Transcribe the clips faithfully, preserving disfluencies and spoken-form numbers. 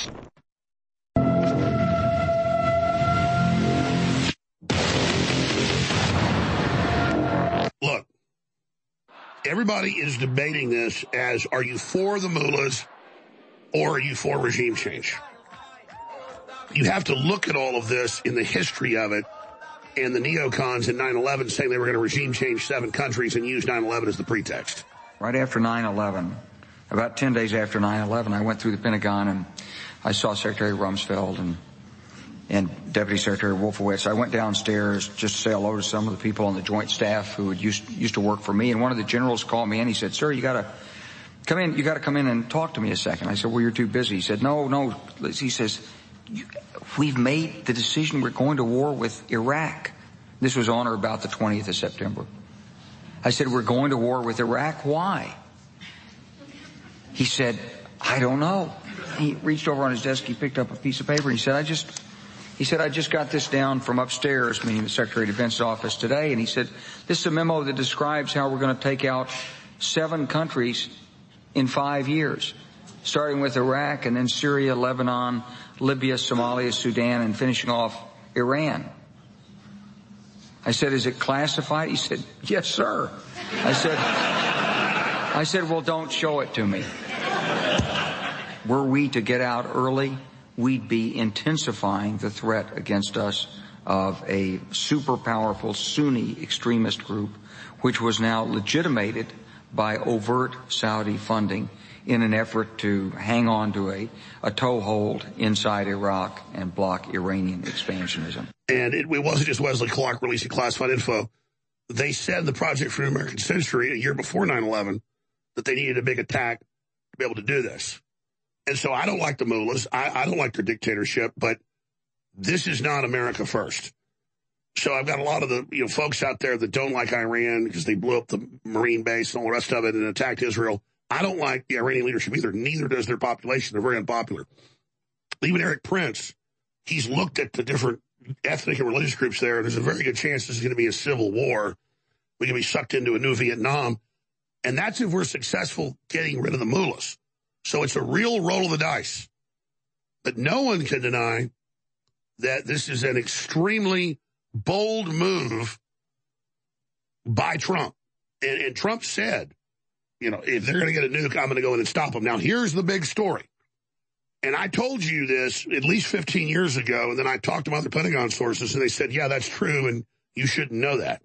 Look, everybody is debating this as, are you for the mullahs or are you for regime change? You have to look at all of this in the history of it, and the neocons in nine eleven saying they were going to regime change seven countries and use nine eleven as the pretext. Right after nine eleven, about ten days after nine eleven, I went through the Pentagon and I saw Secretary Rumsfeld and and Deputy Secretary Wolfowitz. I went downstairs just to say hello to some of the people on the Joint Staff who had used, used to work for me. And one of the generals called me in. He said, "Sir, you got to come in. You got to come in and talk to me a second." I said, "Well, you're too busy." He said, "No, no." He says, "We've made the decision. We're going to war with Iraq." This was on or about the twentieth of September. I said, "We're going to war with Iraq. Why?" He said, "I don't know." He reached over on his desk. He picked up a piece of paper. And he said, I just... He said, I just got this down from upstairs, meaning the Secretary of Defense's office today, and he said, this is a memo that describes how we're going to take out seven countries in five years, starting with Iraq and then Syria, Lebanon, Libya, Somalia, Sudan, and finishing off Iran. I said, is it classified? He said, yes, sir. I said, I said, well, don't show it to me. Were we to get out early, we'd be intensifying the threat against us of a super powerful Sunni extremist group, which was now legitimated by overt Saudi funding in an effort to hang on to a, a toehold inside Iraq and block Iranian expansionism. And it, it wasn't just Wesley Clark releasing classified info. They said the Project for the American Century, a year before nine eleven, that they needed a big attack to be able to do this. And so I don't like the mullahs. I, I don't like their dictatorship, but this is not America first. So I've got a lot of the you know folks out there that don't like Iran because they blew up the Marine base and all the rest of it and attacked Israel. I don't like the Iranian leadership either. Neither does their population. They're very unpopular. Even Eric Prince, he's looked at the different ethnic and religious groups there. There's a very good chance this is going to be a civil war. We can be sucked into a new Vietnam. And that's if we're successful getting rid of the mullahs. So it's a real roll of the dice. But no one can deny that this is an extremely bold move by Trump. And, and Trump said, you know, if they're going to get a nuke, I'm going to go in and stop them. Now, here's the big story. And I told you this at least fifteen years ago, and then I talked to other Pentagon sources, and they said, yeah, that's true, and you shouldn't know that.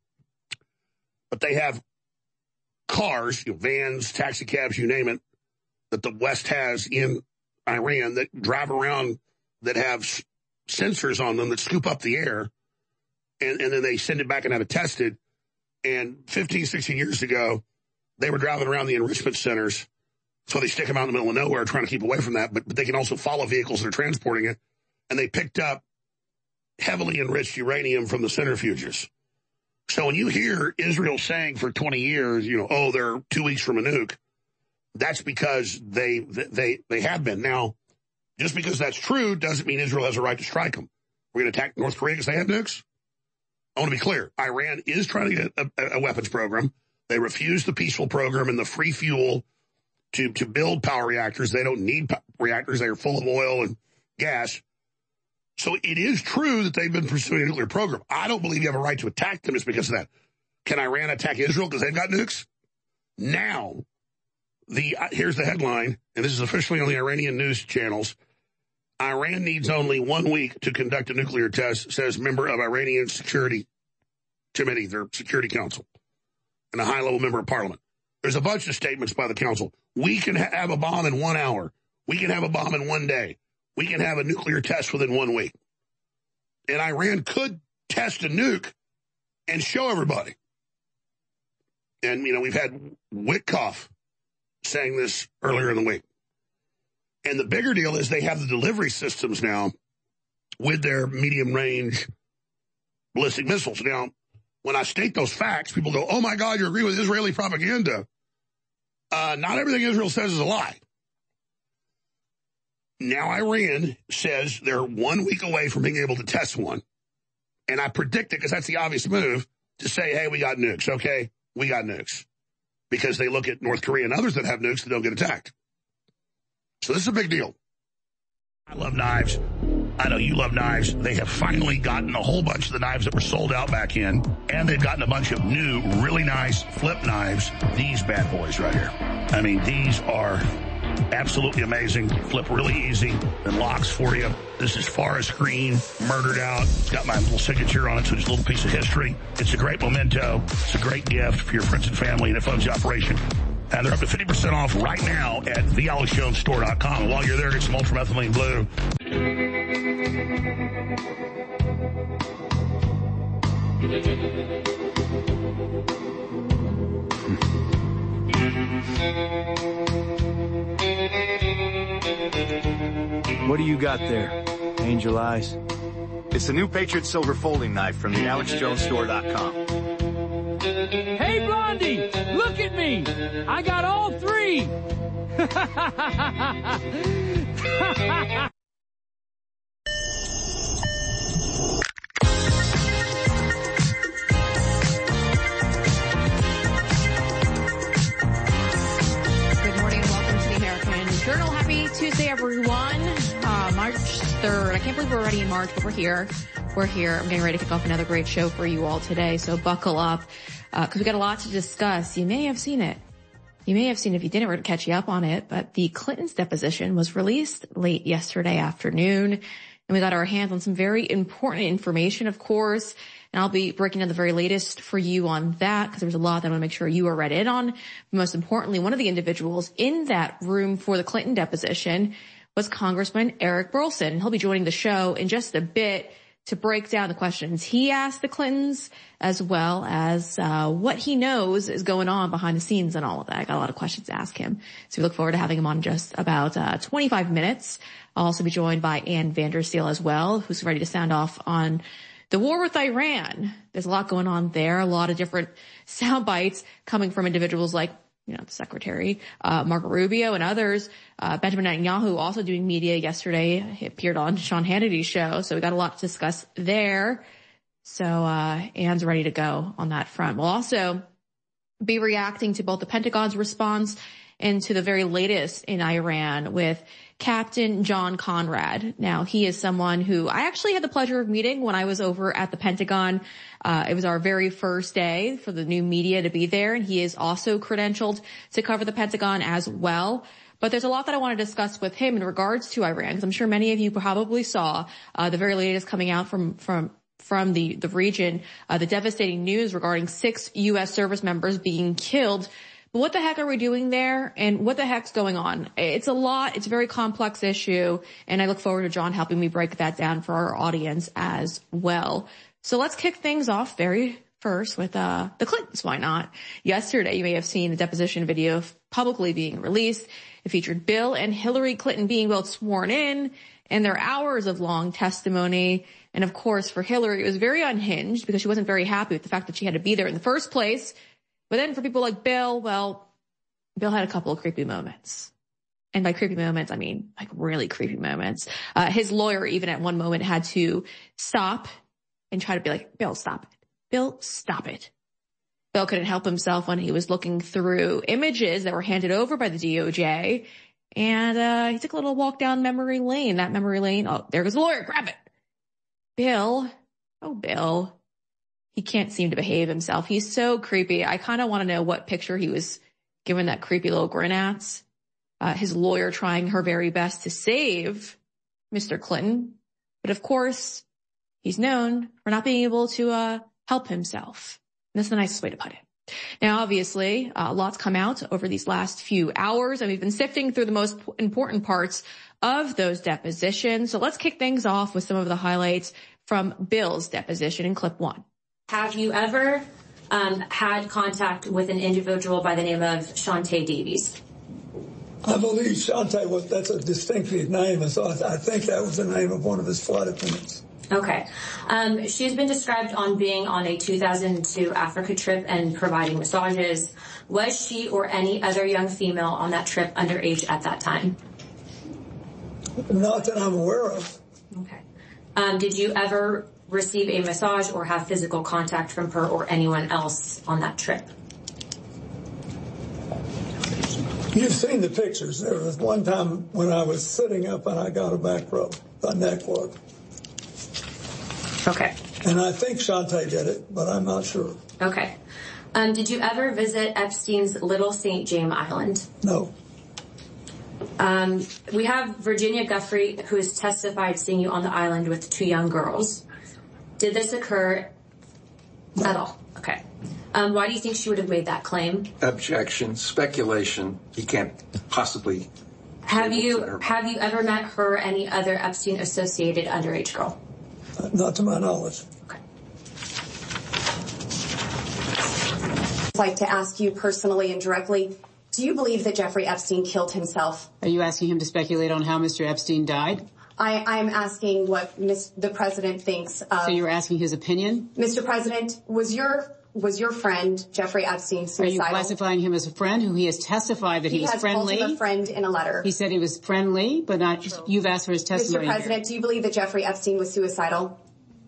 But they have cars, you know, vans, taxi cabs, you name it, that the West has in Iran that drive around that have sensors on them that scoop up the air, and, and then they send it back and have it tested. And fifteen, sixteen years ago, they were driving around the enrichment centers, so they stick them out in the middle of nowhere trying to keep away from that, but, but they can also follow vehicles that are transporting it, and they picked up heavily enriched uranium from the centrifuges. So when you hear Israel saying for twenty years, you know, oh, they're two weeks from a nuke, that's because they they they have been. Now, just because that's true doesn't mean Israel has a right to strike them. We're going to attack North Korea because they have nukes? I want to be clear. Iran is trying to get a, a weapons program. They refuse the peaceful program and the free fuel to, to build power reactors. They don't need reactors. They are full of oil and gas. So it is true that they've been pursuing a nuclear program. I don't believe you have a right to attack them just because of that. Can Iran attack Israel because they've got nukes? Now, the uh, here's the headline, and this is officially on the Iranian news channels. Iran needs only one week to conduct a nuclear test, says member of Iranian Security Committee, their Security Council, and a high-level member of parliament. There's a bunch of statements by the council. We can ha- have a bomb in one hour. We can have a bomb in one day. We can have a nuclear test within one week. And Iran could test a nuke and show everybody. And, you know, we've had Witkoff saying this earlier in the week. And the bigger deal is they have the delivery systems now with their medium-range ballistic missiles. Now, when I state those facts, people go, oh, my God, you agree with Israeli propaganda. Uh, not everything Israel says is a lie. Now Iran says they're one week away from being able to test one. And I predict it, because that's the obvious move, to say, hey, we got nukes, okay? We got nukes. Because they look at North Korea and others that have nukes that don't get attacked. So this is a big deal. I love knives. I know you love knives. They have finally gotten a whole bunch of the knives that were sold out back in, and they've gotten a bunch of new, really nice flip knives. These bad boys right here. I mean, these are absolutely amazing. Flip really easy and locks for you. This is Forest Green, murdered out. It's got my little signature on it, so it's a little piece of history. It's a great memento. It's a great gift for your friends and family, and it funds the operation. And they're up to fifty percent off right now at the alex jones store dot com. And while you're there, get some ultramethylene blue. What do you got there, Angel Eyes? It's the new Patriot Silver folding knife from the alex jones store dot com. Hey, Blondie, look at me. I got all three. Good morning and welcome to the American Journal. Happy Tuesday, everyone. Uh, March third. I can't believe we're already in March, but we're here. We're here. I'm getting ready to kick off another great show for you all today, so buckle up. Because uh, we got a lot to discuss. You may have seen it. You may have seen it. If you didn't, we're going to catch you up on it. But the Clinton's deposition was released late yesterday afternoon. And we got our hands on some very important information, of course. And I'll be breaking down the very latest for you on that because there was a lot that I want to make sure you are read in on. But most importantly, one of the individuals in that room for the Clinton deposition was Congressman Eric Burlison. And he'll be joining the show in just a bit to break down the questions he asked the Clintons, as well as uh what he knows is going on behind the scenes and all of that. I got a lot of questions to ask him. So we look forward to having him on in just about uh twenty-five minutes. I'll also be joined by Ann Vandersteel as well, who's ready to sound off on the war with Iran. There's a lot going on there, a lot of different sound bites coming from individuals like, you know, the Secretary, uh, Marco Rubio and others. Uh, Benjamin Netanyahu also doing media yesterday. He appeared on Sean Hannity's show. So we got a lot to discuss there. So, uh, Ann's ready to go on that front. We'll also be reacting to both the Pentagon's response and to the very latest in Iran with Captain John Conrad. Now, he is someone who I actually had the pleasure of meeting when I was over at the Pentagon. Uh, it was our very first day for the new media to be there, and he is also credentialed to cover the Pentagon as well. But there's a lot that I want to discuss with him in regards to Iran, because I'm sure many of you probably saw uh, the very latest coming out from from from the, the region, uh, the devastating news regarding six U S service members being killed. But what the heck are we doing there, and what the heck's going on? It's a lot. It's a very complex issue, and I look forward to John helping me break that down for our audience as well. So let's kick things off very first with uh the Clintons. Why not? Yesterday, you may have seen a deposition video publicly being released. It featured Bill and Hillary Clinton being both sworn in, and their hours of long testimony. And of course, for Hillary, it was very unhinged because she wasn't very happy with the fact that she had to be there in the first place. But then for people like Bill, well, Bill had a couple of creepy moments. And by creepy moments, I mean like really creepy moments. Uh, his lawyer even at one moment had to stop and try to be like, Bill, stop it. Bill, stop it. Bill couldn't help himself when he was looking through images that were handed over by the D O J. And uh he took a little walk down memory lane. That memory lane, oh, there goes the lawyer, grab it. Bill, oh, Bill. He can't seem to behave himself. He's so creepy. I kind of want to know what picture he was giving that creepy little grin at. Uh, his lawyer trying her very best to save Mister Clinton. But of course, he's known for not being able to uh help himself. And that's the nicest way to put it. Now, obviously, uh, a lot's come out over these last few hours, and we've been sifting through the most important parts of those depositions. So let's kick things off with some of the highlights from Bill's deposition in clip one. Have you ever um, had contact with an individual by the name of Shante Davies? I believe Shante was, that's a distinctive name, and so I, I think that was the name of one of his flight attendants. Okay. Um, she's been described on being on a two thousand two Africa trip and providing massages. Was she or any other young female on that trip underage at that time? Not that I'm aware of. Okay. Um, did you ever receive a massage or have physical contact from her or anyone else on that trip? You've seen the pictures. There was one time when I was sitting up and I got a back rub, a neck rub. Okay. And I think Shantae did it, but I'm not sure. Okay. Um, did you ever visit Epstein's Little Saint James Island? No. Um, we have Virginia Guffrey, who has testified seeing you on the island with two young girls. Did this occur no. at all? Okay. Um, why do you think she would have made that claim? Objection, speculation. He can't possibly. Have you have you ever met her or any other Epstein-associated underage girl? Uh, not to my knowledge. Okay. I'd like to ask you personally and directly, do you believe that Jeffrey Epstein killed himself? Are you asking him to speculate on how Mister Epstein died? I, I'm asking what Miz, the president thinks of... So you're asking his opinion? Mister President, was your was your friend Jeffrey Epstein suicidal? Are you classifying him as a friend who he has testified that he, he was has friendly? He has called him a friend in a letter. He said he was friendly, but not. True. You've asked for his testimony. Mister President, here. do you believe that Jeffrey Epstein was suicidal?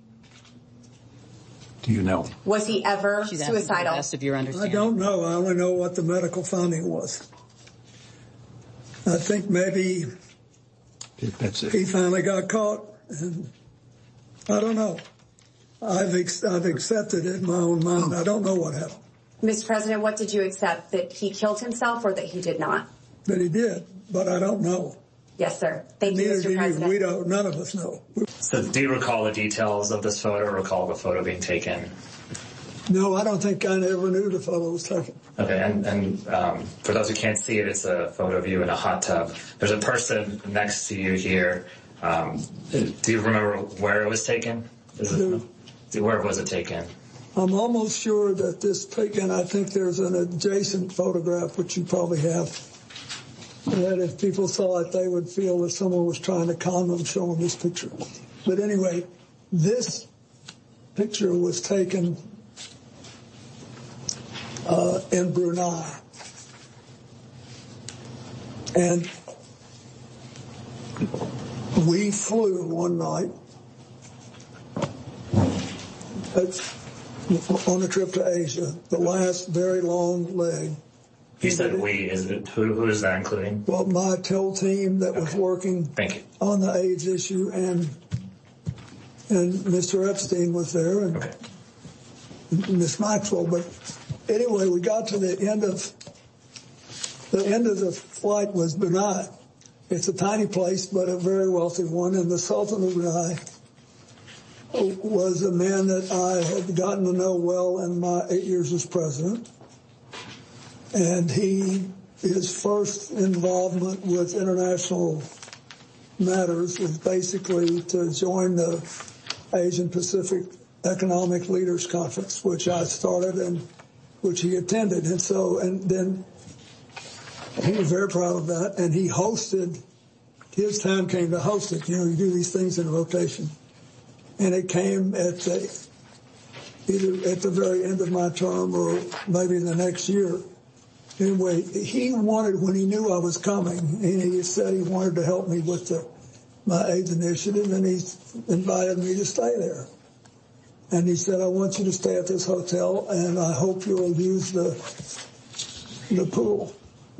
Do you know? Was he ever She's suicidal? Best of your understanding. I don't know. I only know what the medical finding was. I think maybe That's it. he finally got caught, and I don't know. I've ex- I've accepted it in my own mind. I don't know what happened. Mister President, what did you accept? That he killed himself or that he did not? That he did, but I don't know. Yes, sir. Thank Neither you, Mister do you. President. We don't. None of us know. So do you recall the details of this photo or recall the photo being taken? No, I don't think I ever knew the photo was taken. Okay, and, and um, for those who can't see it, it's a photo of you in a hot tub. There's a person next to you here. Um, do you remember where it was taken? Is it, where was it taken? I'm almost sure that this taken, I think there's an adjacent photograph, which you probably have, that if people saw it, they would feel that someone was trying to con them showing this picture. But anyway, this picture was taken uh, in Brunei. And we flew one night on a trip to Asia, the last very long leg. You said we. Is it, who, who is that including? Well, my whole team that was okay. working Thank you. on the AIDS issue, and and Mister Epstein was there, and okay. Miss Maxwell. But anyway, we got to the end of the end of the flight was Brunei. It's a tiny place, but a very wealthy one, and the Sultan of Brunei was a man that I had gotten to know well in my eight years as president. And he, his first involvement with international matters was basically to join the Asian Pacific Economic Leaders Conference, which I started and which he attended. And so, and then he was very proud of that. And he hosted, his time came to host it. You know, you do these things in rotation. And it came at the, either at the very end of my term or maybe the next year. Anyway, he wanted, when he knew I was coming, and he said he wanted to help me with the, my AIDS initiative, and he invited me to stay there. And he said, I want you to stay at this hotel, and I hope you'll use the, the pool.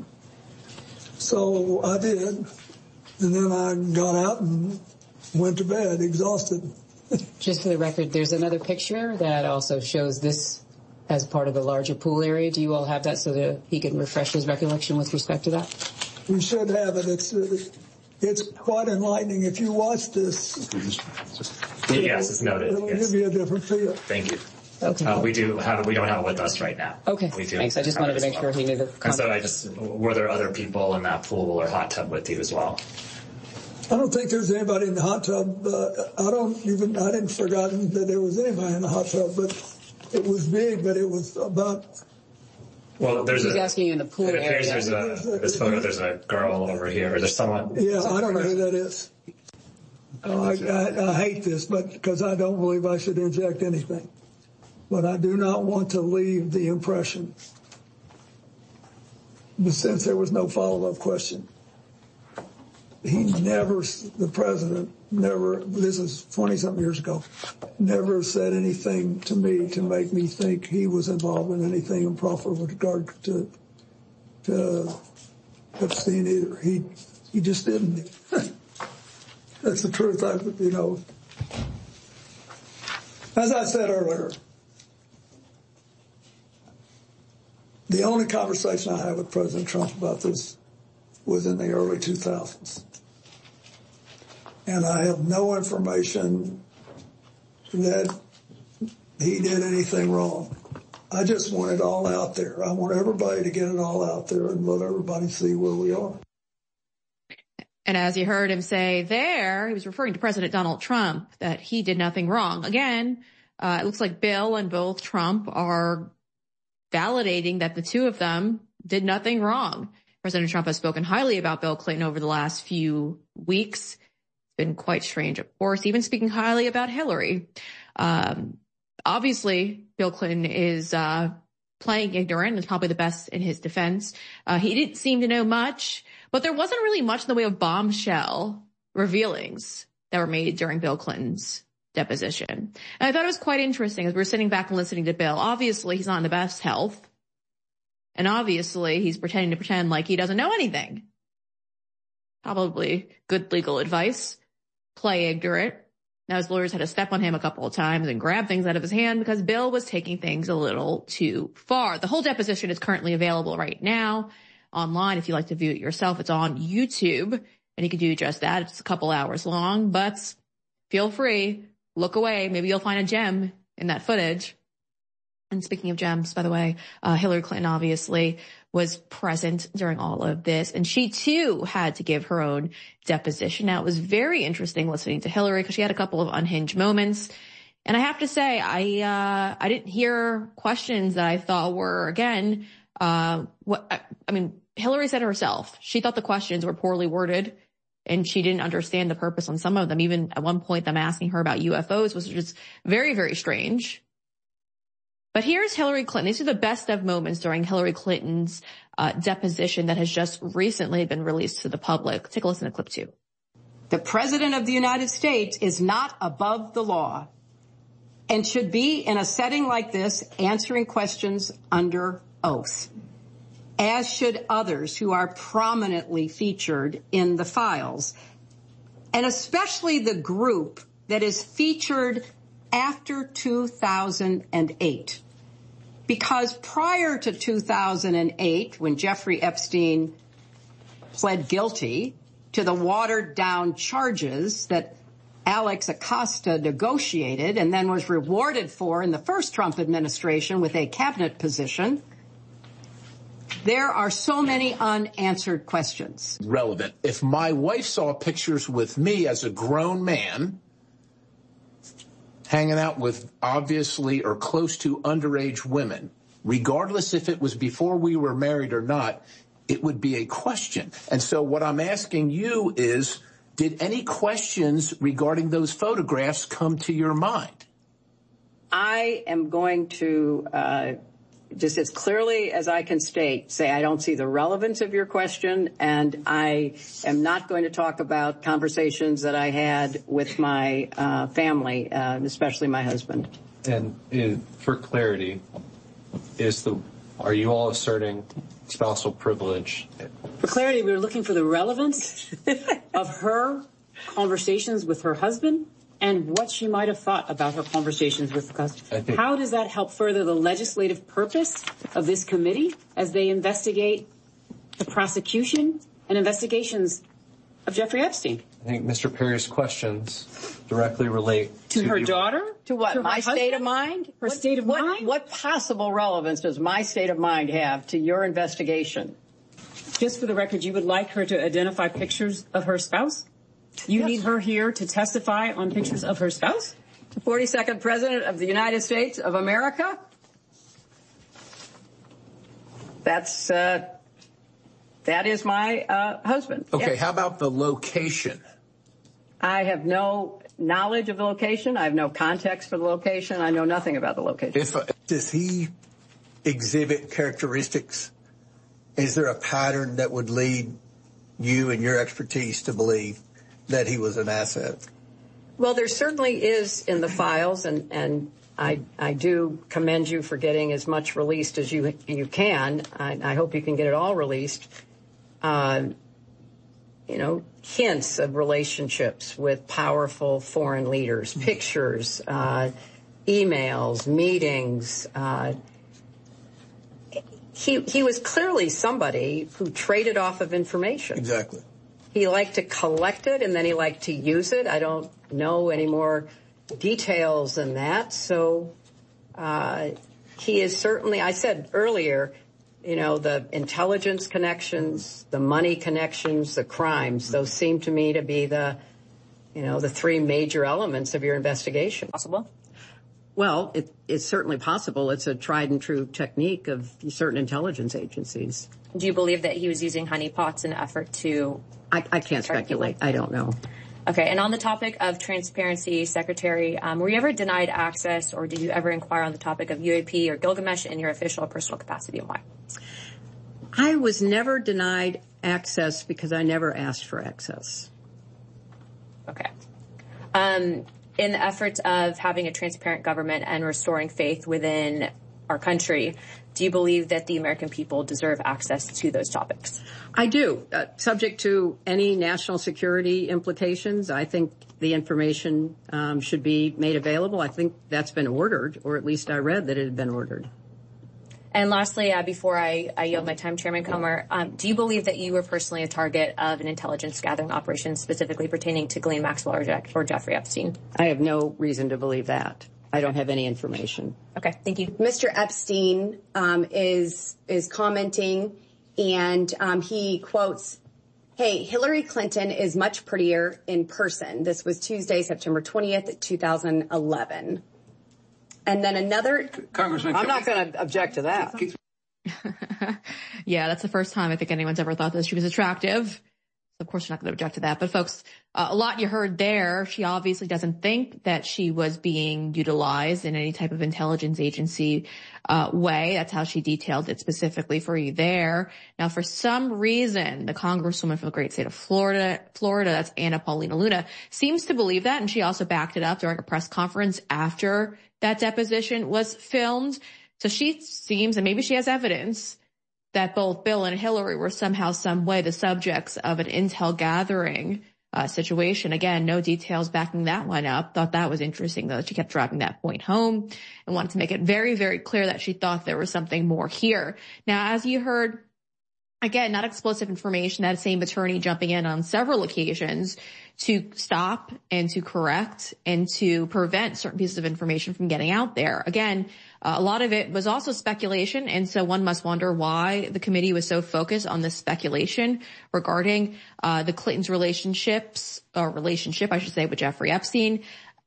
So I did, and then I got out and went to bed, exhausted. Just for the record, there's another picture that also shows this as part of the larger pool area. Do you all have that so that he can refresh his recollection with respect to that? We should have it. It's it's quite enlightening. If you watch this, yes, it's noted. It'll yes. give you a different feel. Thank you. Okay. Uh, we do have we don't have it with us right now. Okay. We do. Thanks. I just wanted to make well. sure he knew the context. And so I just were there other people in that pool or hot tub with you as well? I don't think there's anybody in the hot tub. Uh, I don't even I didn't forgotten that there was anybody in the hot tub, but it was big, but it was about. Well, there's He's a, asking you in the pool it appears area. There's a, this photo, there's a girl over here. Or there's someone. Yeah, I don't know who that is. Oh, I, I, I hate this, but because I don't believe I should inject anything. But I do not want to leave the impression, but since there was no follow-up question, he never, the president never, this is twenty-something years ago, never said anything to me to make me think he was involved in anything improper with regard to, to Epstein either. He he just didn't. That's the truth. I, you know, as I said earlier, the only conversation I had with President Trump about this was in the early two thousands. And I have no information that he did anything wrong. I just want it all out there. I want everybody to get it all out there and let everybody see where we are. And as you heard him say there, he was referring to President Donald Trump, that he did nothing wrong. Again, uh, it looks like Bill and both Trump are validating that the two of them did nothing wrong. President Trump has spoken highly about Bill Clinton over the last few weeks. It's been quite strange, of course, even speaking highly about Hillary. Um, obviously, Bill Clinton is uh playing ignorant and is probably the best in his defense. Uh, he didn't seem to know much, but there wasn't really much in the way of bombshell revealings that were made during Bill Clinton's deposition. And I thought it was quite interesting as we were sitting back and listening to Bill. Obviously, he's not in the best health. And obviously, he's pretending to pretend like he doesn't know anything. Probably good legal advice. Play ignorant. Now, his lawyers had to step on him a couple of times and grab things out of his hand because Bill was taking things a little too far. The whole deposition is currently available right now online. If you'd like to view it yourself, it's on YouTube, and you can do just that. It's a couple hours long, but feel free. Look away. Maybe you'll find a gem in that footage. And speaking of gems, by the way, uh, Hillary Clinton obviously was present during all of this, and she too had to give her own deposition. Now, it was very interesting listening to Hillary because she had a couple of unhinged moments. And I have to say, I, uh, I didn't hear questions that I thought were, again, uh, what, I, I mean, Hillary said herself, she thought the questions were poorly worded and she didn't understand the purpose on some of them. Even at one point, them asking her about U F Os was just very, very strange. But here's Hillary Clinton. These are the best of moments during Hillary Clinton's uh, deposition that has just recently been released to the public. Take a listen to clip two. The President of the United States is not above the law and should be in a setting like this answering questions under oath, as should others who are prominently featured in the files, and especially the group that is featured after two thousand eight. Because prior to two thousand eight, when Jeffrey Epstein pled guilty to the watered-down charges that Alex Acosta negotiated and then was rewarded for in the first Trump administration with a cabinet position, there are so many unanswered questions. Relevant. If my wife saw pictures with me as a grown man hanging out with obviously or close to underage women, regardless if it was before we were married or not, it would be a question. And so what I'm asking you is, did any questions regarding those photographs come to your mind? I am going to, uh, just as clearly as I can state, say I don't see the relevance of your question, and I am not going to talk about conversations that I had with my uh, family, uh, especially my husband. And uh, for clarity, is the are you all asserting spousal privilege? For clarity, we're looking for the relevance of her conversations with her husband and what she might have thought about her conversations with the husband. How does that help further the legislative purpose of this committee as they investigate the prosecution and investigations of Jeffrey Epstein? I think Mister Perry's questions directly relate to, to her the, daughter? To what? To my state of mind? Her what, state of what, mind? What possible relevance does my state of mind have to your investigation? Just for the record, you would like her to identify pictures of her spouse? You yes. need her here to testify on pictures of her spouse? The forty-second President of the United States of America? That's, uh, that is my uh, husband. Okay, yes. How about the location? I have no knowledge of the location. I have no context for the location. I know nothing about the location. If, uh, does he exhibit characteristics? Is there a pattern that would lead you and your expertise to believe that he was an asset? Well, there certainly is in the files, and, and I, I do commend you for getting as much released as you you can. I, I hope you can get it all released. uh, you know, hints of relationships with powerful foreign leaders, pictures, uh, emails, meetings. Uh, he he was clearly somebody who traded off of information. Exactly. He liked to collect it, and then he liked to use it. I don't know any more details than that. So uh, he is certainly, I said earlier, you know, the intelligence connections, the money connections, the crimes, those seem to me to be the, you know, the three major elements of your investigation. Possible? Well, it, it's certainly possible. It's a tried and true technique of certain intelligence agencies. Do you believe that he was using honeypots in an effort to... I, I can't speculate. I don't know. Okay, and on the topic of transparency, Secretary, um, were you ever denied access, or did you ever inquire on the topic of U A P or Gilgamesh in your official or personal capacity, and why? I was never denied access because I never asked for access. Okay. Um, in the efforts of having a transparent government and restoring faith within our country, do you believe that the American people deserve access to those topics? I do. Uh, subject to any national security implications, I think the information um, should be made available. I think that's been ordered, or at least I read that it had been ordered. And lastly, uh, before I, I yield my time, Chairman Comer, um, do you believe that you were personally a target of an intelligence gathering operation specifically pertaining to Ghislaine Maxwell or, Jack, or Jeffrey Epstein? I have no reason to believe that. I don't have any information. Okay, thank you. Mister Epstein um, is is commenting, and um, he quotes, "Hey, Hillary Clinton is much prettier in person." This was Tuesday, September twentieth, two thousand eleven. And then another... Congressman, I'm not going to object to that. Yeah, that's the first time I think anyone's ever thought that she was attractive. Of course, you're not going to object to that. But folks, uh, a lot you heard there. She obviously doesn't think that she was being utilized in any type of intelligence agency uh, way. That's how she detailed it specifically for you there. Now, for some reason, the congresswoman from the great state of Florida, Florida, that's Anna Paulina Luna, seems to believe that. And she also backed it up during a press conference after that deposition was filmed. So she seems, and maybe she has evidence, that both Bill and Hillary were somehow, some way the subjects of an intel gathering uh, situation. Again, no details backing that one up. Thought that was interesting, though. She kept driving that point home and wanted to make it very, very clear that she thought there was something more here. Now, as you heard, again, not explosive information, that same attorney jumping in on several occasions to stop and to correct and to prevent certain pieces of information from getting out there. Again, uh, a lot of it was also speculation, and so one must wonder why the committee was so focused on this speculation regarding uh the Clintons' relationships, or relationship, I should say, with Jeffrey Epstein.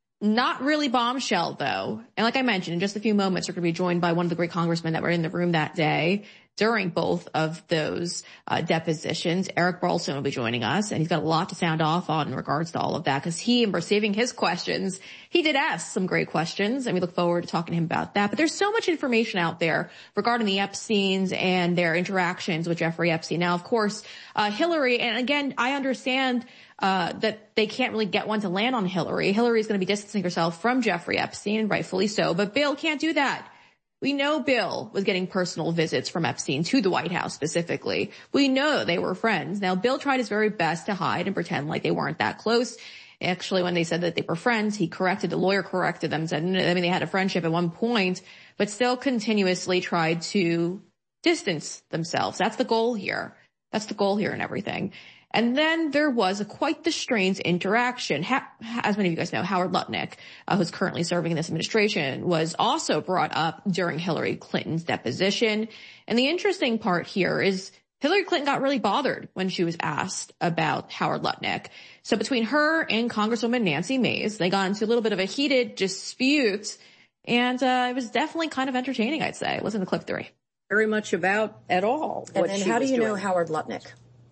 Not really bombshell, though. And like I mentioned, in just a few moments, we're going to be joined by one of the great congressmen that were in the room that day during both of those uh, depositions. Eric Burlstone will be joining us, and he's got a lot to sound off on in regards to all of that, because he, in receiving his questions, he did ask some great questions, and we look forward to talking to him about that. But there's so much information out there regarding the Epsteins and their interactions with Jeffrey Epstein. Now, of course, uh, Hillary, and again, I understand Uh, that they can't really get one to land on Hillary. Hillary's going to be distancing herself from Jeffrey Epstein, rightfully so, but Bill can't do that. We know Bill was getting personal visits from Epstein to the White House specifically. We know they were friends. Now, Bill tried his very best to hide and pretend like they weren't that close. Actually, when they said that they were friends, he corrected, the lawyer corrected them, said, I mean, they had a friendship at one point, but still continuously tried to distance themselves. That's the goal here. That's the goal here and everything. And then there was a quite the strange interaction. Ha- as many of you guys know, Howard Lutnick, uh, who's currently serving in this administration, was also brought up during Hillary Clinton's deposition. And the interesting part here is Hillary Clinton got really bothered when she was asked about Howard Lutnick. So between her and Congresswoman Nancy Mace, they got into a little bit of a heated dispute. And uh, it was definitely kind of entertaining, I'd say. Listen to clip three. Very much about at all. And what then she how do was you doing. know Howard Lutnick?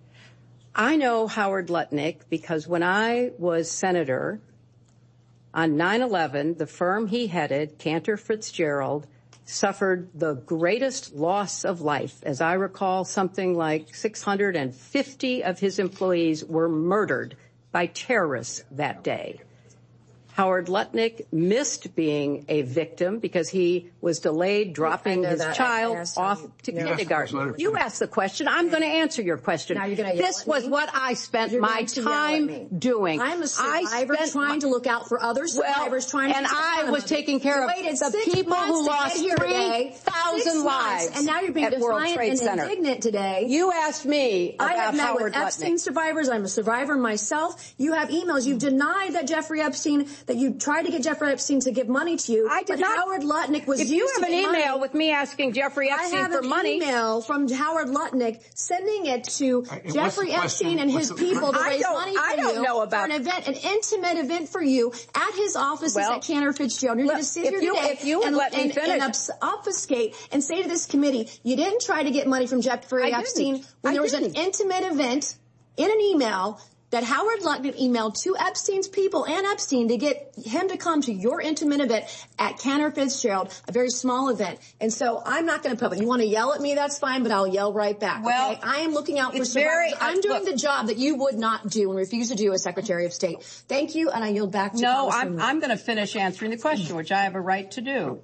I know Howard Lutnick because when I was senator on nine eleven, the firm he headed, Cantor Fitzgerald, suffered the greatest loss of life. As I recall, something like six hundred fifty of his employees were murdered by terrorists that day. Howard Lutnick missed being a victim because he was delayed dropping his child off to kindergarten. You asked the question. I'm going to answer your question. Now you're going to yell This at was me? what I spent You're my going to yell at time me. doing. I'm a survivor I spent trying my, to look out for other survivors well, trying to and take I care was of taking care you of waited the six people months who to lost get here today. three thousand Six lives months, and now you're being at World defiant Trade and Center. indignant today. You asked me about I have met Howard with Epstein Lutnick. survivors. I'm a survivor myself. You have emails. You've denied that Jeffrey Epstein, that you tried to get Jeffrey Epstein to give money to you. I did but not. Howard Lutnick was If you used have to an get email money. with me asking Jeffrey Epstein I have for an money, email from Howard Lutnick sending it to what's Jeffrey the question? Epstein and his What's the- people to I raise don't- money for I don't you know about- for an event, an intimate event for you at his offices Well, at Cantor Fitzgerald. You're look, going to sit if here you- today if you would and, let me and, finish. and obs- obfuscate and say to this committee, you didn't try to get money from Jeffrey I Epstein didn't. when I there was didn't. an intimate event in an email that Howard Lutnick emailed to Epstein's people and Epstein to get him to come to your intimate event at Cantor Fitzgerald, a very small event. And so I'm not going to put it. You want to yell at me, that's fine, but I'll yell right back. Well, okay? I am looking out for it's survivors. very- I'm doing look- the job that you would not do and refuse to do as Secretary of State. Thank you, and I yield back to No, Congresswoman. I'm, I'm going to finish answering the question, which I have a right to do.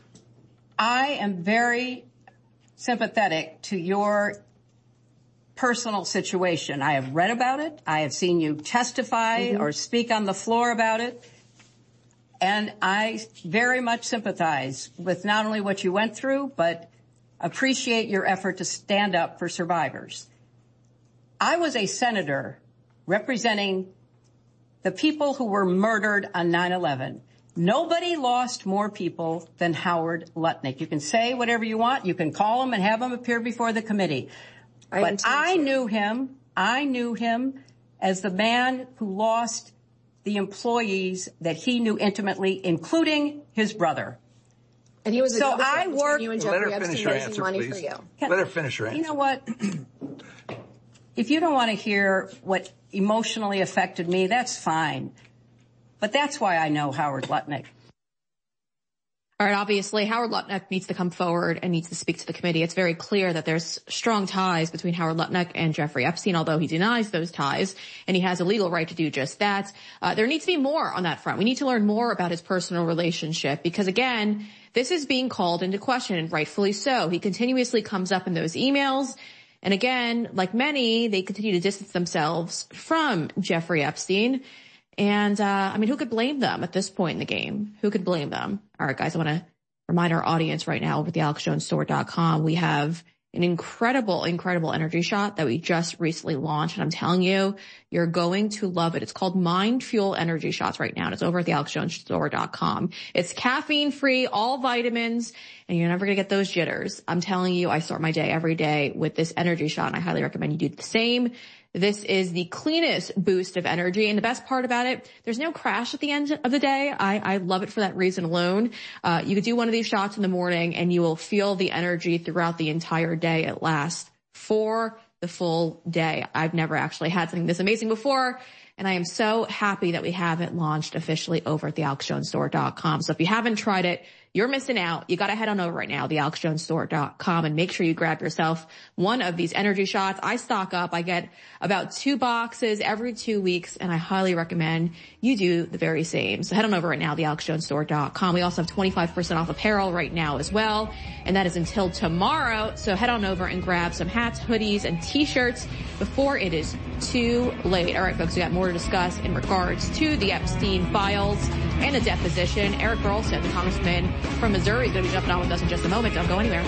I am very sympathetic to your personal situation. I have read about it. I have seen you testify Mm-hmm. or speak on the floor about it. And I very much sympathize with not only what you went through, but appreciate your effort to stand up for survivors. I was a senator representing the people who were murdered on nine eleven. Nobody lost more people than Howard Lutnick. You can say whatever you want. You can call him and have him appear before the committee. I But intend I to. knew him. I knew him as the man who lost the employees that he knew intimately, including his brother. And he was a So double I threat between worked- you and Let her Jeffrey finish Epstein her raising answer, money please. for you. Let her finish her answer. You know what? If you don't want to hear what emotionally affected me, that's fine. But that's why I know Howard Lutnick. All right, obviously, Howard Lutnick needs to come forward and needs to speak to the committee. It's very clear that there's strong ties between Howard Lutnick and Jeffrey Epstein, although he denies those ties, and he has a legal right to do just that. Uh, there needs to be more on that front. We need to learn more about his personal relationship because, again, this is being called into question, and rightfully so. He continuously comes up in those emails. And again, like many, they continue to distance themselves from Jeffrey Epstein. And, uh, I mean, who could blame them at this point in the game? Who could blame them? All right, guys, I want to remind our audience right now over at the alex jones store dot com. We have an incredible, incredible energy shot that we just recently launched. And I'm telling you, you're going to love it. It's called Mind Fuel Energy Shots right now. And it's over at the alex jones store dot com. It's caffeine free, all vitamins, and you're never going to get those jitters. I'm telling you, I start my day every day with this energy shot, and I highly recommend you do the same. This is the cleanest boost of energy. And the best part about it, there's no crash at the end of the day. I, I love it for that reason alone. Uh, you could do one of these shots in the morning and you will feel the energy throughout the entire day. It lasts for the full day. I've never actually had something this amazing before. And I am so happy that we have it launched officially over at the alex jones store dot com. So if you haven't tried it, you're missing out. You got to head on over right now, the alex jones store dot com, and make sure you grab yourself one of these energy shots. I stock up. I get about two boxes every two weeks, and I highly recommend you do the very same. So head on over right now, the alex jones store dot com. We also have twenty-five percent off apparel right now as well, and that is until tomorrow. So head on over and grab some hats, hoodies, and t-shirts before it is too late. All right, folks, we got more to discuss in regards to the Epstein files and the deposition. Eric Burlston, the congressman from Missouri, is going to be jumping on with us in just a moment. Don't go anywhere.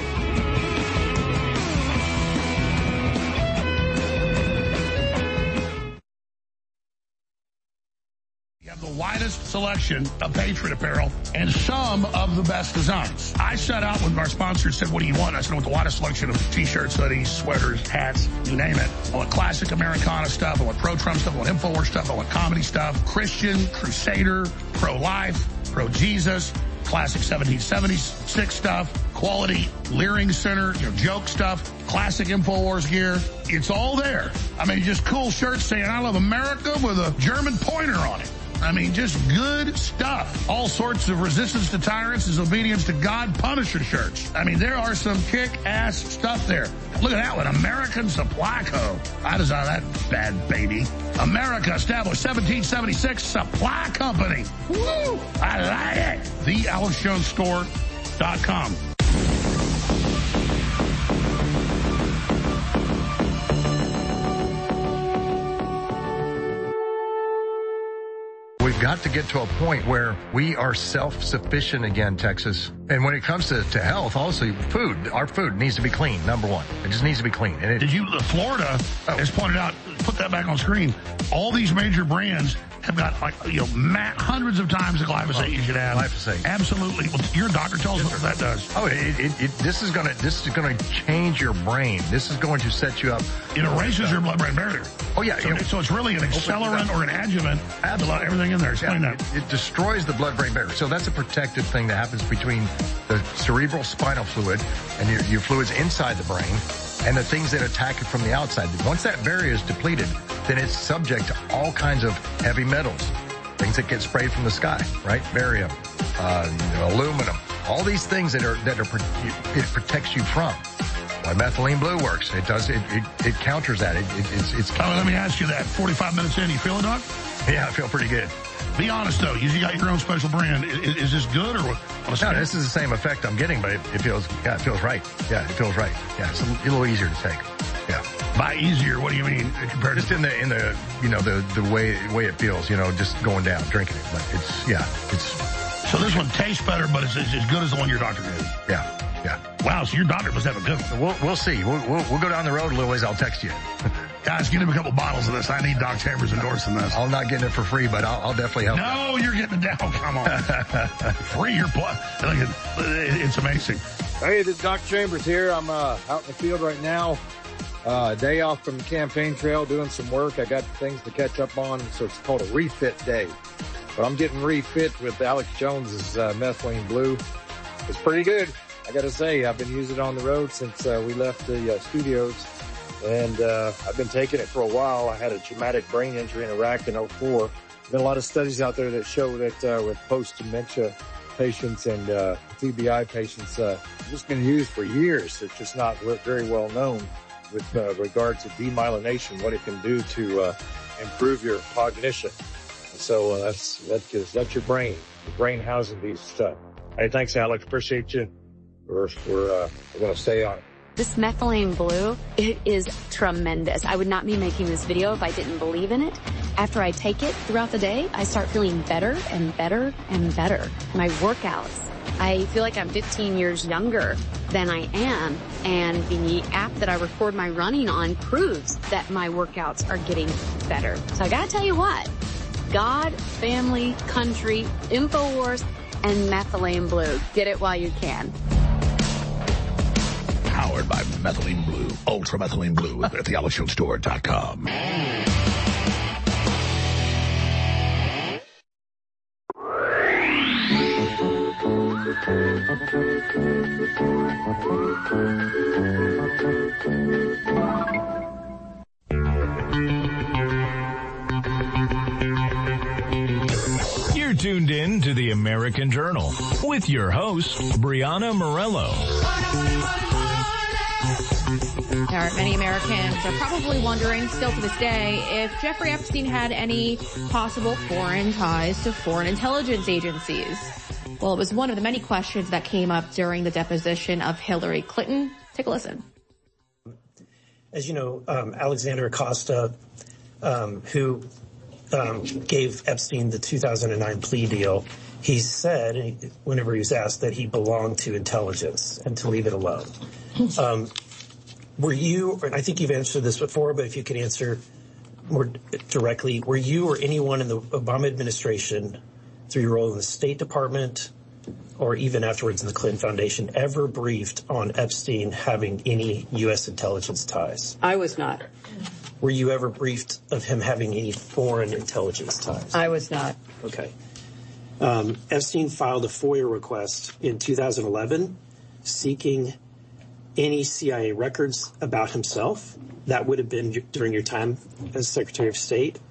You have the widest selection of Patriot apparel and some of the best designs. I set out when our sponsor said, what do you want? I said, I want the widest selection of t-shirts, hoodies, sweaters, hats, you name it. I want classic Americana stuff. I want pro-Trump stuff. I want InfoWars stuff. I want comedy stuff. Christian, Crusader, pro-life, pro-Jesus, classic seventeen seventy-six stuff, quality Leering Center, you know, joke stuff, classic InfoWars gear. It's all there. I mean, just cool shirts saying, I love America with a German pointer on it. I mean, just good stuff. All sorts of resistance to tyrants is obedience to God Punisher shirts. I mean, there are some kick-ass stuff there. Look at that one, American Supply Co. I designed that bad baby. America established seventeen seventy-six Supply Company. Woo! I like it. the alex jones store dot com. We've got to get to a point where we are self-sufficient again, Texas. And when it comes to, to health, also food, our food needs to be clean, number one. It just needs to be clean. And it, Did you, Florida oh. has pointed out, put that back on screen, all these major brands have got, like, you know, ma- hundreds of times the glyphosate oh, you should have. Glyphosate. Absolutely. Well, your doctor tells us what that does. Oh, it, it, it, this is gonna, this is gonna change your brain. This is going to set you up. It erases your blood-brain barrier. Oh, yeah. So, it, so it's really an accelerant or an adjuvant. Absolutely. Everything in there. Explain yeah, that. It, it destroys the blood-brain barrier. So that's a protective thing that happens between the cerebral spinal fluid and your, your fluids inside the brain and the things that attack it from the outside. Once that barrier is depleted, then it's subject to all kinds of heavy metals. Things that get sprayed from the sky, right? Barium, uh, you know, aluminum, all these things that are, that are, it protects you from. Why methylene blue works. It does, it, it, it counters that. It, it, it's, it's. Oh, let me ask you that. forty-five minutes in, you feel it, Doc? Yeah, I feel pretty good. Be honest though, you got your own special brand. Is, is this good or what? No, this is the same effect I'm getting, but it, it feels, yeah, it feels right. Yeah, it feels right. Yeah, it's a little easier to take. Yeah. By easier, what do you mean compared just to? in the, in the, you know, the, the way, way it feels, you know, just going down, drinking it. Like it's, yeah, it's. So this one tastes better, but it's, it's as good as the one your doctor gave. Yeah, yeah. Wow, so your doctor must have a good one. We'll, we'll see. We'll, we'll, we'll go down the road a little ways. I'll text you. Guys, get him a couple bottles of this. I need Doc Chambers endorsing this. I'm not getting it for free, but I'll, I'll definitely help. No, you. You're getting it down. Come on. Free your blood. It's amazing. Hey, this is Doc Chambers here. I'm uh, out in the field right now. Uh, day off from the campaign trail, doing some work. I got things to catch up on, so it's called a refit day. But I'm getting refit with Alex Jones's uh, methylene blue. It's pretty good. I got to say, I've been using it on the road since uh, we left the uh, studios. And, uh, I've been taking it for a while. I had a traumatic brain injury in Iraq in oh four. There's been a lot of studies out there that show that, uh, with post-dementia patients and, uh, T B I patients, uh, it's just been used for years. It's just not very well known with, uh, regard to demyelination, what it can do to, uh, improve your cognition. So, uh, that's, that's, that's your brain, your brain housing these stuff. Hey, thanks, Alex. Appreciate you. We're, we're, uh, we're going to stay on it. This methylene blue, it is tremendous. I would not be making this video if I didn't believe in it. After I take it throughout the day, I start feeling better and better and better. My workouts, I feel like I'm fifteen years younger than I am. And the app that I record my running on proves that my workouts are getting better. So I gotta tell you what, God, family, country, InfoWars, and methylene blue. Get it while you can. Powered by Methylene Blue, Ultra Methylene Blue at the alex jones store dot com. You're tuned in to the American Journal with your host, Brianna Morello. There are many Americans are probably wondering still to this day if Jeffrey Epstein had any possible foreign ties to foreign intelligence agencies. Well, it was one of the many questions that came up during the deposition of Hillary Clinton. Take a listen. As you know, um, Alexander Acosta, um, who um, gave Epstein the two thousand nine plea deal, he said, whenever he was asked, that he belonged to intelligence and to leave it alone. Um, were you, and I think you've answered this before, but if you could answer more directly, were you or anyone in the Obama administration, through your role in the State Department or even afterwards in the Clinton Foundation, ever briefed on Epstein having any U S intelligence ties? I was not. Were you ever briefed of him having any foreign intelligence ties? I was not. Okay. Um, Epstein filed a FOIA request in two thousand eleven seeking any C I A records about himself. That would have been during your time as Secretary of State.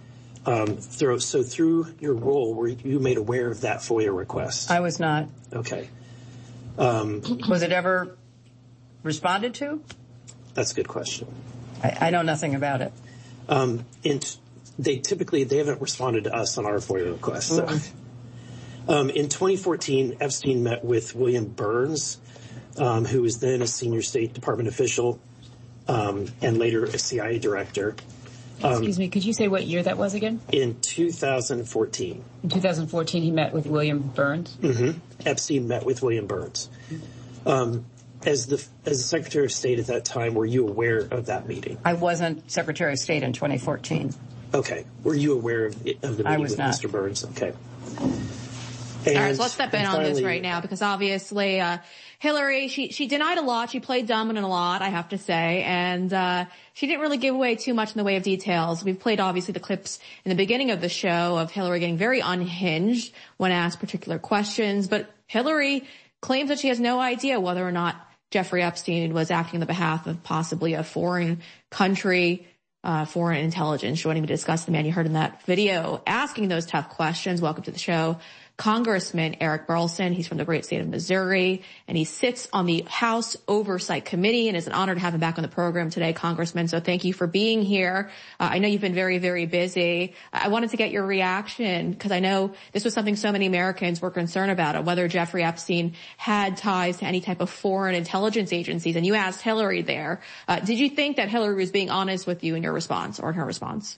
Um, through, so through your role, were you made aware of that FOIA request? I was not. Okay. Um, was it ever responded to? That's a good question. I, I know nothing about it. Um, and they typically, they haven't responded to us on our FOIA requests. So. Mm-hmm. Um, in twenty fourteen, Epstein met with William Burns, um, who was then a senior State Department official, um, and later a C I A director. Um, Excuse me, could you say what year that was again? In two thousand fourteen. In two thousand fourteen, he met with William Burns? Mm-hmm. Epstein met with William Burns. Um, as the as the Secretary of State at that time, were you aware of that meeting? I wasn't Secretary of State in twenty fourteen. Okay. Were you aware of, it, of the meeting with not. Mister Burns? Okay. And, All right, so let's step in finally, on this right now because obviously uh, Hillary, she she denied a lot. She played dumb in a lot, I have to say, and uh she didn't really give away too much in the way of details. We've played obviously the clips in the beginning of the show of Hillary getting very unhinged when asked particular questions, but Hillary claims that she has no idea whether or not Jeffrey Epstein was acting on the behalf of possibly a foreign country, uh foreign intelligence. Joining me to discuss the man you heard in that video asking those tough questions. Welcome to the show, Congressman Eric Burlison. He's from the great state of Missouri, and he sits on the House Oversight Committee, and it's an honor to have him back on the program today, Congressman. So thank you for being here. Uh, I know you've been very, very busy. I wanted to get your reaction because I know this was something so many Americans were concerned about, whether Jeffrey Epstein had ties to any type of foreign intelligence agencies. And you asked Hillary there. Uh, did you think that Hillary was being honest with you in your response or in her response?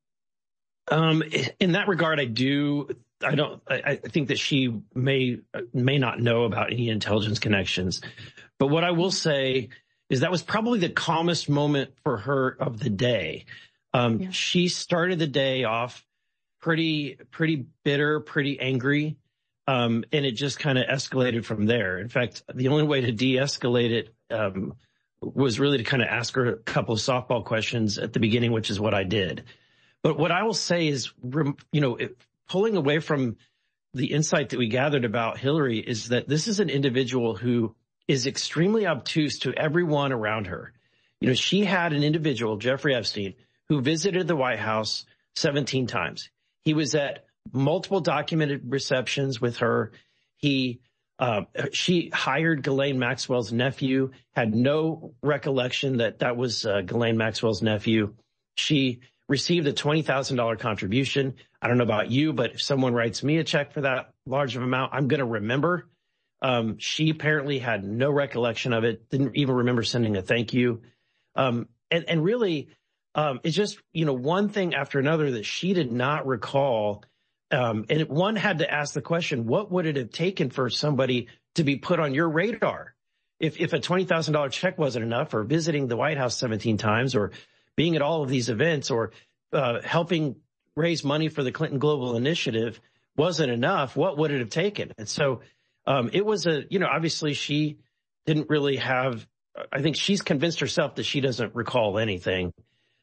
Um, in that regard, I do. I don't, I, I think that she may, may not know about any intelligence connections. But what I will say is that was probably the calmest moment for her of the day. Um, yeah. She started the day off pretty, pretty bitter, pretty angry. Um, and it just kind of escalated from there. In fact, the only way to de-escalate it, um, was really to kind of ask her a couple of softball questions at the beginning, which is what I did. But what I will say is, you know, if, pulling away from the insight that we gathered about Hillary is that this is an individual who is extremely obtuse to everyone around her. You know, she had an individual, Jeffrey Epstein, who visited the White House seventeen times. He was at multiple documented receptions with her. He, uh, she hired Ghislaine Maxwell's nephew, had no recollection that that was uh, Ghislaine Maxwell's nephew. She received a twenty thousand dollars contribution. I don't know about you, but if someone writes me a check for that large of an amount, I'm going to remember. Um, she apparently had no recollection of it, didn't even remember sending a thank you. Um, and, and really, um, it's just, you know, one thing after another that she did not recall. Um, and one had to ask the question, what would it have taken for somebody to be put on your radar? If, if a twenty thousand dollars check wasn't enough, or visiting the White House seventeen times, or being at all of these events, or uh, helping raise money for the Clinton Global Initiative wasn't enough, what would it have taken? And so um, it was a, you know, obviously she didn't really have, I think she's convinced herself that she doesn't recall anything.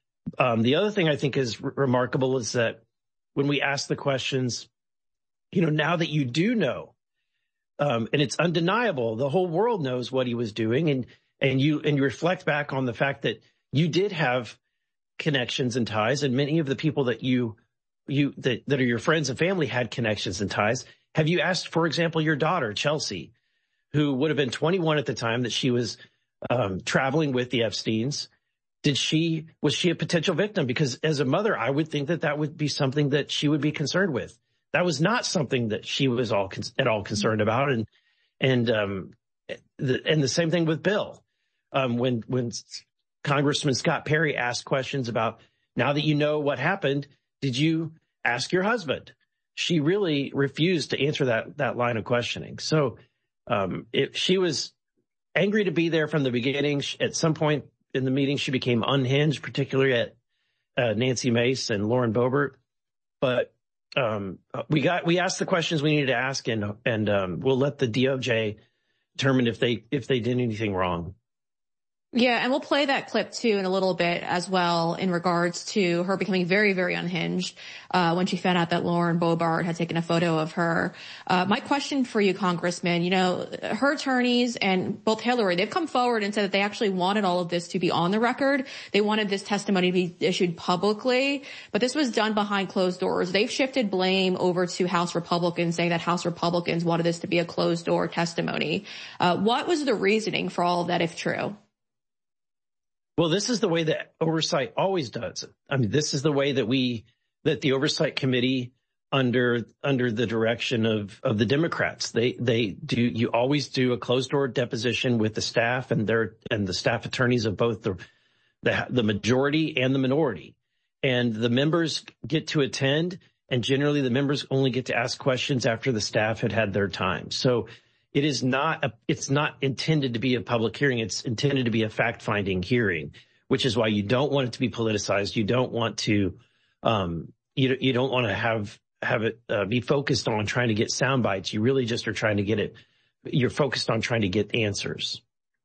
Um, the other thing I think is r- remarkable is that when we ask the questions, you know, now that you do know, um, and it's undeniable, the whole world knows what he was doing, and and you and you reflect back on the fact that you did have connections and ties, and many of the people that you you that, that are your friends and family had connections and ties. Have you asked, for example, your daughter, Chelsea, who would have been twenty-one at the time that she was um, traveling with the Epsteins? Did she, was she a potential victim? Because as a mother, I would think that that would be something that she would be concerned with. That was not something that she was all at all concerned about. And, and, um, the, and the same thing with Bill. Um, when, when Congressman Scott Perry asked questions about, now that you know what happened, did you ask your husband? She really refused to answer that, that line of questioning. So, um, if she was angry to be there from the beginning, at some point in the meeting, she became unhinged, particularly at uh, Nancy Mace and Lauren Boebert. But um, we got we asked the questions we needed to ask, and and um, we'll let the D O J determine if they if they did anything wrong. Yeah, and we'll play that clip too in a little bit as well in regards to her becoming very, very unhinged uh when she found out that Lauren Boebert had taken a photo of her. Uh my question for you, Congressman, you know, her attorneys and both Hillary, they've come forward and said that they actually wanted all of this to be on the record. They wanted this testimony to be issued publicly, but this was done behind closed doors. They've shifted blame over to House Republicans, saying that House Republicans wanted this to be a closed door testimony. Uh what was the reasoning for all of that, if true? Well, this is the way that oversight always does it. I mean, this is the way that we, that the Oversight Committee under, under the direction of, of the Democrats, they, they do, you always do a closed door deposition with the staff and their, and the staff attorneys of both the, the, the majority and the minority. And the members get to attend, and generally the members only get to ask questions after the staff had had their time. So it is not, a, it's not intended to be a public hearing. It's intended to be a fact-finding hearing, which is why you don't want it to be politicized. You don't want to, um, you, you don't want to have, have it uh, be focused on trying to get sound bites. You really just are trying to get it. You're focused on trying to get answers.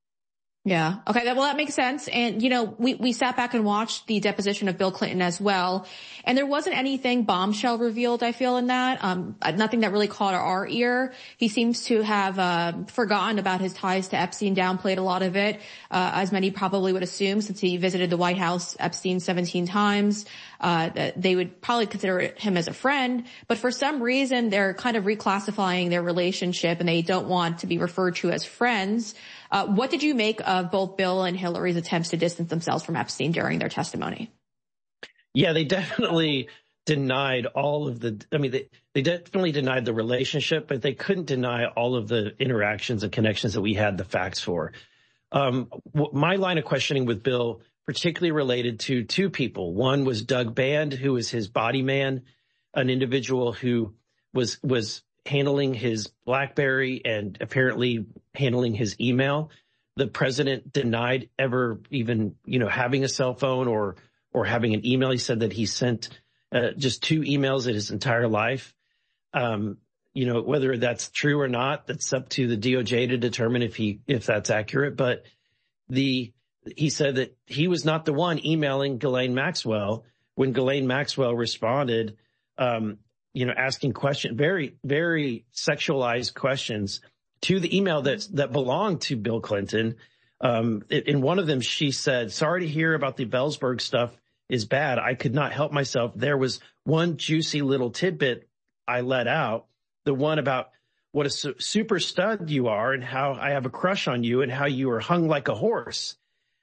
Yeah. Okay. Well, that makes sense. And, you know, we, we sat back and watched the deposition of Bill Clinton as well. And there wasn't anything bombshell revealed, I feel, in that. Um, nothing that really caught our ear. He seems to have, uh, forgotten about his ties to Epstein, downplayed a lot of it, uh, as many probably would assume, since he visited the White House, Epstein, seventeen times. Uh, that they would probably consider him as a friend, but for some reason they're kind of reclassifying their relationship and they don't want to be referred to as friends. Uh, what did you make of both Bill and Hillary's attempts to distance themselves from Epstein during their testimony? Yeah, they definitely denied all of the, I mean, they, they definitely denied the relationship, but they couldn't deny all of the interactions and connections that we had the facts for. Um, my line of questioning with Bill particularly related to two people. One was Doug Band, who was his body man, an individual who was, was handling his BlackBerry and apparently handling his email. The president denied ever even, you know, having a cell phone or, or having an email. He said that he sent uh, just two emails in his entire life. Um, you know, whether that's true or not, that's up to the D O J to determine if he, if that's accurate. But the, he said that he was not the one emailing Ghislaine Maxwell when Ghislaine Maxwell responded, um, you know, asking questions, very, very sexualized questions to the email that, that belonged to Bill Clinton. Um, in one of them, she said, "Sorry to hear about the Ellsberg stuff is bad. I could not help myself. There was one juicy little tidbit I let out, the one about what a su- super stud you are and how I have a crush on you and how you are hung like a horse."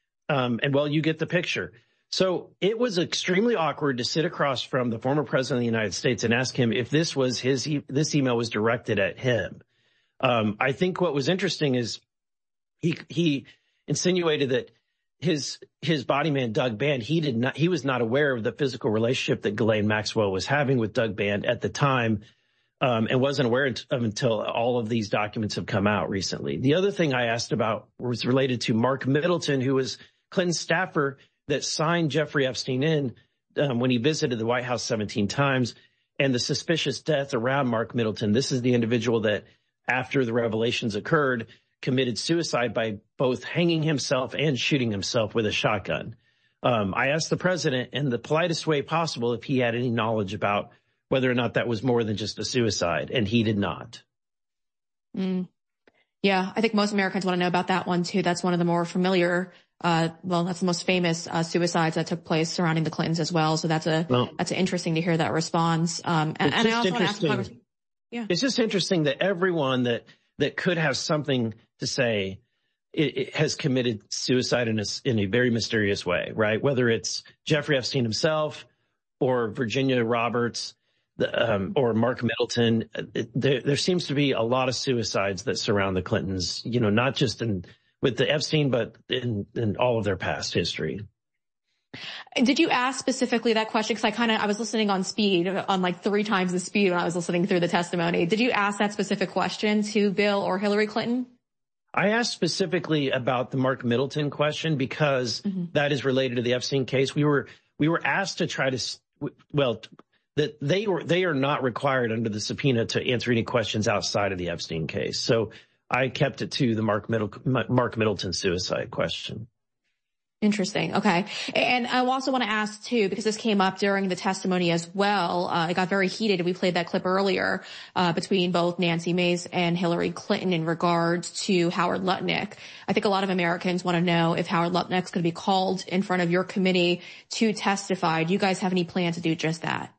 Um, and well, you get the picture. So it was extremely awkward to sit across from the former president of the United States and ask him if this was his, e- this email was directed at him. Um, I think what was interesting is he, he insinuated that his, his body man, Doug Band, he did not, he was not aware of the physical relationship that Ghislaine Maxwell was having with Doug Band at the time. Um, and wasn't aware of until all of these documents have come out recently. The other thing I asked about was related to Mark Middleton, who was Clinton's staffer that signed Jeffrey Epstein in um, when he visited the White House seventeen times, and the suspicious death around Mark Middleton. This is the individual that, after the revelations occurred, committed suicide by both hanging himself and shooting himself with a shotgun. Um, I asked the president in the politest way possible if he had any knowledge about whether or not that was more than just a suicide, and he did not. Mm. Yeah, I think most Americans want to know about that one too. That's one of the more familiar, uh, well, that's the most famous uh, suicides that took place surrounding the Clintons as well. So that's a well, that's interesting to hear that response. Um, and, and I also want to ask Congress, yeah, it's just interesting that everyone that that could have something to say it, it has committed suicide in a in a very mysterious way, right? Whether it's Jeffrey Epstein himself or Virginia Roberts. The, um, or Mark Middleton, it, there, there seems to be a lot of suicides that surround the Clintons, you know, not just in with the Epstein, but in, in all of their past history. Did you ask specifically that question? Because I kind of, I was listening on speed, on like three times the speed when I was listening through the testimony. Did you ask that specific question to Bill or Hillary Clinton? I asked specifically about the Mark Middleton question because mm-hmm. that is related to the Epstein case. We were, we were asked to try to, well, that they were, they are not required under the subpoena to answer any questions outside of the Epstein case. So I kept it to the Mark Middle, Mark Middleton suicide question. Interesting. Okay. And I also want to ask too, because this came up during the testimony as well. Uh, it got very heated. We played that clip earlier, uh, between both Nancy Mace and Hillary Clinton in regards to Howard Lutnick. I think a lot of Americans want to know if Howard Lutnick's going to be called in front of your committee to testify. Do you guys have any plan to do just that?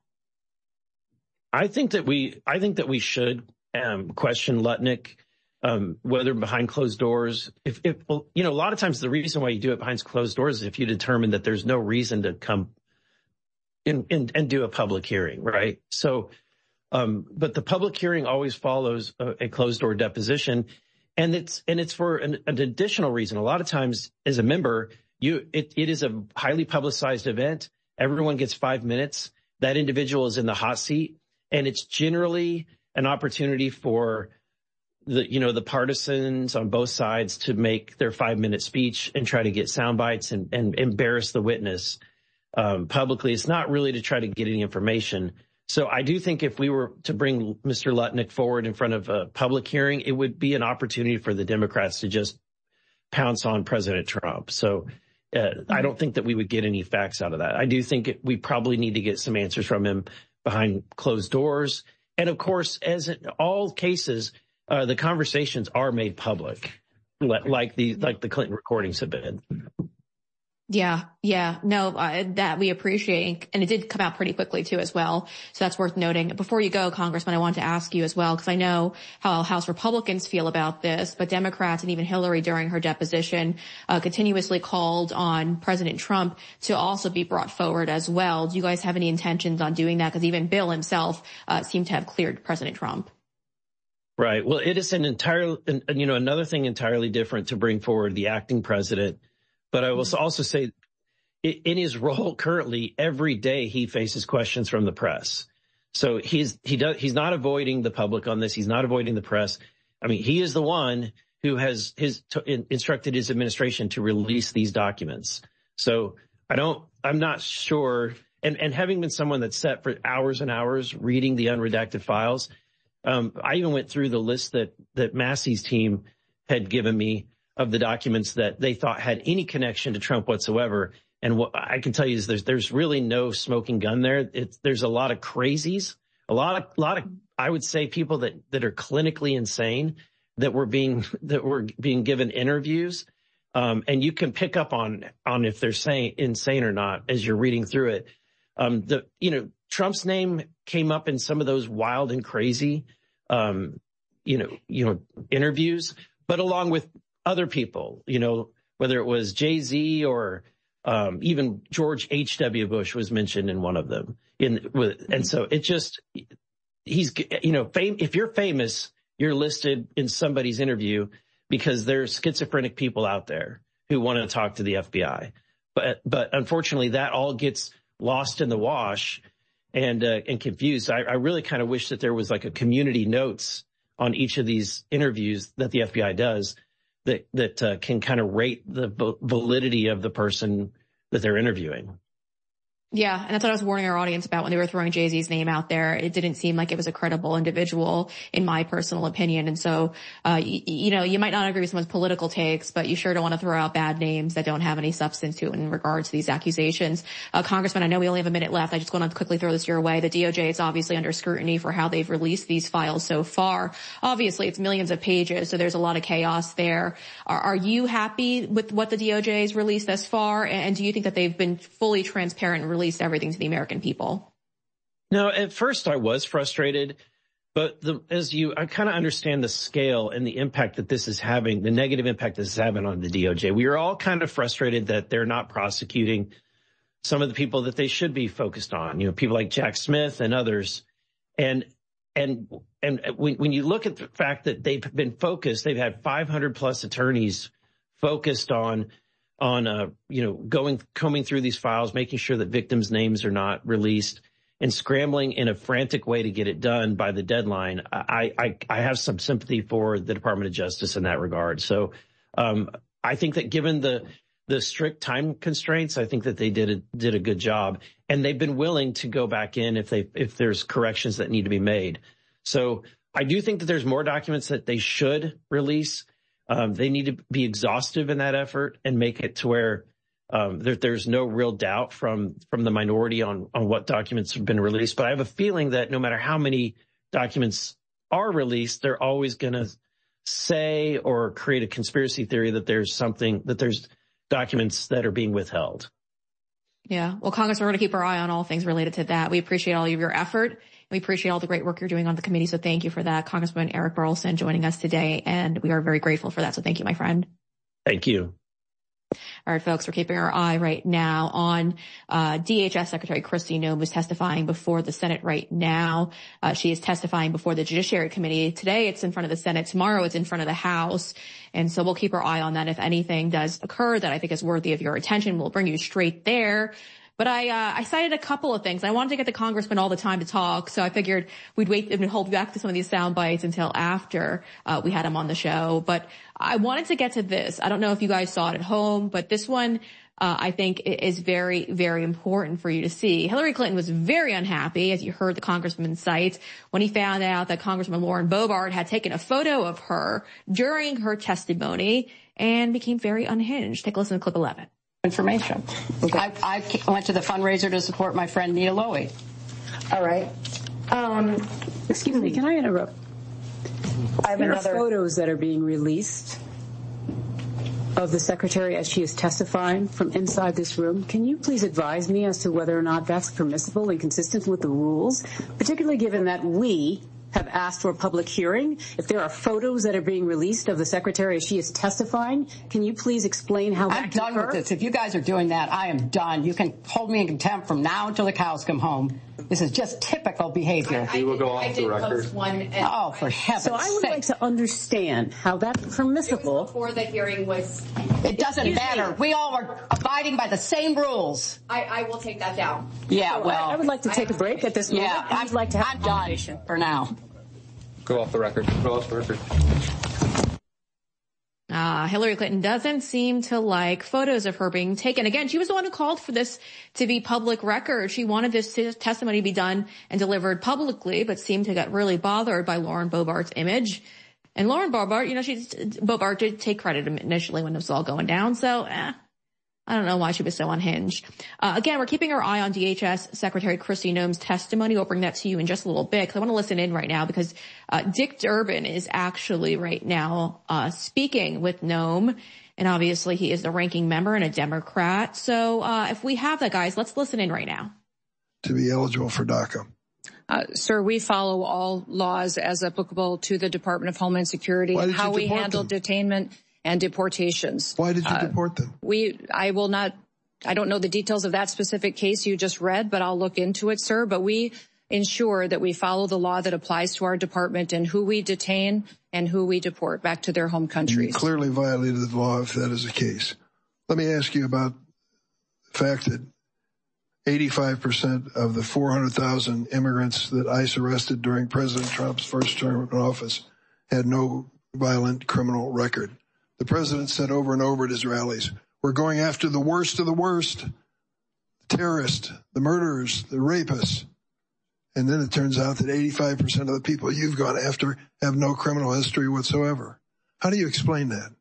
I think that we, I think that we should, um, question Lutnick. Um, whether behind closed doors, if, if, you know, a lot of times the reason why you do it behind closed doors is if you determine that there's no reason to come in, in and do a public hearing, right? So, um, but the public hearing always follows a, a closed door deposition, and it's, and it's for an, an additional reason. A lot of times as a member, you, it, it is a highly publicized event. Everyone gets five minutes. That individual is in the hot seat, and it's generally an opportunity for the, you know, the partisans on both sides to make their five minute speech and try to get sound bites and, and embarrass the witness, um, publicly. It's not really to try to get any information. So I do think if we were to bring Mister Lutnick forward in front of a public hearing, it would be an opportunity for the Democrats to just pounce on President Trump. So, uh, I don't think that we would get any facts out of that. I do think it, we probably need to get some answers from him behind closed doors. And of course, as in all cases, Uh, the conversations are made public, like the like the Clinton recordings have been. Yeah, yeah, no, uh, that we appreciate, and it did come out pretty quickly too, as well. So that's worth noting. Before you go, Congressman, I wanted to ask you as well, because I know how House Republicans feel about this, but Democrats and even Hillary during her deposition uh, continuously called on President Trump to also be brought forward as well. Do you guys have any intentions on doing that? Because even Bill himself uh, seemed to have cleared President Trump. Right. Well, it is an entire, you know, another thing entirely different to bring forward the acting president. But I will also say in his role currently, every day he faces questions from the press. So he's, he does, he's not avoiding the public on this. He's not avoiding the press. I mean, he is the one who has his t- instructed his administration to release these documents. So I don't, I'm not sure. And, and having been someone that sat for hours and hours reading the unredacted files, Um, I even went through the list that, that Massey's team had given me of the documents that they thought had any connection to Trump whatsoever. And what I can tell you is there's, there's really no smoking gun there. It's, there's a lot of crazies, a lot of, lot of, I would say people that, that are clinically insane that were being, that were being given interviews. Um, and you can pick up on, on if they're saying insane or not as you're reading through it. Um, the, you know, Trump's name came up in some of those wild and crazy, um, you know, you know, interviews, but along with other people, you know, whether it was Jay-Z or, um, even George H W Bush was mentioned in one of them. In with, and so it just, he's, you know, fame, if you're famous, you're listed in somebody's interview because there's schizophrenic people out there who want to talk to the F B I. But, but unfortunately that all gets lost in the wash and, uh, and confused. I, I really kind of wish that there was like a community notes on each of these interviews that the F B I does that, that, uh, can kind of rate the validity of the person that they're interviewing. Yeah, and that's what I was warning our audience about when they were throwing Jay-Z's name out there. It didn't seem like it was a credible individual, in my personal opinion. And so, uh, you, you know, you might not agree with someone's political takes, but you sure don't want to throw out bad names that don't have any substance to it in regard to these accusations. Uh, Congressman, I know we only have a minute left. I just want to quickly throw this your way. The D O J is obviously under scrutiny for how they've released these files so far. Obviously, it's millions of pages, so there's a lot of chaos there. Are, are you happy with what the D O J has released thus far? And do you think that they've been fully transparent and released released everything to the American people? No, at first I was frustrated, but the, as you, I kind of understand the scale and the impact that this is having, the negative impact this is having on the D O J. We are all kind of frustrated that they're not prosecuting some of the people that they should be focused on, you know, people like Jack Smith and others. And, and, and when, when you look at the fact that they've been focused, they've had five hundred plus attorneys focused on on, uh, you know, going, combing through these files, making sure that victims' names are not released and scrambling in a frantic way to get it done by the deadline. I, I, I have some sympathy for the Department of Justice in that regard. So, um, I think that given the, the strict time constraints, I think that they did a, did a good job, and they've been willing to go back in if they, if there's corrections that need to be made. So I do think that there's more documents that they should release. Um, they need to be exhaustive in that effort and make it to where Um, there, there's no real doubt from from the minority on on what documents have been released. But I have a feeling that no matter how many documents are released, they're always going to say or create a conspiracy theory that there's something, that there's documents that are being withheld. Yeah. Well, Congress, we're going to keep our eye on all things related to that. We appreciate all of your effort. We appreciate all the great work you're doing on the committee. So thank you for that. Congressman Eric Burlison joining us today, and we are very grateful for that. So thank you, my friend. Thank you. All right, folks, we're keeping our eye right now on uh D H S Secretary Kristi Noem, who's testifying before the Senate right now. Uh, she is testifying before the Judiciary Committee. Today it's in front of the Senate. Tomorrow it's in front of the House. And so we'll keep our eye on that. If anything does occur that I think is worthy of your attention, we'll bring you straight there. But I, uh, I cited a couple of things. I wanted to get the congressman all the time to talk, so I figured we'd wait and hold back to some of these sound bites until after uh, we had him on the show. But I wanted to get to this. I don't know if you guys saw it at home, but this one uh, I think is very, very important for you to see. Hillary Clinton was very unhappy, as you heard the congressman cite, when he found out that Congressman Lauren Boebert had taken a photo of her during her testimony and became very unhinged. Take a listen to clip eleven. Information. Okay. I, I went to the fundraiser to support my friend Nia Lowy. All right. Um, Excuse me, can I interrupt? I have there another. Are photos that are being released of the secretary as she is testifying from inside this room. Can you please advise me as to whether or not that's permissible and consistent with the rules, particularly given that we have asked for a public hearing? If there are photos that are being released of the secretary as she is testifying, can you please explain how that I'm done occur? with this. If you guys are doing that, I am done. You can hold me in contempt from now until the cows come home. This is just typical behavior. We will go off the record. Oh, for heaven's sake. So I would like to understand how that's permissible. Before the hearing was... It doesn't matter. We all are abiding by the same rules. I, I will take that down. Yeah, well... I would like to take a break at this moment. Yeah, I'd like to have I'm done for now. Go off the record. Go off the record. Uh, Hillary Clinton doesn't seem to like photos of her being taken. Again, she was the one who called for this to be public record. She wanted this testimony to be done and delivered publicly, but seemed to get really bothered by Lauren Boebert's image. And Lauren Boebert, you know, she Boebert did take credit initially when it was all going down. So, eh, I don't know why she was so unhinged. Uh, again, we're keeping our eye on D H S Secretary Kristi Noem's testimony. We'll bring that to you in just a little bit because I want to listen in right now because uh, Dick Durbin is actually right now uh speaking with Noem. And obviously he is the ranking member and a Democrat. So uh if we have that, guys, let's listen in right now. To be eligible for DACA. Uh, sir, we follow all laws as applicable to the Department of Homeland Security, how we handle them? Detainment and deportations. Why did you uh, deport them? We, I will not, I don't know the details of that specific case you just read, but I'll look into it, sir. But we ensure that we follow the law that applies to our department and who we detain and who we deport back to their home countries. You clearly violated the law if that is the case. Let me ask you about the fact that eighty-five percent of the four hundred thousand immigrants that ICE arrested during President Trump's first term in office had no violent criminal record. The president said over and over at his rallies, we're going after the worst of the worst, the terrorists, the murderers, the rapists. And then it turns out that eighty-five percent of the people you've gone after have no criminal history whatsoever. How do you explain that?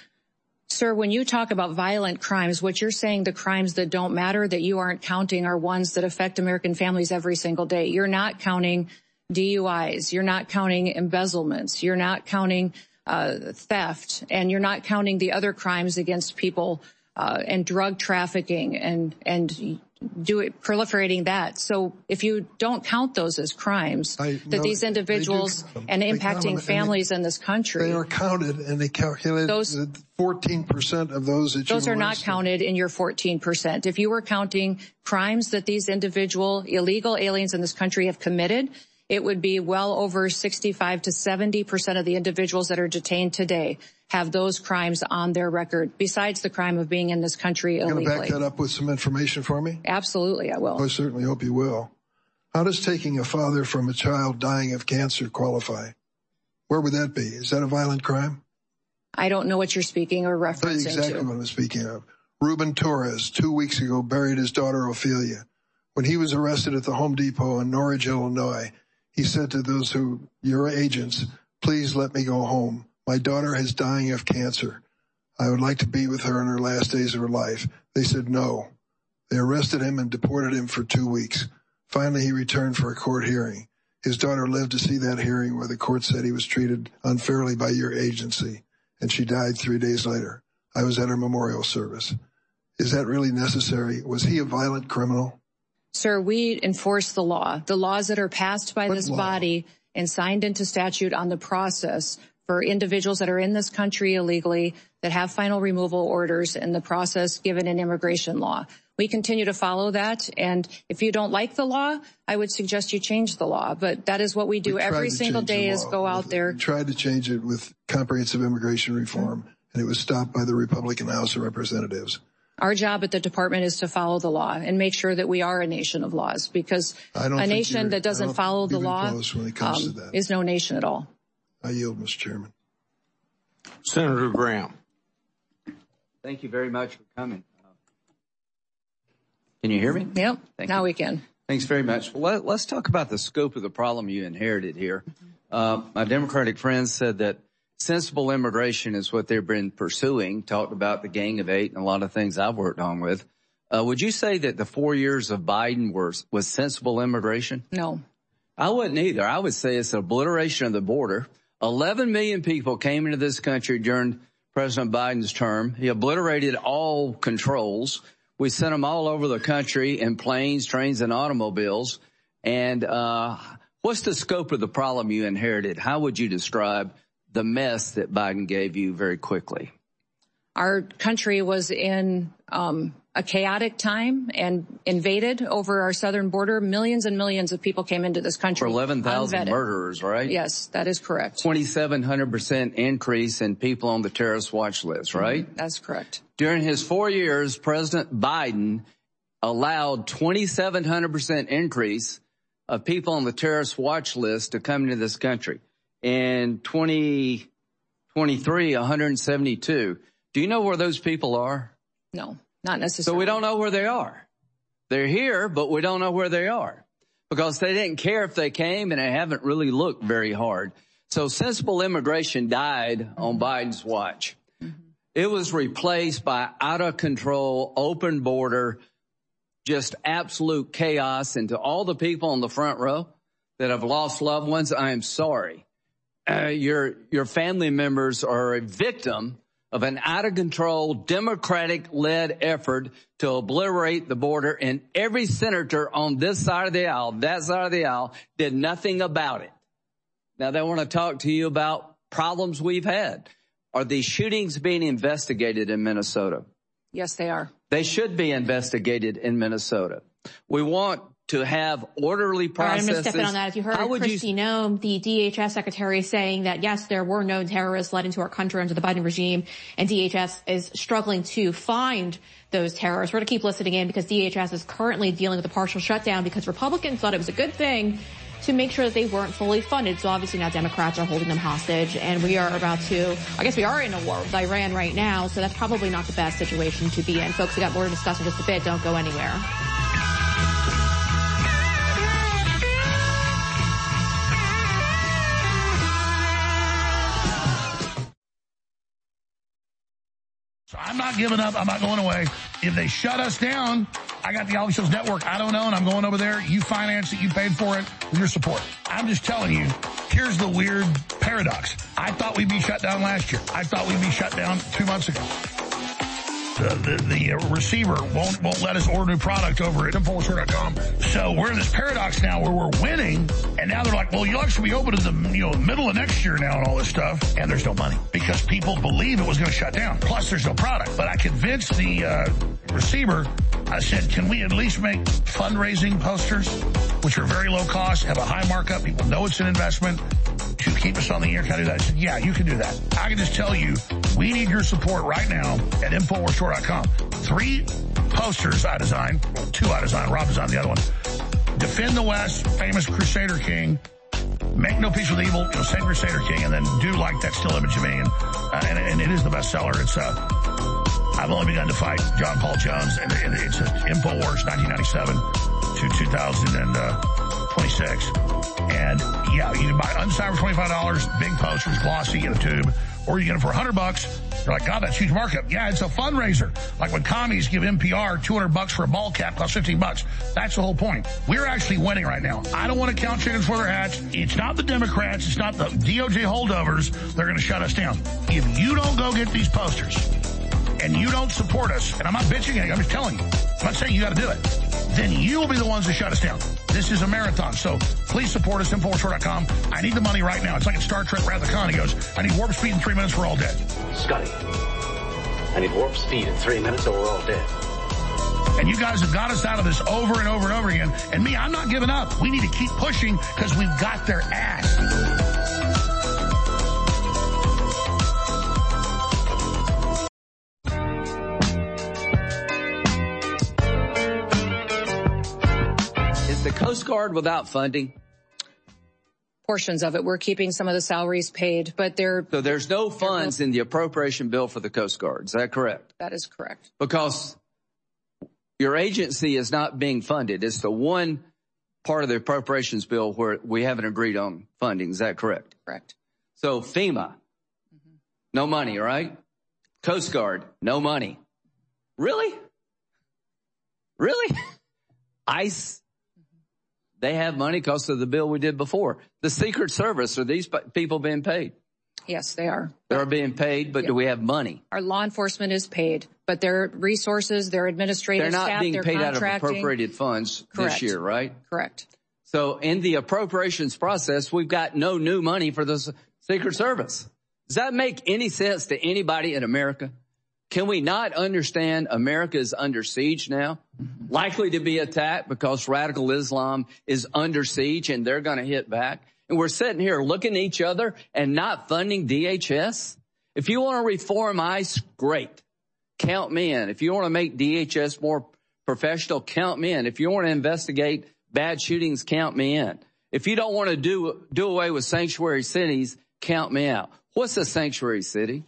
Sir, when you talk about violent crimes, what you're saying, the crimes that don't matter, that you aren't counting, are ones that affect American families every single day. You're not counting D U Is. You're not counting embezzlements. You're not counting uh theft. And you're not counting the other crimes against people uh and drug trafficking and and do it proliferating that. So if you don't count those as crimes, I, that no, these individuals and impacting families they, in this country. They are counted and they calculate those fourteen percent of those that you Those are not counted in your fourteen percent. If you were counting crimes that these individual illegal aliens in this country have committed, it would be well over sixty-five to seventy percent of the individuals that are detained today have those crimes on their record, besides the crime of being in this country illegally. You're going to back that up with some information for me? Absolutely, I will. I certainly hope you will. How does taking a father from a child dying of cancer qualify? Where would that be? Is that a violent crime? I don't know what you're speaking or referencing I'll tell you exactly to. what I'm speaking of. Ruben Torres, two weeks ago, buried his daughter Ophelia. When he was arrested at the Home Depot in Norridge, Illinois, he said to those who, your agents, please let me go home. My daughter is dying of cancer. I would like to be with her in her last days of her life. They said no. They arrested him and deported him for two weeks. Finally, he returned for a court hearing. His daughter lived to see that hearing where the court said he was treated unfairly by your agency, and she died three days later. I was at her memorial service. Is that really necessary? Was he a violent criminal? Sir, we enforce the law. The laws that are passed by What this law? body and signed into statute on the process for individuals that are in this country illegally, that have final removal orders, and the process given in immigration law. We continue to follow that, and if you don't like the law, I would suggest you change the law. But that is what we do We tried every to single change the day is law. go out there. We tried to change it with comprehensive immigration reform, and it was stopped by the Republican House of Representatives. Our job at the department is to follow the law and make sure that we are a nation of laws, because I don't a think nation you're- that I doesn't don't follow think the you're even law close when it comes um, to that. is no nation at all. I yield, Mister Chairman. Senator Graham. Thank you very much for coming. Can you hear me? Yep. Thank now you. we can. Thanks very much. Well, let, let's talk about the scope of the problem you inherited here. Uh, my Democratic friends said that sensible immigration is what they've been pursuing, talked about the Gang of Eight and a lot of things I've worked on with. Uh, would you say that the four years of Biden were, was sensible immigration? No. I wouldn't either. I would say it's an obliteration of the border. eleven million people came into this country during President Biden's term. He obliterated all controls. We sent them all over the country in planes, trains, and automobiles. And uh what's the scope of the problem you inherited? How would you describe the mess that Biden gave you very quickly? Our country was in um, a chaotic time and invaded over our southern border. Millions and millions of people came into this country. For eleven thousand unvetted. murderers, right? Yes, that is correct. twenty-seven hundred percent increase in people on the terrorist watch list, right? Mm-hmm. That's correct. During his four years, President Biden allowed twenty-seven hundred percent increase of people on the terrorist watch list to come into this country. In twenty twenty-three, one hundred seventy-two. Do you know where those people are? No, not necessarily. So we don't know where they are. They're here, but we don't know where they are because they didn't care if they came and they haven't really looked very hard. So sensible immigration died on Biden's watch. Mm-hmm. It was replaced by out of control, open border, just absolute chaos. And to all the people on the front row that have lost loved ones, I am sorry. Uh, your, your family members are a victim of an out-of-control, Democratic-led effort to obliterate the border, and every senator on this side of the aisle, that side of the aisle, did nothing about it. Now, they want to talk to you about problems we've had. Are these shootings being investigated in Minnesota? Yes, they are. They should be investigated in Minnesota. We want to have orderly processes. All right, I'm going to step in on that. If you heard Kristi Noem, the D H S secretary, saying that, yes, there were known terrorists led into our country under the Biden regime, and D H S is struggling to find those terrorists. We're going to keep listening in because D H S is currently dealing with a partial shutdown because Republicans thought it was a good thing to make sure that they weren't fully funded. So obviously now Democrats are holding them hostage, and we are about to, I guess we are in a war with Iran right now, so that's probably not the best situation to be in. Folks, we got more to discuss in just a bit. Don't go anywhere. So I'm not giving up. I'm not going away. If they shut us down, I got the Ollie Shows Network. I don't own. I'm going over there. You finance it. You paid for it with your support. I'm just telling you, here's the weird paradox. I thought we'd be shut down last year. I thought we'd be shut down two months ago. The, the, the receiver won't won't let us order new product over at info store dot com. So we're in this paradox now where we're winning, and now they're like, well, you'll actually be open in the you know middle of next year now and all this stuff, and there's no money because people believe it was going to shut down. Plus, there's no product. But I convinced the uh, receiver. I said, can we at least make fundraising posters, which are very low cost, have a high markup, people know it's an investment, to keep us on the air? Can I do that? I said, yeah, you can do that. I can just tell you, we need your support right now at info store dot com. Three posters I designed, two I designed, Rob designed the other one. Defend the West, famous Crusader King. Make no peace with evil, you know, same Crusader King, and then do like that still image of me. And, uh, and, and it is the bestseller. It's, uh, I've only begun to fight John Paul Jones, and, and it's uh, InfoWars nineteen ninety-seven to two thousand twenty-six. And yeah, you can buy unsigned for twenty-five dollars, big posters, glossy in a tube, or you get it for one hundred bucks. You're like, God, that's huge markup. Yeah, it's a fundraiser. Like when commies give N P R two hundred bucks for a ball cap, costs fifteen bucks. That's the whole point. We're actually winning right now. I don't want to count chickens for their hats. It's not the Democrats. It's not the D O J holdovers. They're going to shut us down. If you don't go get these posters and you don't support us, and I'm not bitching, I'm just telling you, I'm not saying you got to do it, then you will be the ones that shut us down. This is a marathon, so please support us, Infowars dot com. I need the money right now. It's like in Star Trek Wrath of Khan. He goes, I need warp speed in three minutes, we're all dead. Scotty, I need warp speed in three minutes or we're all dead. And you guys have got us out of this over and over and over again. And me, I'm not giving up. We need to keep pushing because we've got their ass. The Coast Guard without funding? Portions of it. We're keeping some of the salaries paid, but they're... So there's no funds in the appropriation bill for the Coast Guard. Is that correct? That is correct. Because your agency is not being funded. It's the one part of the appropriations bill where we haven't agreed on funding. Is that correct? Correct. So FEMA, mm-hmm. no money, right? Coast Guard, no money. Really? Really? ICE... They have money because of the bill we did before. The Secret Service, are these people being paid? Yes, they are. They're being paid, but yeah. do we have money? Our law enforcement is paid, but their resources, their administrative staff, they're not being paid out of appropriated funds Correct. this year, right? Correct. So in the appropriations process, we've got no new money for the Secret Service. Does that make any sense to anybody in America? Can we not understand America is under siege now? Mm-hmm. Likely to be attacked because radical Islam is under siege and they're going to hit back. And we're sitting here looking at each other and not funding D H S. If you want to reform ICE, great. Count me in. If you want to make D H S more professional, count me in. If you want to investigate bad shootings, count me in. If you don't want to do, do away with sanctuary cities, count me out. What's a sanctuary city?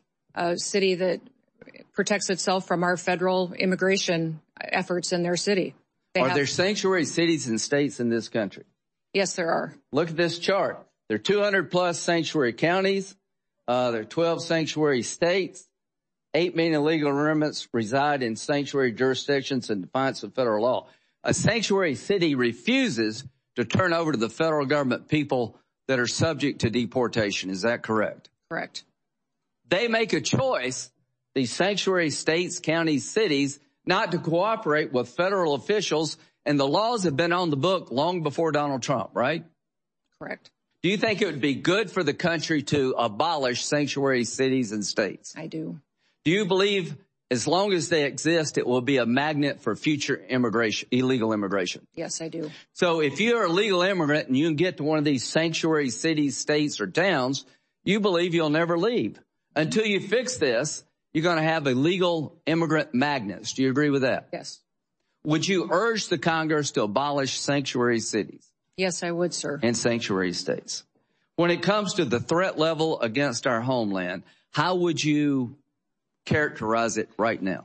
A city that protects itself from our federal immigration efforts in their city. They are have, there sanctuary cities and states in this country? Yes, there are. Look at this chart. There are two hundred plus sanctuary counties. Uh, there are twelve sanctuary states. eight million illegal immigrants reside in sanctuary jurisdictions in defiance of federal law. A sanctuary city refuses to turn over to the federal government people that are subject to deportation. Is that correct? Correct. They make a choice, these sanctuary states, counties, cities, not to cooperate with federal officials, and the laws have been on the book long before Donald Trump, right? Correct. Do you think it would be good for the country to abolish sanctuary cities and states? I do. Do you believe as long as they exist, it will be a magnet for future immigration, illegal immigration? Yes, I do. So if you're a legal immigrant and you can get to one of these sanctuary cities, states, or towns, you believe you'll never leave. Until you fix this, you're going to have illegal immigrant magnets. Do you agree with that? Yes. Would you urge the Congress to abolish sanctuary cities? Yes, I would, sir. And sanctuary states. When it comes to the threat level against our homeland, how would you characterize it right now?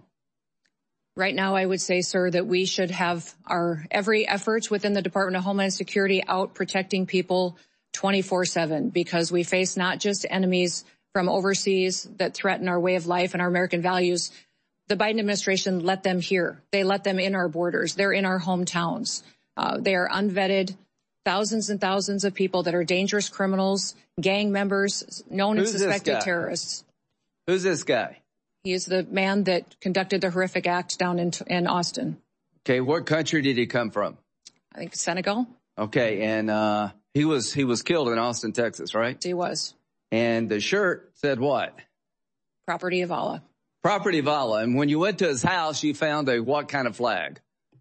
Right now, I would say, sir, that we should have our every efforts within the Department of Homeland Security out protecting people twenty-four seven, because we face not just enemies from overseas that threaten our way of life and our American values. The Biden administration let them here. They let them in our borders. They're in our hometowns. Uh, they are unvetted, thousands and thousands of people that are dangerous criminals, gang members, known and suspected terrorists. Who's this guy? He is the man that conducted the horrific act down in, in Austin. Okay, what country did he come from? I think Senegal. Okay, and uh, he was he was killed in Austin, Texas, right? He was. And the shirt said what? Property of Allah. Property of Allah. And when you went to his house, you found a what kind of flag?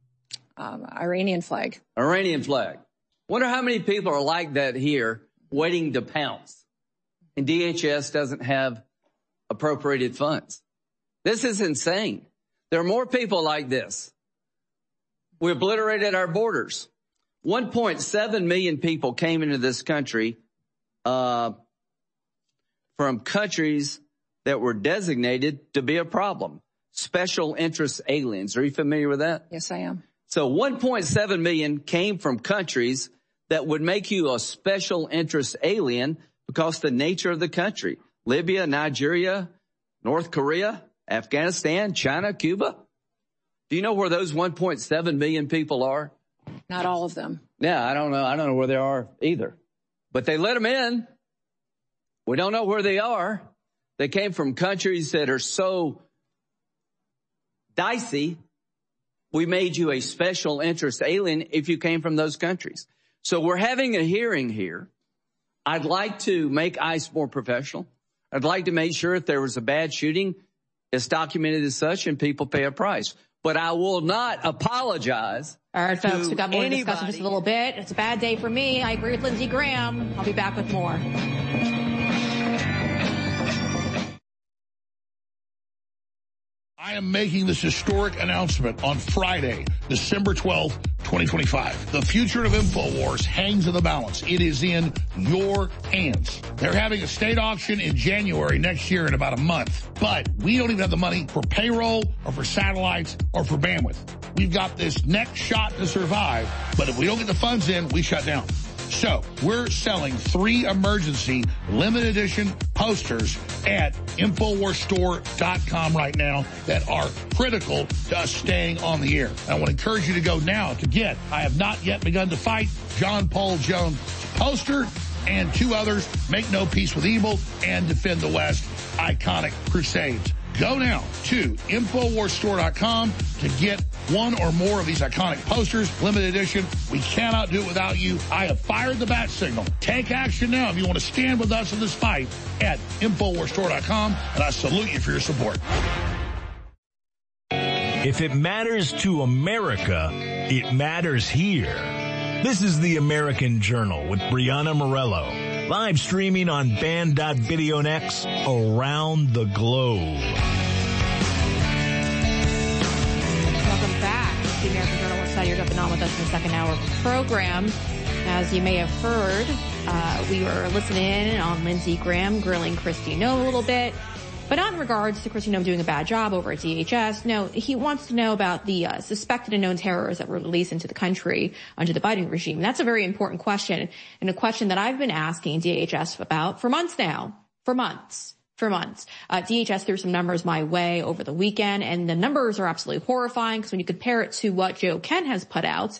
Um, Iranian flag. Iranian flag. Wonder how many people are like that here waiting to pounce. And D H S doesn't have appropriated funds. This is insane. There are more people like this. We obliterated our borders. one point seven million people came into this country uh, from countries that were designated to be a problem. Special interest aliens. Are you familiar with that? Yes, I am. So one point seven million came from countries that would make you a special interest alien because of the nature of the country. Libya, Nigeria, North Korea, Afghanistan, China, Cuba. Do you know where those one point seven million people are? Not all of them. Yeah, I don't know. I don't know where they are either. But they let them in. We don't know where they are. They came from countries that are so dicey. We made you a special interest alien if you came from those countries. So we're having a hearing here. I'd like to make ICE more professional. I'd like to make sure if there was a bad shooting, it's documented as such and people pay a price. But I will not apologize. All right, folks, we've got more anybody. to discuss in just a little bit. It's a bad day for me. I agree with Lindsey Graham. I'll be back with more. I am making this historic announcement on Friday, December twelfth, twenty twenty-five. The future of InfoWars hangs in the balance. It is in your hands. They're having a state auction in January next year in about a month. But we don't even have the money for payroll or for satellites or for bandwidth. We've got this next shot to survive, but if we don't get the funds in, we shut down. So we're selling three emergency limited edition posters at Infowars Store dot com right now that are critical to us staying on the air. I want to encourage you to go now to get I Have Not Yet Begun to Fight, John Paul Jones poster, and two others, Make No Peace with Evil and Defend the West, Iconic Crusades. Go now to Infowars Store dot com to get one or more of these iconic posters, limited edition. We cannot do it without you. I have fired the bat signal. Take action now if you want to stand with us in this fight at Infowars Store dot com, and I salute you for your support. If it matters to America, it matters here. This is the American Journal with Brianna Morello, live streaming on band dot video and X around the globe. Welcome back to the American Journal. We're excited you're jumping on with us in the second hour of the program. As you may have heard, uh, we were listening in on Lindsey Graham grilling Kristi Noem a little bit. But not in regards to Kristi Noem doing a bad job over at D H S. No, he wants to know about the uh, suspected and known terrorists that were released into the country under the Biden regime. And that's a very important question, and a question that I've been asking D H S about for months now. For months. For months. Uh, D H S threw some numbers my way over the weekend, and the numbers are absolutely horrifying because when you compare it to what Joe Ken has put out,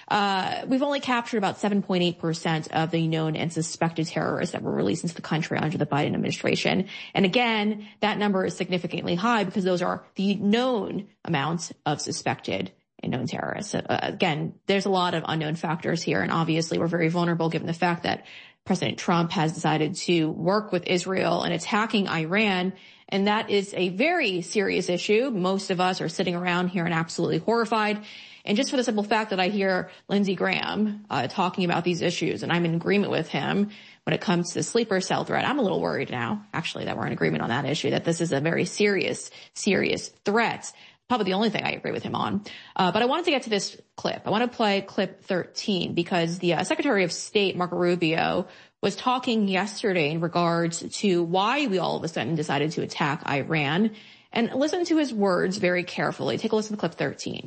Uh, we've only captured about seven point eight percent of the known and suspected terrorists that were released into the country under the Biden administration. And again, that number is significantly high because those are the known amounts of suspected and known terrorists. Uh, again, there's a lot of unknown factors here, and obviously we're very vulnerable given the fact that President Trump has decided to work with Israel in attacking Iran. And that is a very serious issue. Most of us are sitting around here and absolutely horrified. And just for the simple fact that I hear Lindsey Graham uh, talking about these issues, and I'm in agreement with him when it comes to the sleeper cell threat, I'm a little worried now, actually, that we're in agreement on that issue, that this is a very serious, serious threat. Probably the only thing I agree with him on. Uh, but I wanted to get to this clip. I want to play clip thirteen because the uh, Secretary of State, Marco Rubio, was talking yesterday in regards to why we all of a sudden decided to attack Iran. And listen to his words very carefully. Take a listen to clip thirteen.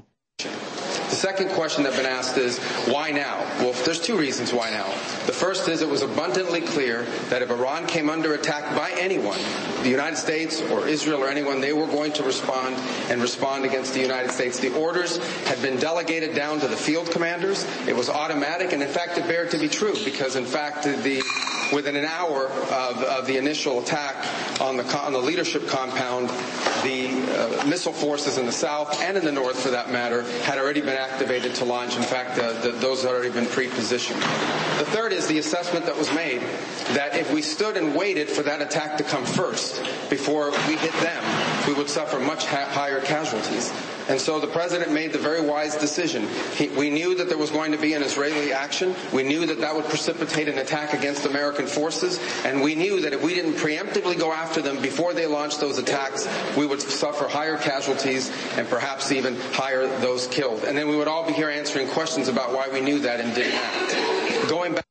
The second question that's been asked is, why now? Well, there's two reasons why now. The first is it was abundantly clear that if Iran came under attack by anyone, the United States or Israel or anyone, they were going to respond and respond against the United States. The orders had been delegated down to the field commanders. It was automatic, and in fact, it bared to be true because, in fact, the within an hour of, of the initial attack on the, on the leadership compound, the uh, missile forces in the south and in the north, for that matter, had already been activated to launch. In fact, uh, the, those had already been pre-positioned. The third is the assessment that was made that if we stood and waited for that attack to come first before we hit them, we would suffer much ha- higher casualties. And so the president made the very wise decision. He, we knew that there was going to be an Israeli action. We knew that that would precipitate an attack against American forces. And we knew that if we didn't preemptively go after them before they launched those attacks, we would suffer higher casualties and perhaps even higher those killed. And then we would all be here answering questions about why we knew that and didn't act. Going back.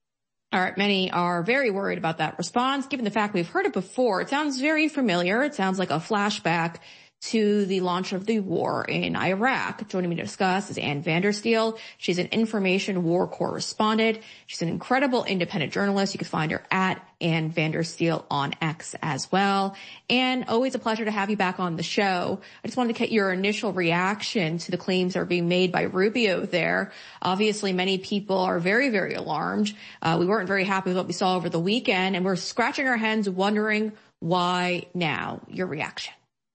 All right, many are very worried about that response. Given the fact we've heard it before, it sounds very familiar. It sounds like a flashback to the launch of the war in Iraq. Joining me to discuss is Ann Vandersteel. She's an information war correspondent. She's an incredible independent journalist. You can find her at Ann Vandersteel on X as well. And always a pleasure to have you back on the show. I just wanted to get your initial reaction to the claims that are being made by Rubio there. Obviously, many people are very, very alarmed. Uh, we weren't very happy with what we saw over the weekend, and we're scratching our heads wondering why now. Your reaction?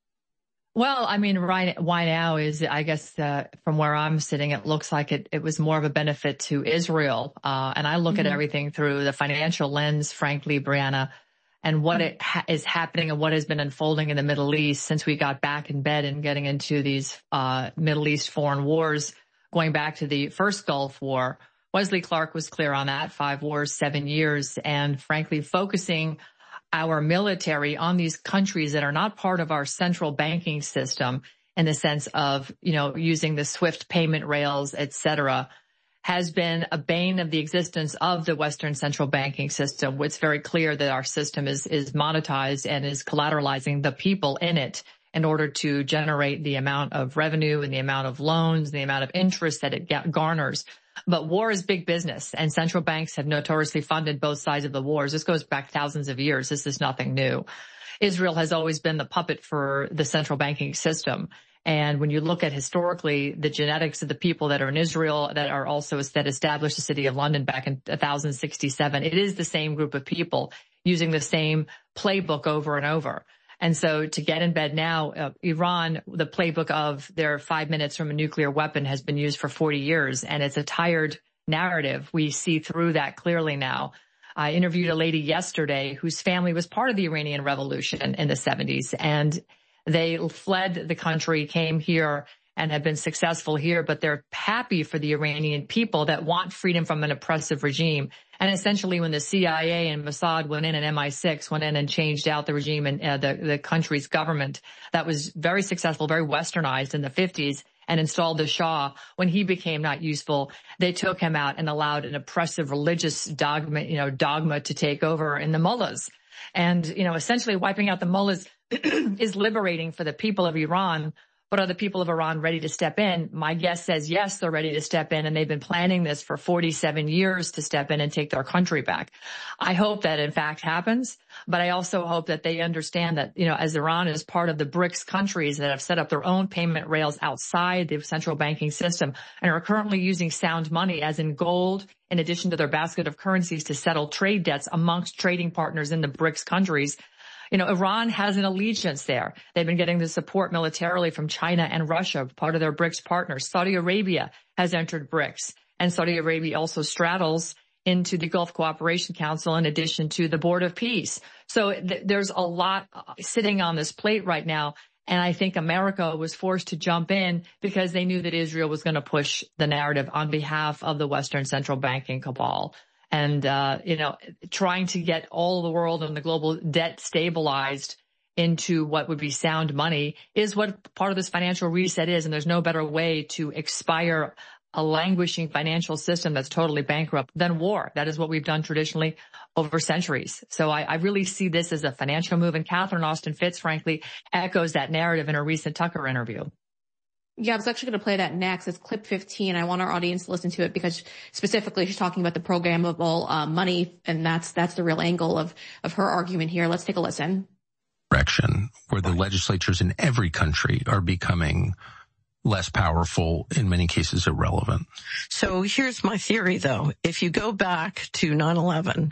Well, I mean, right, why now is, I guess, uh, from where I'm sitting, it looks like it, it was more of a benefit to Israel. Uh, and I look mm-hmm. at everything through the financial lens, frankly, Brianna, and what it ha- is happening and what has been unfolding in the Middle East since we got back in bed and getting into these, uh, Middle East foreign wars, going back to the first Gulf War. Wesley Clark was clear on that, five wars, seven years, and frankly, focusing our military on these countries that are not part of our central banking system in the sense of, you know, using the SWIFT payment rails, et cetera, has been a bane of the existence of the Western central banking system. It's very clear that our system is, is monetized and is collateralizing the people in it in order to generate the amount of revenue and the amount of loans, the amount of interest that it garners. But war is big business, and central banks have notoriously funded both sides of the wars. This goes back thousands of years. This is nothing new. Israel has always been the puppet for the central banking system. And when you look at historically the genetics of the people that are in Israel that are also that established the city of London back in one thousand sixty-seven, it is the same group of people using the same playbook over and over. And so to get in bed now, uh, Iran, the playbook of their five minutes from a nuclear weapon has been used for forty years, and it's a tired narrative. We see through that clearly now. I interviewed a lady yesterday whose family was part of the Iranian Revolution in the seventies, and they fled the country, came here, and have been successful here, but they're happy for the Iranian people that want freedom from an oppressive regime. And essentially when the C I A and Mossad went in and M I six went in and changed out the regime and uh, the, the country's government that was very successful, very westernized in the fifties and installed the Shah, when he became not useful, they took him out and allowed an oppressive religious dogma, you know, dogma to take over in the mullahs. And, you know, essentially wiping out the mullahs is liberating for the people of Iran. But are the people of Iran ready to step in? My guess says yes, they're ready to step in, and they've been planning this for forty-seven years to step in and take their country back. I hope that in fact happens, but I also hope that they understand that, you know, as Iran is part of the BRICS countries that have set up their own payment rails outside the central banking system and are currently using sound money, as in gold, in addition to their basket of currencies to settle trade debts amongst trading partners in the BRICS countries. You know, Iran has an allegiance there. They've been getting the support militarily from China and Russia, part of their BRICS partners. Saudi Arabia has entered BRICS, and Saudi Arabia also straddles into the Gulf Cooperation Council in addition to the Board of Peace. So th- there's a lot sitting on this plate right now, and I think America was forced to jump in because they knew that Israel was going to push the narrative on behalf of the Western central banking cabal. And, uh, you know, trying to get all the world and the global debt stabilized into what would be sound money is what part of this financial reset is. And there's no better way to expire a languishing financial system that's totally bankrupt than war. That is what we've done traditionally over centuries. So I, I really see this as a financial move. And Catherine Austin Fitts, frankly, echoes that narrative in a recent Tucker interview. Yeah, I was actually going to play that next. It's clip fifteen. I want our audience to listen to it because specifically she's talking about the programmable uh, money, and that's that's the real angle of of her argument here. Let's take a listen. Direction where the legislatures in every country are becoming less powerful, in many cases irrelevant. So here's my theory, though. If you go back to nine eleven,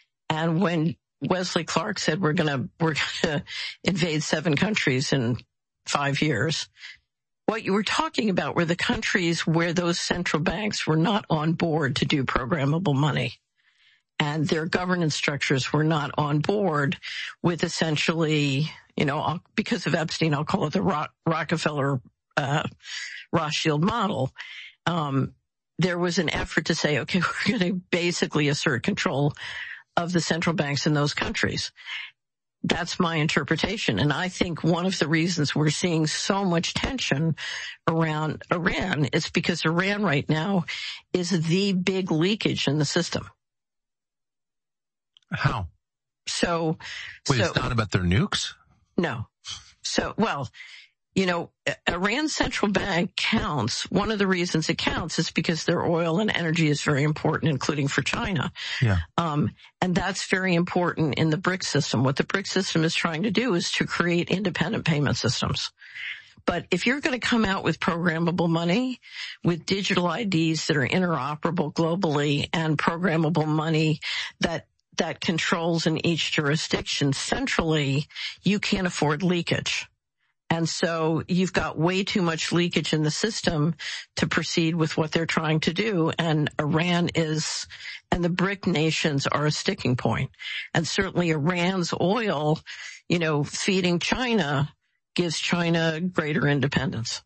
and when Wesley Clark said we're going to we're going to invade seven countries in five years. What you were talking about were the countries where those central banks were not on board to do programmable money. And their governance structures were not on board with essentially, you know, because of Epstein, I'll call it the Rock, Rockefeller, uh, Rothschild model. Um, there was an effort to say, okay, we're going to basically assert control of the central banks in those countries. That's my interpretation. And I think one of the reasons we're seeing so much tension around Iran is because Iran right now is the big leakage in the system. How? So, Wait, so, it's not about their nukes? No. So, well, you know, Iran's central bank counts. One of the reasons it counts is because their oil and energy is very important, including for China. Yeah. Um, and that's very important in the BRICS system. What the BRICS system is trying to do is to create independent payment systems. But if you're going to come out with programmable money, with digital I Ds that are interoperable globally, and programmable money that that controls in each jurisdiction centrally, you can't afford leakage. And so you've got way too much leakage in the system to proceed with what they're trying to do. And Iran is, and the BRIC nations are a sticking point. And certainly Iran's oil, you know, feeding China gives China greater independence.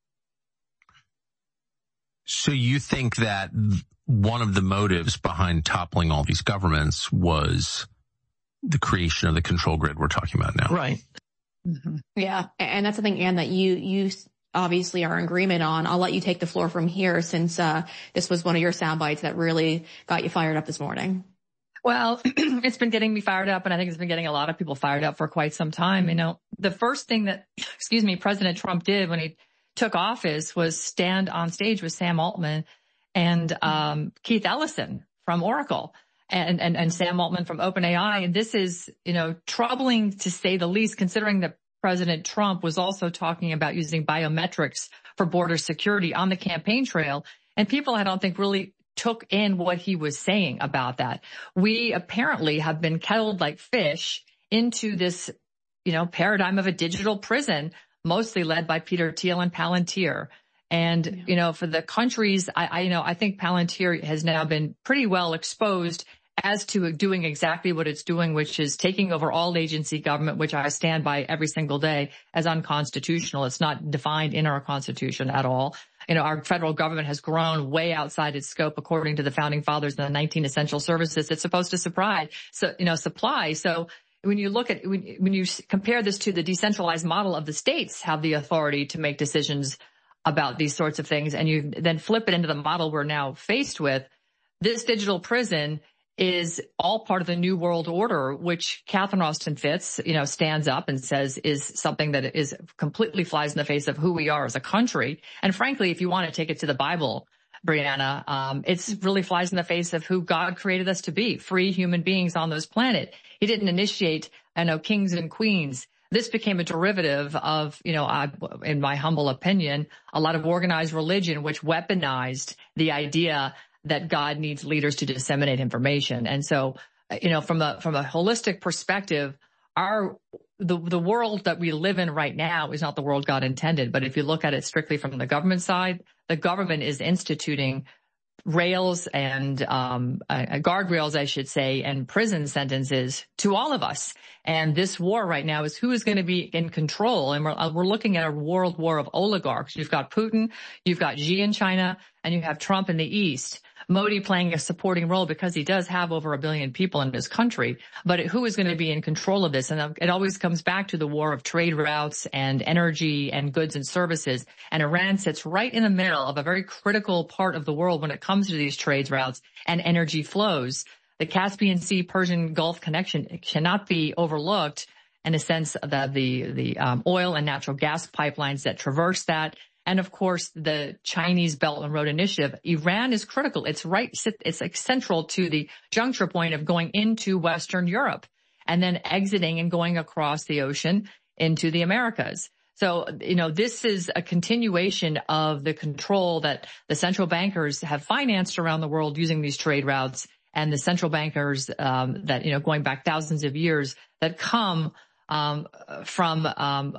So you think that one of the motives behind toppling all these governments was the creation of the control grid we're talking about now? Right. Mm-hmm. Yeah. And that's something, Ann, that you, you obviously are in agreement on. I'll let you take the floor from here since, uh, this was one of your sound bites that really got you fired up this morning. Well, it's been getting me fired up, and I think it's been getting a lot of people fired up for quite some time. You know, the first thing that, excuse me, President Trump did when he took office was stand on stage with Sam Altman and, um, Keith Ellison from Oracle. And, and, and Sam Altman from OpenAI. And this is, you know, troubling to say the least, considering that President Trump was also talking about using biometrics for border security on the campaign trail. And people, I don't think, really took in what he was saying about that. We apparently have been kettled like fish into this, you know, paradigm of a digital prison, mostly led by Peter Thiel and Palantir. And, yeah. you know, for the countries, I, I, you know, I think Palantir has now been pretty well exposed as to doing exactly what it's doing, which is taking over all agency government, which I stand by every single day as unconstitutional. It's not defined in our Constitution at all. You know, our federal government has grown way outside its scope, according to the founding fathers and the nineteen essential services it's supposed to supply. So, you know, supply. So when you look at, when, when you compare this to the decentralized model of the states have the authority to make decisions about these sorts of things, and you then flip it into the model we're now faced with, this digital prison is all part of the New World Order, which Catherine Austin Fitts, you know, stands up and says is something that is completely flies in the face of who we are as a country. And frankly, if you want to take it to the Bible, Brianna, um, it's really flies in the face of who God created us to be, free human beings on this planet. He didn't initiate, I know, kings and queens. This became a derivative of, you know, I, in my humble opinion, a lot of organized religion, which weaponized the idea that God needs leaders to disseminate information. And so, you know, from a, from a holistic perspective, our, the, the world that we live in right now is not the world God intended. But if you look at it strictly from the government side, the government is instituting rails and, um, uh, guardrails, I should say, and prison sentences to all of us. And this war right now is who is going to be in control. And we're, uh, we're looking at a world war of oligarchs. You've got Putin, you've got Xi in China, and you have Trump in the East. Modi playing a supporting role because he does have over a billion people in his country. But who is going to be in control of this? And it always comes back to the war of trade routes and energy and goods and services. And Iran sits right in the middle of a very critical part of the world when it comes to these trade routes and energy flows. The Caspian Sea Persian Gulf connection cannot be overlooked in a sense that the, the um, oil and natural gas pipelines that traverse that. And of course, the Chinese Belt and Road Initiative. Iran is critical. It's right. It's like central to the juncture point of going into Western Europe and then exiting and going across the ocean into the Americas. So, you know, this is a continuation of the control that the central bankers have financed around the world using these trade routes, and the central bankers um, that, you know, going back thousands of years that come um, from um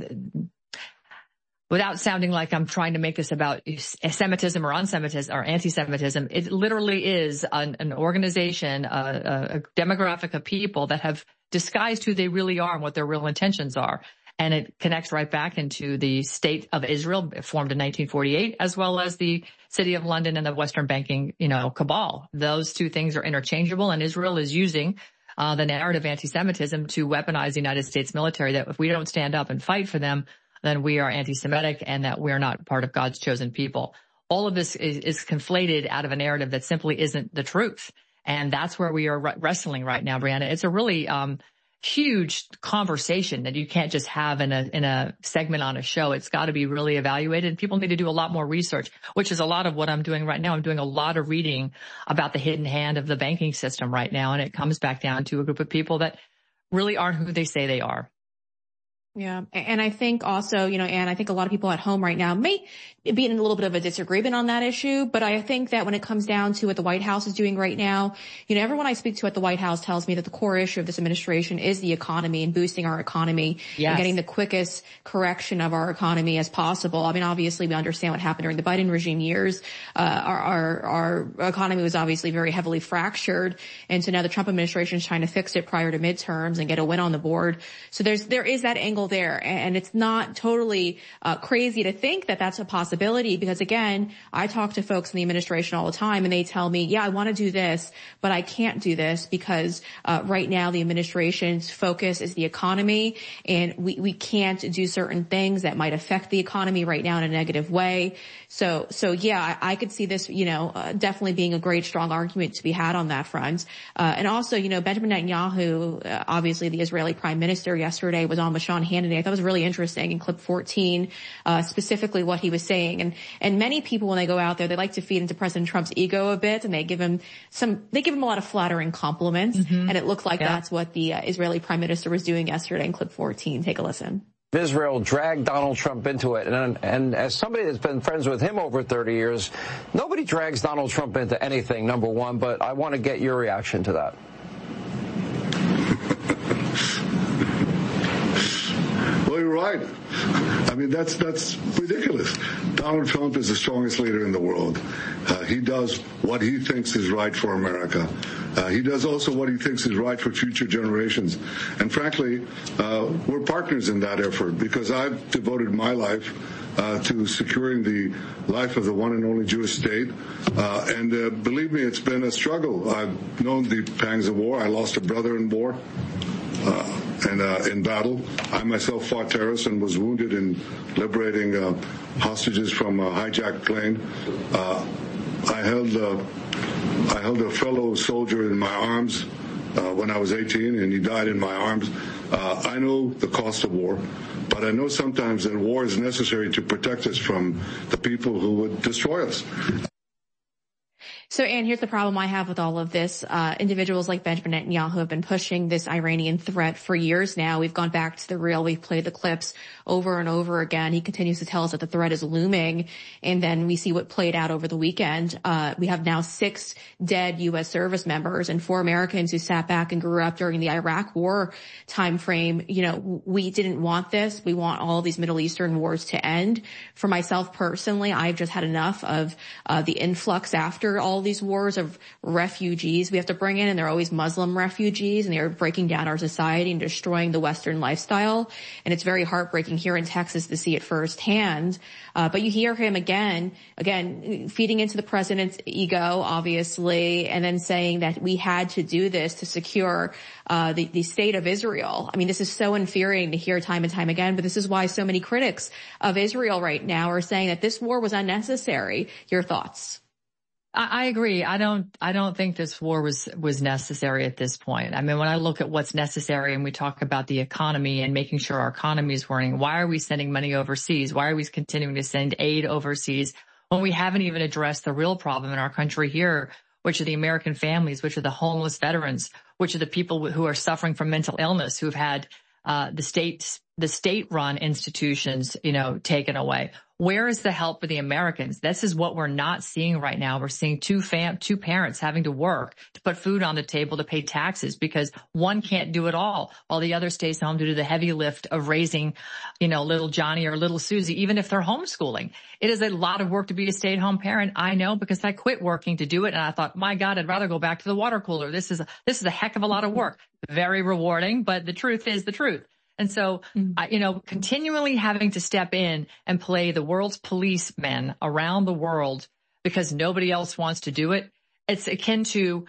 without sounding like I'm trying to make this about Semitism or unsemitism or anti-Semitism, it literally is an, an organization, a, a demographic of people that have disguised who they really are and what their real intentions are. And it connects right back into the state of Israel, formed in nineteen forty-eight, as well as the city of London and the Western banking, you know, cabal. Those two things are interchangeable, and Israel is using uh, the narrative anti-Semitism to weaponize the United States military, that if we don't stand up and fight for them, then we are anti-Semitic and that we're not part of God's chosen people. All of this is, is conflated out of a narrative that simply isn't the truth. And that's where we are re- wrestling right now, Brianna. It's a really um huge conversation that you can't just have in a, in a segment on a show. It's got to be really evaluated. People need to do a lot more research, which is a lot of what I'm doing right now. I'm doing a lot of reading about the hidden hand of the banking system right now. And it comes back down to a group of people that really aren't who they say they are. Yeah. And I think also, you know, and I think a lot of people at home right now may be in a little bit of a disagreement on that issue. But I think that when it comes down to what the White House is doing right now, you know, everyone I speak to at the White House tells me that the core issue of this administration is the economy and boosting our economy yes. and getting the quickest correction of our economy as possible. I mean, obviously we understand what happened during the Biden regime years. Uh, our, our, our economy was obviously very heavily fractured. And so now the Trump administration is trying to fix it prior to midterms and get a win on the board. So there's, there is that angle there. And it's not totally uh, crazy to think that that's a possibility because, again, I talk to folks in the administration all the time and they tell me, yeah, I want to do this, but I can't do this because uh, right now the administration's focus is the economy and we, we can't do certain things that might affect the economy right now in a negative way. So, so yeah, I, I could see this, you know, uh, definitely being a great, strong argument to be had on that front. Uh, and also, you know, Benjamin Netanyahu, uh, obviously the Israeli prime minister yesterday was on with Sean Hannity. I thought it was really interesting in clip fourteen, uh, specifically what he was saying. And, and many people, when they go out there, they like to feed into President Trump's ego a bit and they give him some, they give him a lot of flattering compliments. Mm-hmm. And it looked like yeah. that's what the uh, Israeli prime minister was doing yesterday in clip fourteen. Take a listen. Israel dragged Donald Trump into it. And, and as somebody that's been friends with him over thirty years, nobody drags Donald Trump into anything, number one, but I want to get your reaction to that. Well, you're right. I mean, that's that's ridiculous. Donald Trump is the strongest leader in the world. Uh, he does what he thinks is right for America. Uh, he does also what he thinks is right for future generations. And frankly, uh, we're partners in that effort because I've devoted my life uh, to securing the life of the one and only Jewish state. Uh, and uh, believe me, it's been a struggle. I've known the pangs of war. I lost a brother in war. Uh, and uh, in battle. I myself fought terrorists and was wounded in liberating uh, hostages from a hijacked plane. Uh, I held uh, I held a fellow soldier in my arms uh, when I was eighteen, and he died in my arms. Uh, I know the cost of war, but I know sometimes that war is necessary to protect us from the people who would destroy us. So, Ann, here's the problem I have with all of this. Uh, individuals like Benjamin Netanyahu have been pushing this Iranian threat for years now. We've gone back to the reel. We've played the clips over and over again. He continues to tell us that the threat is looming. And then we see what played out over the weekend. Uh, we have now six dead U S service members and four Americans who sat back and grew up during the Iraq war time frame. You know, we didn't want this. We want all of these Middle Eastern wars to end. For myself personally, I've just had enough of uh, the influx after all these wars of refugees we have to bring in, and they're always Muslim refugees, and they're breaking down our society and destroying the Western lifestyle. And it's very heartbreaking here in Texas to see it firsthand. Uh, but you hear him again, again, feeding into the president's ego, obviously, and then saying that we had to do this to secure uh, the, the state of Israel. I mean, this is so infuriating to hear time and time again, but this is why so many critics of Israel right now are saying that this war was unnecessary. Your thoughts? I agree. I don't, I don't think this war was, was necessary at this point. I mean, when I look at what's necessary and we talk about the economy and making sure our economy is running, why are we sending money overseas? Why are we continuing to send aid overseas when we haven't even addressed the real problem in our country here, which are the American families, which are the homeless veterans, which are the people who are suffering from mental illness, who've had, uh, the state, the state run institutions, you know, taken away. Where is the help for the Americans? This is what we're not seeing right now. We're seeing two fam, two parents having to work to put food on the table to pay taxes because one can't do it all while the other stays home to do the heavy lift of raising, you know, little Johnny or little Susie, even if they're homeschooling. It is a lot of work to be a stay-at-home parent. I know because I quit working to do it. And I thought, my God, I'd rather go back to the water cooler. This is, a, this is a heck of a lot of work. Very rewarding, but the truth is the truth. And so, mm-hmm. I, you know, continually having to step in and play the world's policemen around the world because nobody else wants to do it. It's akin to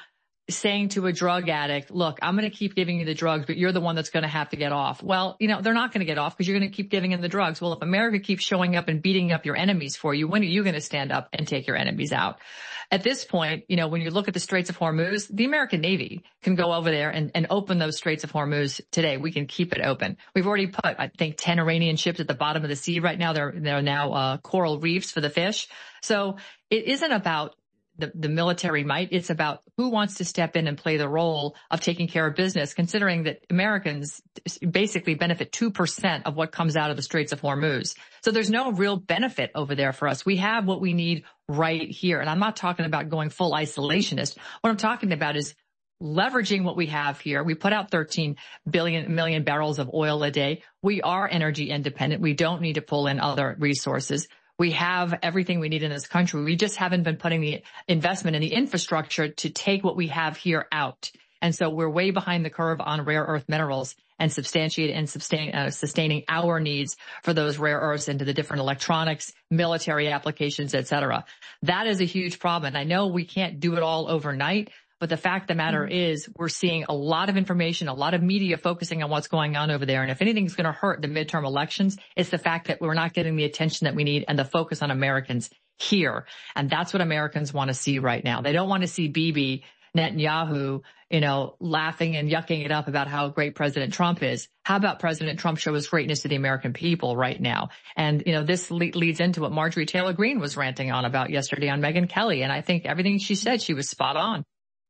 saying to a drug addict, look, I'm going to keep giving you the drugs, but you're the one that's going to have to get off. Well, you know, they're not going to get off because you're going to keep giving them the drugs. Well, if America keeps showing up and beating up your enemies for you, when are you going to stand up and take your enemies out? At this point, you know, when you look at the Straits of Hormuz, the American Navy can go over there and, and open those Straits of Hormuz today. We can keep it open. We've already put, I think, ten Iranian ships at the bottom of the sea right now. They're, they're now, uh, coral reefs for the fish. So it isn't about the, the military might. It's about who wants to step in and play the role of taking care of business, considering that Americans basically benefit two percent of what comes out of the Straits of Hormuz. So there's no real benefit over there for us. We have what we need right here. And I'm not talking about going full isolationist. What I'm talking about is leveraging what we have here. We put out thirteen billion million barrels of oil a day. We are energy independent. We don't need to pull in other resources. We have everything we need in this country. We just haven't been putting the investment in the infrastructure to take what we have here out. And so we're way behind the curve on rare earth minerals and substantiate and sustain, uh, sustaining our needs for those rare earths into the different electronics, military applications, et cetera. That is a huge problem. And I know we can't do it all overnight, but the fact of the matter mm-hmm. is we're seeing a lot of information, a lot of media focusing on what's going on over there. And if anything's going to hurt the midterm elections, it's the fact that we're not getting the attention that we need and the focus on Americans here. And that's what Americans want to see right now. They don't want to see Bibi Netanyahu, you know, laughing and yucking it up about how great President Trump is. How about President Trump show his greatness to the American people right now? And, you know, this le- leads into what Marjorie Taylor Greene was ranting on about yesterday on Megyn Kelly. And I think everything she said, she was spot on.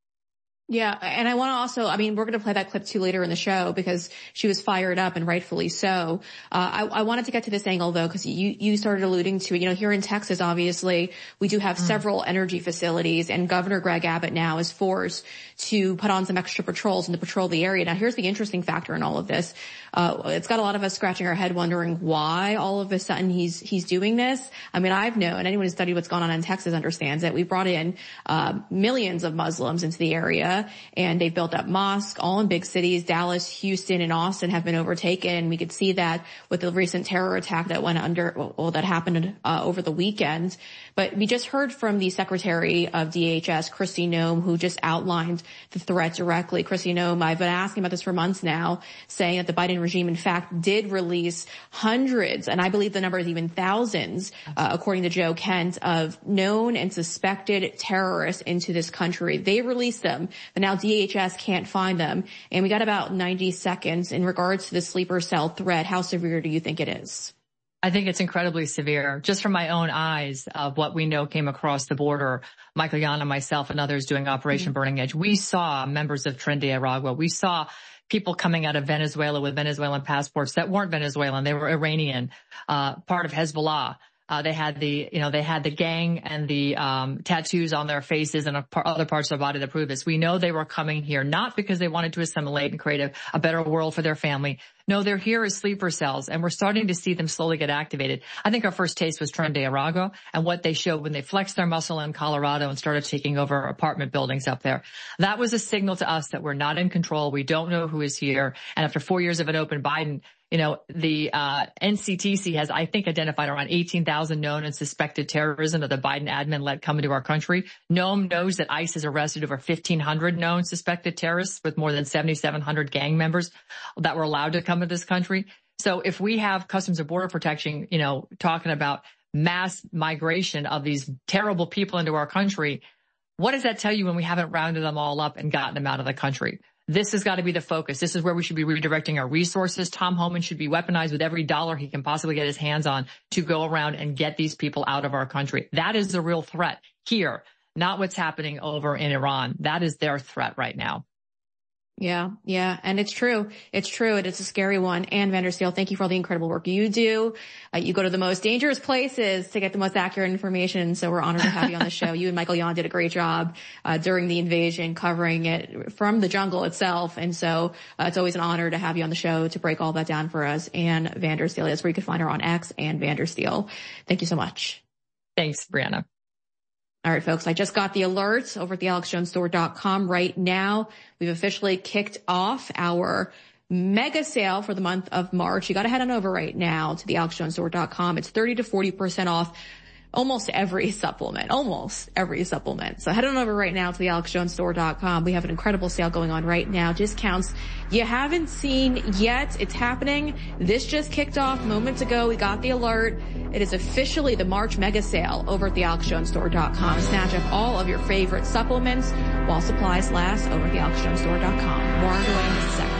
Yeah. And I want to also, I mean, we're going to play that clip too later in the show because she was fired up and rightfully so. Uh, I, I wanted to get to this angle though, because you, you started alluding to it. You know, here in Texas, obviously, we do have mm. several energy facilities and Governor Greg Abbott now is forced to put on some extra patrols and to patrol the area. Now, here's the interesting factor in all of this. Uh, it's got a lot of us scratching our head wondering why all of a sudden he's, he's doing this. I mean, I've known, anyone who's studied what's gone on in Texas understands that we brought in, uh, millions of Muslims into the area and they've built up mosques all in big cities. Dallas, Houston, and Austin have been overtaken. We could see that with the recent terror attack that went under, well, that happened, uh, over the weekend. But we just heard from the Secretary of D H S, Kristi Noem, who just outlined the threat directly. Kristi Noem, I've been asking about this for months now, saying that the Biden regime, in fact, did release hundreds, and I believe the number is even thousands, uh, according to Joe Kent, of known and suspected terrorists into this country. They released them, but now D H S can't find them. And we got about ninety seconds in regards to the sleeper cell threat. How severe do you think it is? I think it's incredibly severe. Just from my own eyes of what we know came across the border, Michael Yana, myself, and others doing Operation mm-hmm. Burning Edge, we saw members of Tren de Aragua. We saw people coming out of Venezuela with Venezuelan passports that weren't Venezuelan. They were Iranian, uh, part of Hezbollah. Uh, they had the, you know, they had the gang and the, um, tattoos on their faces and other parts of their body that prove this. We know they were coming here not because they wanted to assimilate and create a, a better world for their family. No, they're here as sleeper cells, and we're starting to see them slowly get activated. I think our first taste was Tren de Aragua and what they showed when they flexed their muscle in Colorado and started taking over apartment buildings up there. That was a signal to us that we're not in control. We don't know who is here. And after four years of an open Biden, you know, the uh N C T C has, I think, identified around eighteen thousand known and suspected terrorism that the Biden admin let come into our country. Noem knows that ICE has arrested over fifteen hundred known suspected terrorists with more than seventy-seven hundred gang members that were allowed to come to this country. So if we have Customs and Border Protection, you know, talking about mass migration of these terrible people into our country, what does that tell you when we haven't rounded them all up and gotten them out of the country? This has got to be the focus. This is where we should be redirecting our resources. Tom Homan should be weaponized with every dollar he can possibly get his hands on to go around and get these people out of our country. That is the real threat here, not what's happening over in Iran. That is their threat right now. Yeah, yeah. And it's true. It's true. And it's a scary one. Ann Vandersteel, thank you for all the incredible work you do. Uh, you go to the most dangerous places to get the most accurate information. So we're honored to have you on the show. You and Michael Yon did a great job, uh, during the invasion, covering it from the jungle itself. And so, uh, it's always an honor to have you on the show to break all that down for us. Ann Vandersteel, that's where you can find her on X, Ann Vandersteel. Thank you so much. Thanks, Brianna. All right, folks, I just got the alert over at the alex jones store dot com right now. We've officially kicked off our mega sale for the month of March. You got to head on over right now to the alex jones store dot com. It's thirty to forty percent off almost every supplement, almost every supplement. So head on over right now to the alex jones store dot com. We have an incredible sale going on right now. Discounts you haven't seen yet. It's happening. This just kicked off moments ago. We got the alert. It is officially the March mega sale over at the alex jones store dot com. Snatch up all of your favorite supplements while supplies last over at the alex jones store dot com. More on the way in just a second.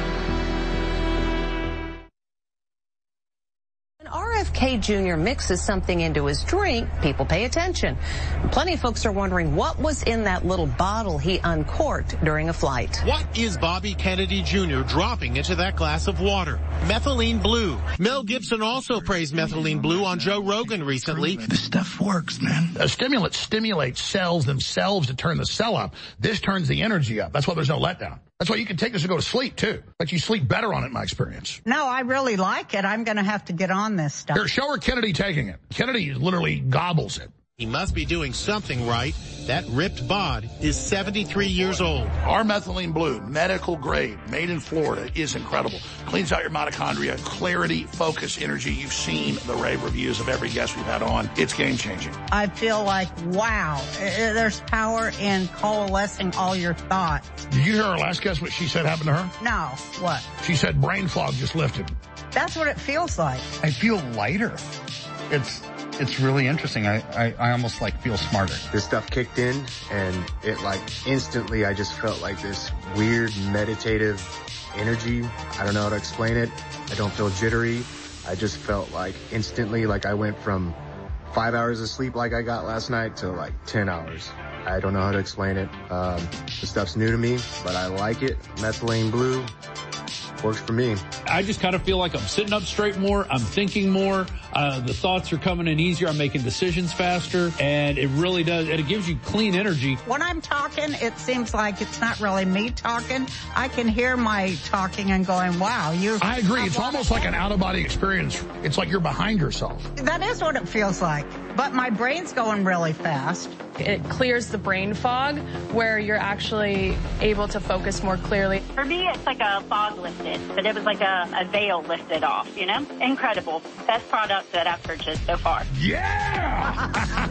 R F K Junior mixes something into his drink, people pay attention. Plenty of folks are wondering what was in that little bottle he uncorked during a flight. What is Bobby Kennedy Junior dropping into that glass of water? Methylene blue. Mel Gibson also praised methylene blue on Joe Rogan recently. This stuff works, man. A stimulant stimulates cells themselves to turn the cell up. This turns the energy up. That's why there's no letdown. That's why you can take this to go to sleep, too. But you sleep better on it, in my experience. No, I really like it. I'm going to have to get on this stuff. Here, show her Kennedy taking it. Kennedy literally gobbles it. He must be doing something right. That ripped bod is seventy-three years old. Our methylene blue, medical grade, made in Florida, is incredible. Cleans out your mitochondria, clarity, focus, energy. You've seen the rave reviews of every guest we've had on. It's game-changing. I feel like, wow, there's power in coalescing all your thoughts. Did you hear our last guest, what she said happened to her? No, what? She said brain fog just lifted. That's what it feels like. I feel lighter. It's... It's really interesting. I, I, I almost like feel smarter. This stuff kicked in and it like instantly I just felt like this weird meditative energy. I don't know how to explain it. I don't feel jittery. I just felt like instantly like I went from five hours of sleep like I got last night to like ten hours. I don't know how to explain it. Um, the stuff's new to me, but I like it. Methylene blue. Works for me. I just kind of feel like I'm sitting up straight more. I'm thinking more. Uh, the thoughts are coming in easier. I'm making decisions faster. And it really does. And it gives you clean energy. When I'm talking, it seems like it's not really me talking. I can hear my talking and going, wow, you. I agree. It's almost like an out-of-body experience. It's like you're behind yourself. That is what it feels like. But my brain's going really fast. It clears the brain fog where you're actually able to focus more clearly. For me, it's like a fog lifted, but it was like a, a veil lifted off, you know? Incredible. Best product that I've purchased so far. Yeah!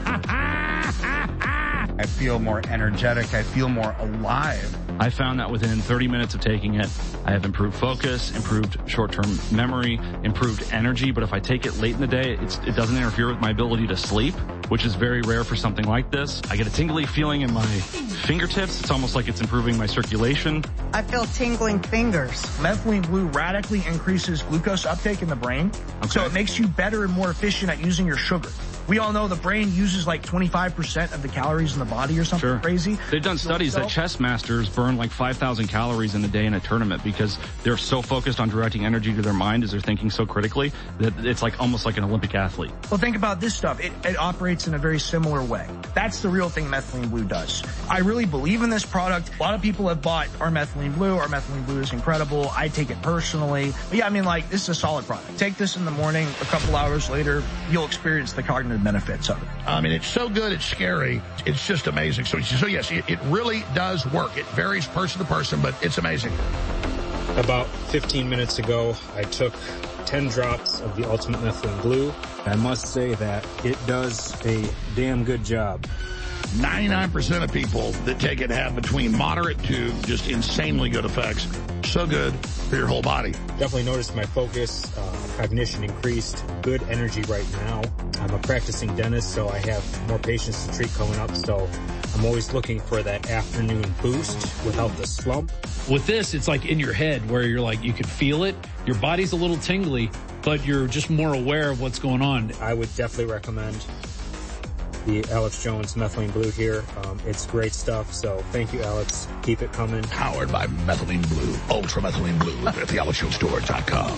I feel more energetic. I feel more alive. I found that within thirty minutes of taking it, I have improved focus, improved short-term memory, improved energy. But if I take it late in the day, it's, it doesn't interfere with my ability to sleep, which is very rare for something like this. I get a tingly feeling in my fingertips. It's almost like it's improving my circulation. I feel tingling fingers. Methylene blue radically increases glucose uptake in the brain, okay. So it makes you better and more efficient at using your sugar. We all know the brain uses like twenty-five percent of the calories in the body or something sure. crazy. They've done studies that chess masters burn like five thousand calories in a day in a tournament because they're so focused on directing energy to their mind as they're thinking so critically that it's like almost like an Olympic athlete. Well, think about this stuff. It, it operates in a very similar way. That's the real thing methylene blue does. I really believe in this product. A lot of people have bought our methylene blue. Our methylene blue is incredible. I take it personally. But yeah, I mean, like, this is a solid product. Take this in the morning. A couple hours later, you'll experience the cognitive benefits of it. I mean, it's so good, it's scary. It's just amazing. So, so yes, it, it really does work. It varies person to person, but it's amazing. About fifteen minutes ago, I took ten drops of the Ultimate Methylene Blue. I must say that it does a damn good job. ninety-nine percent of people that take it have between moderate to just insanely good effects. So good for your whole body. Definitely noticed my focus, uh, cognition increased, good energy right now. I'm a practicing dentist, so I have more patients to treat coming up, so I'm always looking for that afternoon boost without the slump. With this, it's like in your head where you're like, you can feel it. Your body's a little tingly, but you're just more aware of what's going on. I would definitely recommend the Alex Jones Methylene Blue here. Um, it's great stuff, so thank you, Alex. Keep it coming. Powered by Methylene Blue, Ultra Methylene Blue at the alex jones store dot com.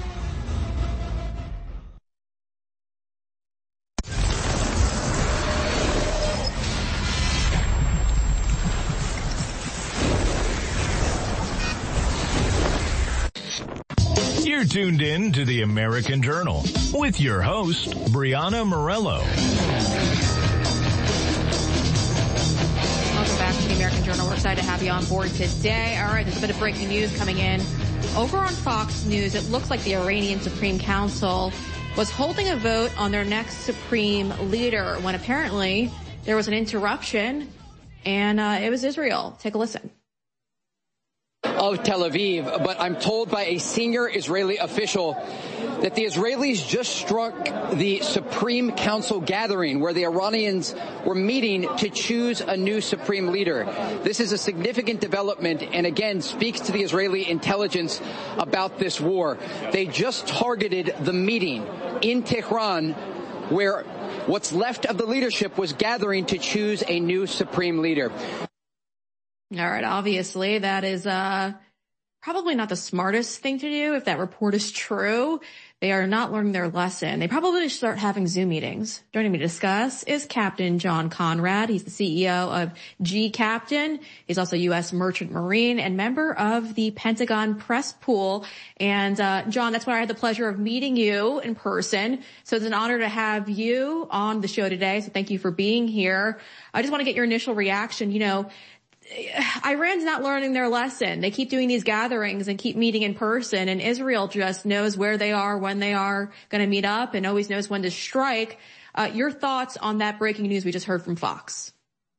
You're tuned in to the American Journal with your host, Brianna Morello. Welcome back to the American Journal. We're excited to have you on board today. All right, there's a bit of breaking news coming in. Over on Fox News, it looks like the Iranian Supreme Council was holding a vote on their next supreme leader when apparently there was an interruption, and uh, it was Israel. Take a listen. Of Tel Aviv, but I'm told by a senior Israeli official that the Israelis just struck the Supreme Council gathering where the Iranians were meeting to choose a new supreme leader. This is a significant development and again speaks to the Israeli intelligence about this war. They just targeted the meeting in Tehran where what's left of the leadership was gathering to choose a new supreme leader. All right, obviously that is uh probably not the smartest thing to do if that report is true. They are not learning their lesson. They probably should start having Zoom meetings. Joining me to discuss is Captain John Conrad. He's the C E O of G Captain. He's also U S Merchant Marine and member of the Pentagon Press Pool. And uh John, that's why I had the pleasure of meeting you in person. So it's an honor to have you on the show today. So thank you for being here. I just want to get your initial reaction. You know, Iran's not learning their lesson. They keep doing these gatherings and keep meeting in person, and Israel just knows where they are, when they are going to meet up, and always knows when to strike. Uh, your thoughts on that breaking news we just heard from Fox?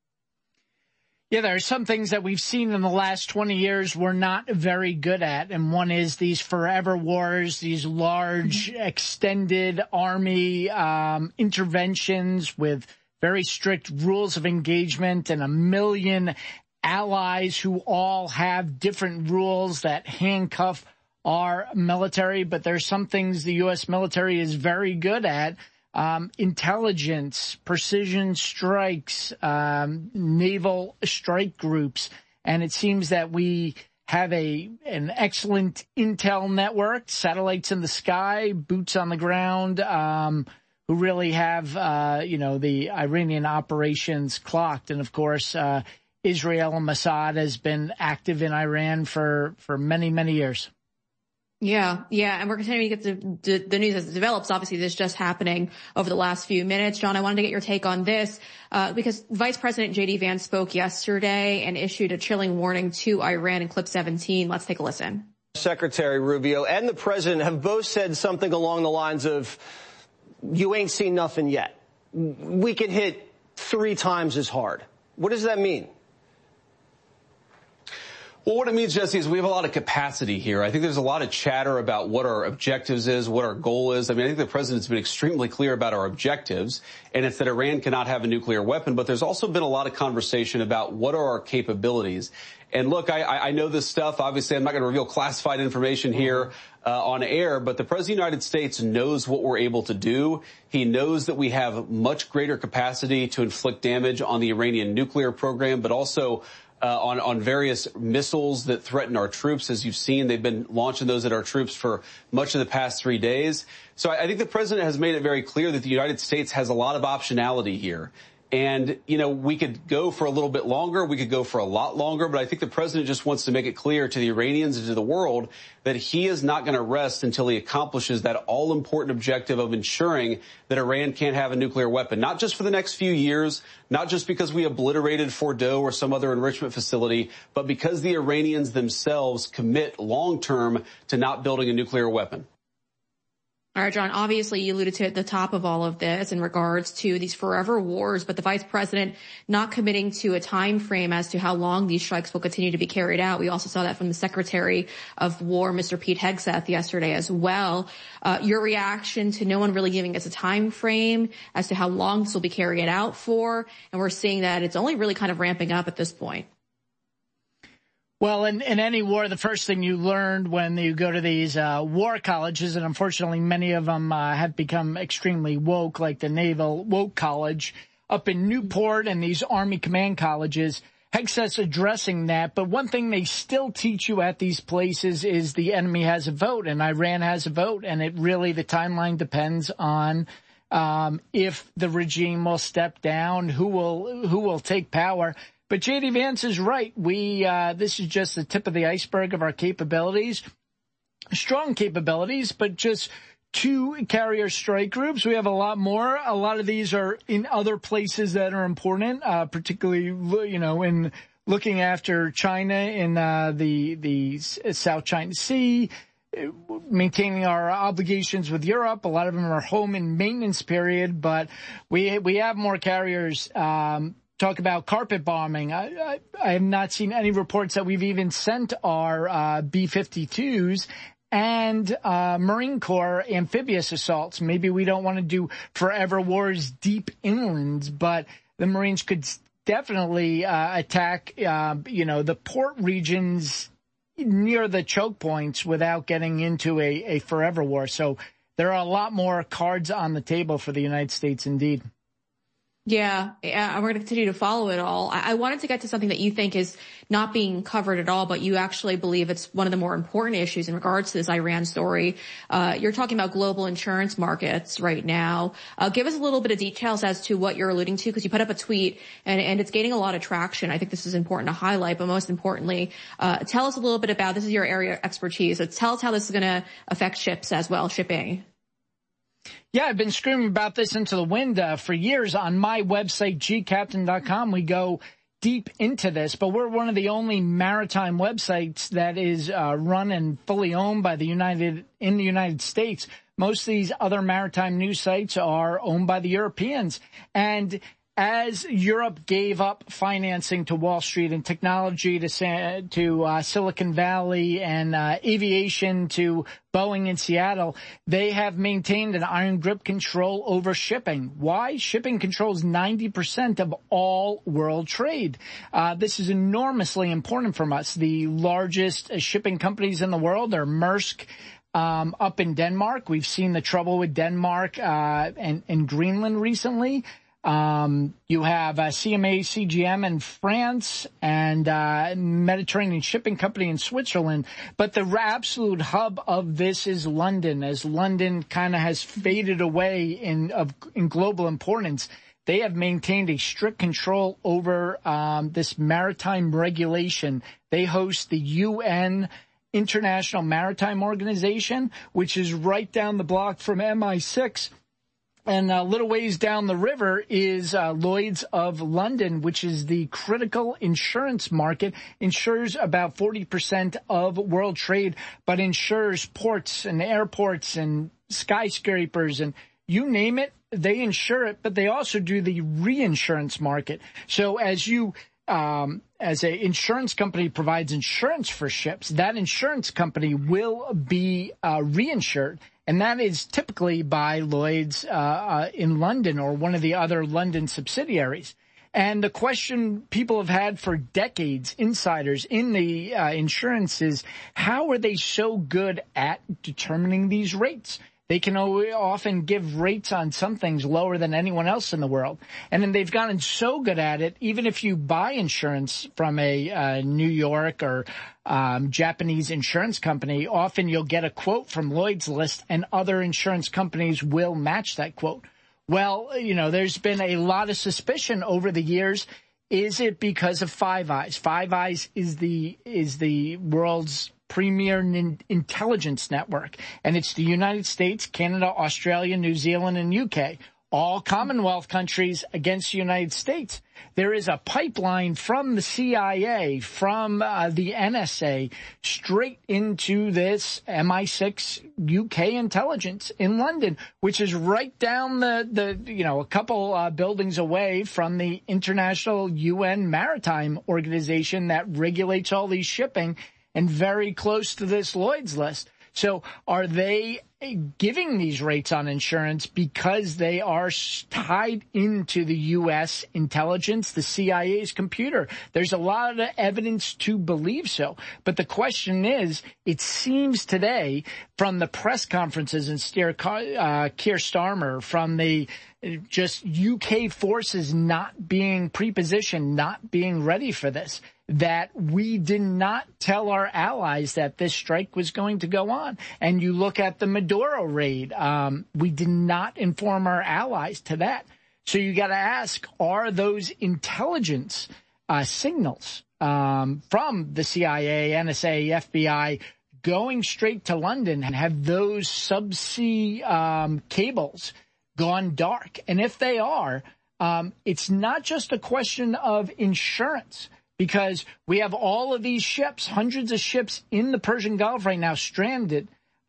Yeah, there are some things that we've seen in the last twenty years we're not very good at, and one is these forever wars, these large, extended army um, interventions with very strict rules of engagement and a million allies who all have different rules that handcuff our military. But there's some things the U S military is very good at. Um, intelligence, precision strikes, um, naval strike groups. And it seems that we have a an excellent intel network, satellites in the sky, boots on the ground, um, who really have, uh, you know, the Iranian operations clocked. And, of course, uh, Israel and Mossad has been active in Iran for, for many, many years. Yeah, yeah, and we're continuing to get the, the news as it develops. Obviously, this is just happening over the last few minutes. John, I wanted to get your take on this uh, because Vice President J D Vance spoke yesterday and issued a chilling warning to Iran in clip seventeen. Let's take a listen. Secretary Rubio and the president have both said something along the lines of, you ain't seen nothing yet. We can hit three times as hard. What does that mean? Well, what it means, Jesse, is we have a lot of capacity here. I think there's a lot of chatter about what our objectives is, what our goal is. I mean, I think the president's been extremely clear about our objectives, and it's that Iran cannot have a nuclear weapon. But there's also been a lot of conversation about what are our capabilities. And look, I, I know this stuff. Obviously, I'm not going to reveal classified information here uh, on air, but the President of the United States knows what we're able to do. He knows that we have much greater capacity to inflict damage on the Iranian nuclear program, but also Uh, on, on various missiles that threaten our troops. As you've seen, they've been launching those at our troops for much of the past three days. So I, I think the president has made it very clear that the United States has a lot of optionality here. And, you know, we could go for a little bit longer. We could go for a lot longer. But I think the president just wants to make it clear to the Iranians and to the world that he is not going to rest until he accomplishes that all-important objective of ensuring that Iran can't have a nuclear weapon, not just for the next few years, not just because we obliterated Fordo or some other enrichment facility, but because the Iranians themselves commit long-term to not building a nuclear weapon. All right, John, obviously you alluded to at the top of all of this in regards to these forever wars, but the vice president not committing to a time frame as to how long these strikes will continue to be carried out. We also saw that from the Secretary of War, Mister Pete Hegseth, yesterday as well. Uh, your reaction to no one really giving us a time frame as to how long this will be carried out for, and we're seeing that it's only really kind of ramping up at this point. Well, in, in any war, the first thing you learned when you go to these uh, war colleges, and unfortunately many of them uh, have become extremely woke, like the Naval Woke College up in Newport and these Army Command Colleges, Hegseth's addressing that. But one thing they still teach you at these places is the enemy has a vote, and Iran has a vote, and it really, the timeline depends on um, if the regime will step down, who will who will take power. But J D Vance is right. We, uh, this is just the tip of the iceberg of our capabilities, strong capabilities, but just two carrier strike groups. We have a lot more. A lot of these are in other places that are important, uh, particularly, you know, in looking after China in, uh, the, the South China Sea, maintaining our obligations with Europe. A lot of them are home in maintenance period, but we we have more carriers. Um, talk about carpet bombing. I, I, I have not seen any reports that we've even sent our uh, B fifty-twos and uh, Marine Corps amphibious assaults. Maybe we don't want to do forever wars deep inland, but the Marines could definitely uh, attack, uh, you know, the port regions near the choke points without getting into a, a forever war. So there are a lot more cards on the table for the United States, indeed. Yeah, yeah, we're going to continue to follow it all. I, I wanted to get to something that you think is not being covered at all, but you actually believe it's one of the more important issues in regards to this Iran story. Uh, you're talking about global insurance markets right now. Uh, give us a little bit of details as to what you're alluding to, because you put up a tweet and, and it's gaining a lot of traction. I think this is important to highlight, but most importantly, uh, tell us a little bit about, this is your area of expertise, so tell us how this is going to affect ships as well, shipping. Yeah, I've been screaming about this into the wind uh, for years. On my website, g captain dot com, we go deep into this, but we're one of the only maritime websites that is uh, run and fully owned by the United in the United States. Most of these other maritime news sites are owned by the Europeans. And as Europe gave up financing to Wall Street and technology to to uh, Silicon Valley and uh, aviation to Boeing in Seattle, they have maintained an iron grip control over shipping. Why? Shipping controls ninety percent of all world trade. Uh, this is enormously important for us. The largest shipping companies in the world are Maersk, Um, up in Denmark. We've seen the trouble with Denmark uh, and, and Greenland recently. Um, you have uh, C M A C G M in France and uh, Mediterranean Shipping Company in Switzerland. But the absolute hub of this is London, as London kind of has faded away in of in global importance. They have maintained a strict control over um, this maritime regulation. They host the U N International Maritime Organization, which is right down the block from M I six. And a little ways down the river is uh, Lloyd's of London, which is the critical insurance market, insures about forty percent of world trade, but insures ports and airports and skyscrapers and you name it, they insure it, but they also do the reinsurance market. So as you Um, as an insurance company provides insurance for ships, that insurance company will be uh, reinsured. And that is typically by Lloyd's uh, uh, in London or one of the other London subsidiaries. And the question people have had for decades, insiders in the uh, insurance, is how are they so good at determining these rates? They can often give rates on some things lower than anyone else in the world. And then they've gotten so good at it, even if you buy insurance from a uh, New York or um, Japanese insurance company, often you'll get a quote from Lloyd's List and other insurance companies will match that quote. Well, you know, there's been a lot of suspicion over the years. Is it because of Five Eyes? Five Eyes is the is the world's premier intelligence network, and it's the United States, Canada, Australia, New Zealand, and U K, all Commonwealth countries against the United States. There is a pipeline from the C I A, from uh, the N S A, straight into this M I six U K intelligence in London, which is right down the, the you know, a couple uh, buildings away from the International U N Maritime Organization that regulates all these shipping, and very close to this Lloyd's List. So are they giving these rates on insurance because they are tied into the U S intelligence, the C I A's computer? There's a lot of evidence to believe so. But the question is, it seems today from the press conferences and Steer, uh, Keir Starmer, from the just U K forces not being prepositioned, not being ready for this, that we did not tell our allies that this strike was going to go on. And you look at the Maduro raid, um, we did not inform our allies to that. So you got to ask, are those intelligence uh, signals um, from the C I A, N S A, F B I going straight to London, and have those subsea um, cables gone dark? And if they are, um, it's not just a question of insurance, because we have all of these ships, hundreds of ships in the Persian Gulf right now stranded.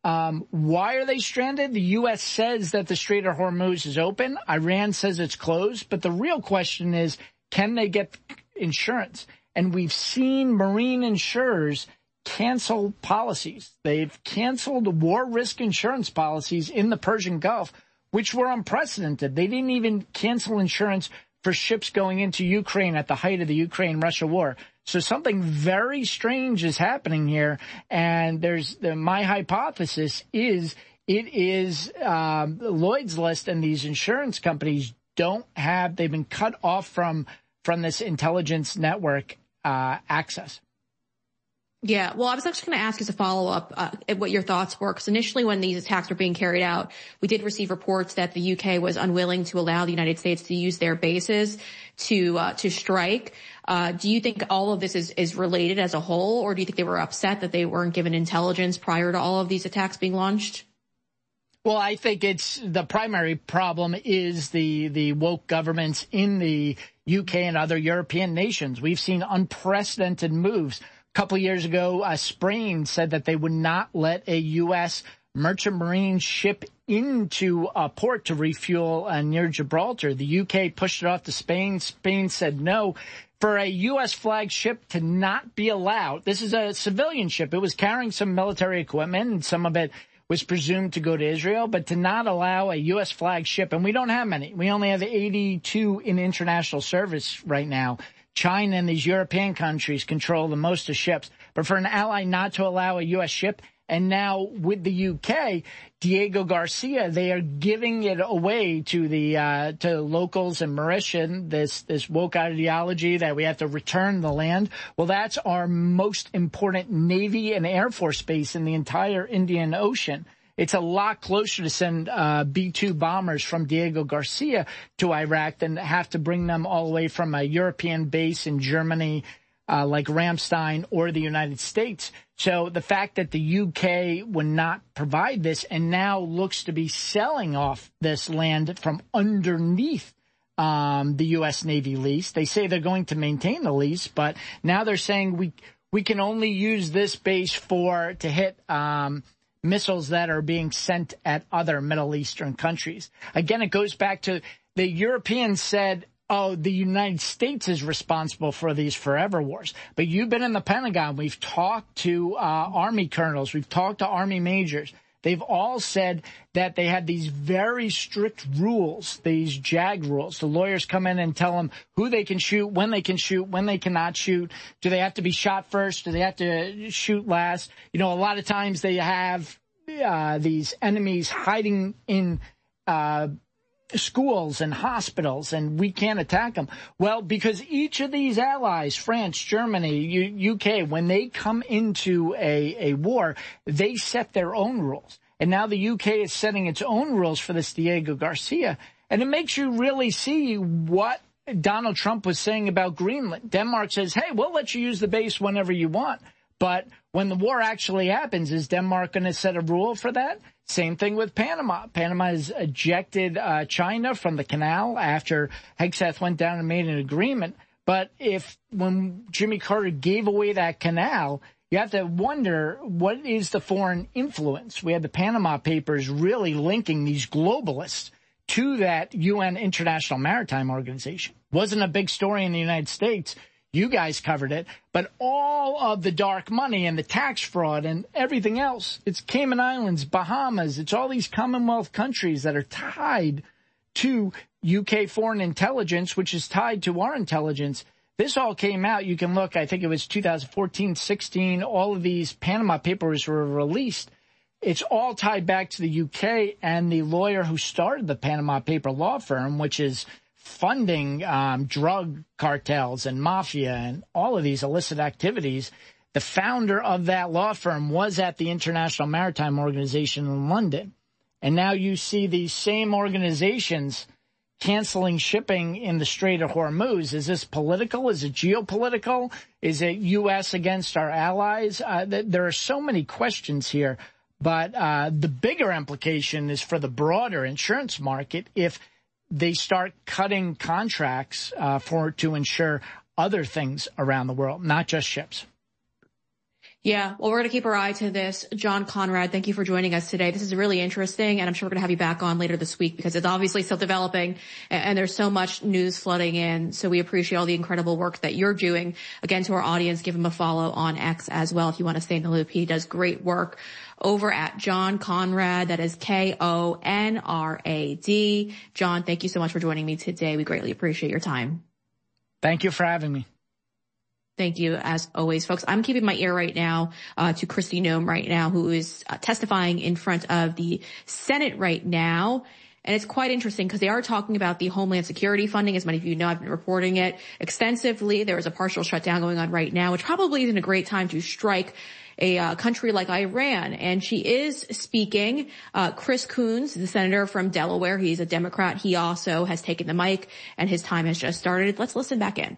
Um, why are they stranded? The U S says that the Strait of Hormuz is open. Iran says it's closed. But the real question is, can they get insurance? And we've seen marine insurers cancel policies. They've canceled war risk insurance policies in the Persian Gulf, which were unprecedented. They didn't even cancel insurance for ships going into Ukraine at the height of the Ukraine-Russia war. So something very strange is happening here. And there's the, my hypothesis is it is um, Lloyd's List and these insurance companies don't have, they've been cut off from, from this intelligence network uh, access. Yeah, well, I was actually going to ask as a follow-up uh, what your thoughts were, because initially when these attacks were being carried out, we did receive reports that the U K was unwilling to allow the United States to use their bases to uh, to strike. Uh, do you think all of this is, is related as a whole, or do you think they were upset that they weren't given intelligence prior to all of these attacks being launched? Well, I think it's the primary problem is the, the woke governments in the U K and other European nations. We've seen unprecedented moves. A couple of years ago, uh, Spain said that they would not let a U S merchant marine ship into a port to refuel uh, near Gibraltar. The U K pushed it off to Spain. Spain said no. For a U S flagged ship to not be allowed, this is a civilian ship. It was carrying some military equipment, and some of it was presumed to go to Israel, but to not allow a U S flagged ship, and we don't have many. We only have eighty-two in international service right now. China and these European countries control the most of ships. But for an ally not to allow a U S ship, and now with the U K, Diego Garcia, they are giving it away to the uh, to locals in Mauritius, this this woke ideology that we have to return the land. Well, that's our most important Navy and Air Force base in the entire Indian Ocean. It's a lot closer to send uh, B two bombers from Diego Garcia to Iraq than have to bring them all the way from a European base in Germany, uh, like Ramstein, or the United States. So the fact that the U K would not provide this and now looks to be selling off this land from underneath um, the U S Navy lease. They say they're going to maintain the lease, but now they're saying we we can only use this base for to hit um, missiles that are being sent at other Middle Eastern countries. Again, it goes back to the Europeans said, oh, the United States is responsible for these forever wars. But you've been in the Pentagon. We've talked to uh, Army colonels. We've talked to Army majors. They've all said that they have these very strict rules, these JAG rules. The lawyers come in and tell them who they can shoot, when they can shoot, when they cannot shoot. Do they have to be shot first? Do they have to shoot last? You know, a lot of times they have uh, these enemies hiding in uh schools and hospitals, and we can't attack them. Well, because each of these allies, France, Germany, U- UK, when they come into a, a war, they set their own rules. And now the U K is setting its own rules for this Diego Garcia. And it makes you really see what Donald Trump was saying about Greenland. Denmark says, hey, we'll let you use the base whenever you want. But when the war actually happens, is Denmark going to set a rule for that? Same thing with Panama. Panama has ejected uh, China from the canal after Hegseth went down and made an agreement. But if when Jimmy Carter gave away that canal, you have to wonder, what is the foreign influence? We had the Panama Papers really linking these globalists to that U N International Maritime Organization. Wasn't a big story in the United States. You guys covered it, but all of the dark money and the tax fraud and everything else, it's Cayman Islands, Bahamas, it's all these Commonwealth countries that are tied to U K foreign intelligence, which is tied to our intelligence. This all came out. You can look, I think it was two thousand fourteen, sixteen, all of these Panama Papers were released. It's all tied back to the U K and the lawyer who started the Panama Paper law firm, which is funding um, drug cartels and mafia and all of these illicit activities. The founder of that law firm was at the International Maritime Organization in London. And now you see these same organizations canceling shipping in the Strait of Hormuz. Is this political? Is it geopolitical? Is it U S against our allies? Uh, th- there are so many questions here. But uh, the bigger implication is for the broader insurance market if they start cutting contracts uh, for to insure other things around the world, not just ships. Yeah, well, we're going to keep our eye to this. John Conrad, thank you for joining us today. This is really interesting, and I'm sure we're going to have you back on later this week because it's obviously still developing, and, and there's so much news flooding in. So we appreciate all the incredible work that you're doing. Again, to our audience, give him a follow on X as well if you want to stay in the loop. He does great work over at John Conrad. That is K O N R A D. John, thank you so much for joining me today. We greatly appreciate your time. Thank you for having me. Thank you, as always, folks. I'm keeping my ear right now uh, to Kristi Noem right now, who is uh, testifying in front of the Senate right now. And it's quite interesting because they are talking about the Homeland Security funding. As many of you know, I've been reporting it extensively. There is a partial shutdown going on right now, which probably isn't a great time to strike a uh, country like Iran. And she is speaking. Uh, Chris Coons, the senator from Delaware, he's a Democrat. He also has taken the mic, and his time has just started. Let's listen back in.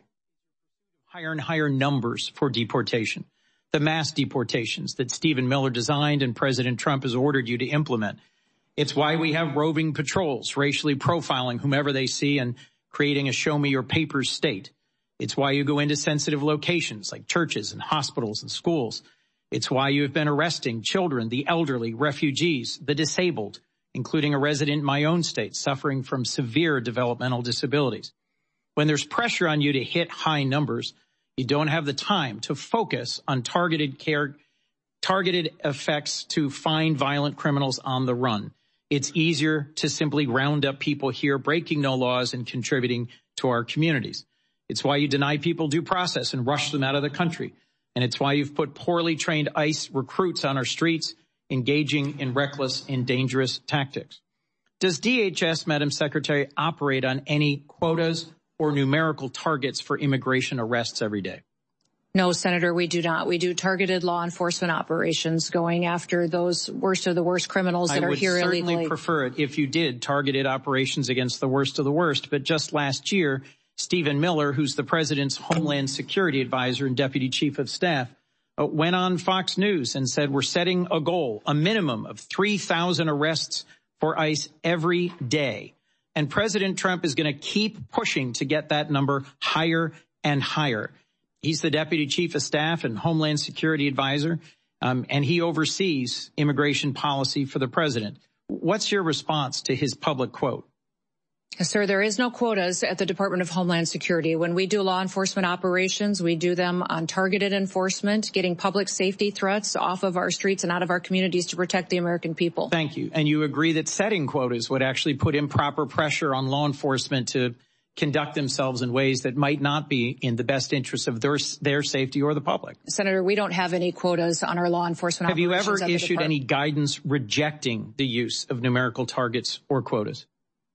Higher and higher numbers for deportation, the mass deportations that Stephen Miller designed and President Trump has ordered you to implement. It's why we have roving patrols, racially profiling whomever they see and creating a show me your papers state. It's why you go into sensitive locations like churches and hospitals and schools. It's why you have been arresting children, the elderly, refugees, the disabled, including a resident in my own state suffering from severe developmental disabilities. When there's pressure on you to hit high numbers, you don't have the time to focus on targeted care, targeted effects to find violent criminals on the run. It's easier to simply round up people here breaking no laws and contributing to our communities. It's why you deny people due process and rush them out of the country. And it's why you've put poorly trained ICE recruits on our streets, engaging in reckless and dangerous tactics. Does D H S, Madam Secretary, operate on any quotas or numerical targets for immigration arrests every day? No, Senator, we do not. We do targeted law enforcement operations going after those worst of the worst criminals that are here illegally. I would certainly prefer it if you did targeted operations against the worst of the worst. But just last year, Stephen Miller, who's the president's Homeland Security advisor and deputy chief of staff, uh, went on Fox News and said, we're setting a goal, a minimum of three thousand arrests for ICE every day. And President Trump is going to keep pushing to get that number higher and higher. He's the deputy chief of staff and Homeland Security advisor, um, and he oversees immigration policy for the president. What's your response to his public quote? Sir, there is no quotas at the Department of Homeland Security. When we do law enforcement operations, we do them on targeted enforcement, getting public safety threats off of our streets and out of our communities to protect the American people. Thank you. And you agree that setting quotas would actually put improper pressure on law enforcement to conduct themselves in ways that might not be in the best interest of their, their safety or the public? Senator, we don't have any quotas on our law enforcement operations. Have you ever issued any department. guidance rejecting the use of numerical targets or quotas?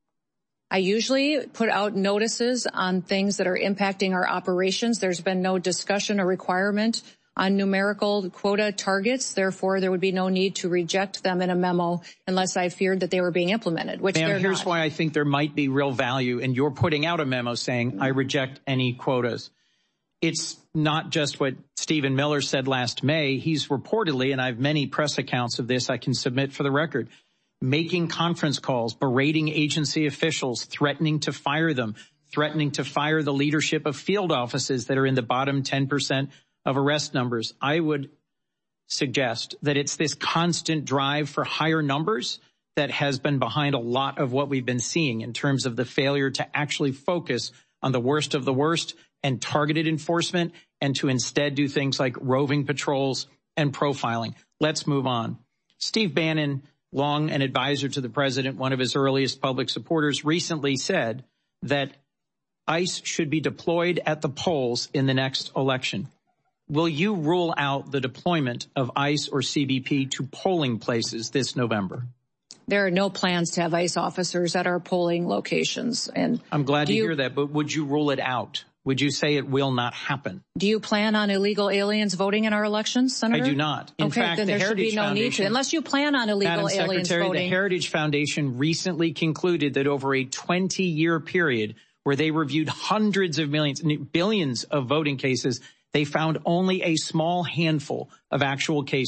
I usually put out notices on things that are impacting our operations. There's been no discussion or requirement on numerical quota targets. Therefore, there would be no need to reject them in a memo unless I feared that they were being implemented, which Ma'am, they're here's not. why I think there might be real value in your putting out a memo saying, I reject any quotas. It's not just what Stephen Miller said last May. He's reportedly, and I have many press accounts of this I can submit for the record, making conference calls, berating agency officials, threatening to fire them, threatening to fire the leadership of field offices that are in the bottom ten percent of arrest numbers. I would suggest that it's this constant drive for higher numbers that has been behind a lot of what we've been seeing in terms of the failure to actually focus on the worst of the worst and targeted enforcement, and to instead do things like roving patrols and profiling. Let's move on. Steve Bannon, long an advisor to the president, one of his earliest public supporters, recently said that ICE should be deployed at the polls in the next election. Will you rule out the deployment of ICE or C B P to polling places this November? There are no plans to have ICE officers at our polling locations. And I'm glad to you, hear that, but would you rule it out? Would you say it will not happen? Do you plan on illegal aliens voting in our elections, Senator? I do not. In okay, fact, then the there Heritage should be no Foundation, need to. Unless you plan on illegal Madam aliens Secretary, voting. The Heritage Foundation recently concluded that over a twenty-year period where they reviewed hundreds of millions, billions of voting cases, they found only a small handful of actual cases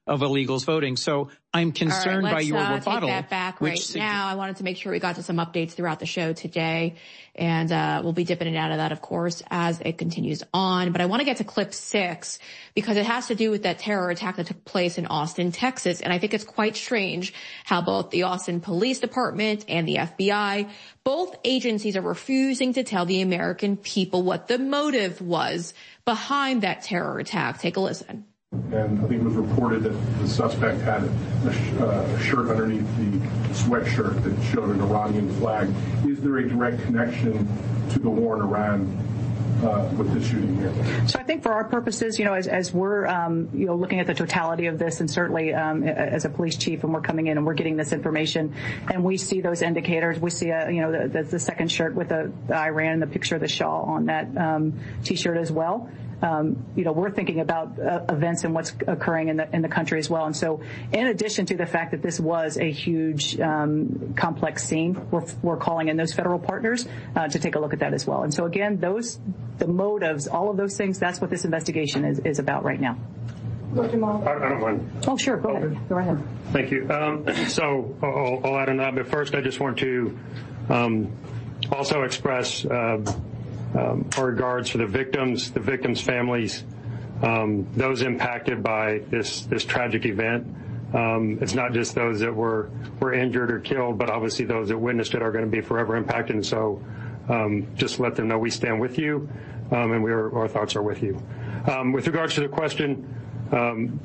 of illegals voting. So I'm concerned right, by your uh, rebuttal. Take that back right which now. I wanted to make sure we got to some updates throughout the show today, and uh we'll be dipping in and out of that, of course, as it continues on. But I want to get to clip six because it has to do with that terror attack that took place in Austin, Texas. And I think it's quite strange how both the Austin Police Department and the F B I, both agencies are refusing to tell the American people what the motive was behind that terror attack. Take a listen. And I think it was reported that the suspect had a, sh- uh, a shirt underneath the sweatshirt that showed an Iranian flag. Is there a direct connection to the war in Iran uh, with the shooting here? So I think for our purposes, you know, as, as we're, um, you know, looking at the totality of this, and certainly um, as a police chief, and we're coming in and we're getting this information, and we see those indicators. We see, a, you know, the, the, the second shirt with the, the Iran, the picture of the Shah on that um, T-shirt as well. Um, you know, we're thinking about uh, events and what's occurring in the in the country as well. And so, in addition to the fact that this was a huge, um, complex scene, we're we're calling in those federal partners uh, to take a look at that as well. And so, again, those the motives, all of those things, that's what this investigation is is about right now. Doctor Mall. I, I don't mind. Oh, sure. Go ahead. Go ahead. Thank you. Um, so I'll, I'll add on that, but first, I just want to um, also express. Uh, Um, our regards for the victims, the victims' families, um, those impacted by this this tragic event. Um, it's not just those that were were injured or killed, but obviously those that witnessed it are going to be forever impacted. And so, um, just let them know we stand with you, um, and we are, our thoughts are with you. Um, with regards to the question, um,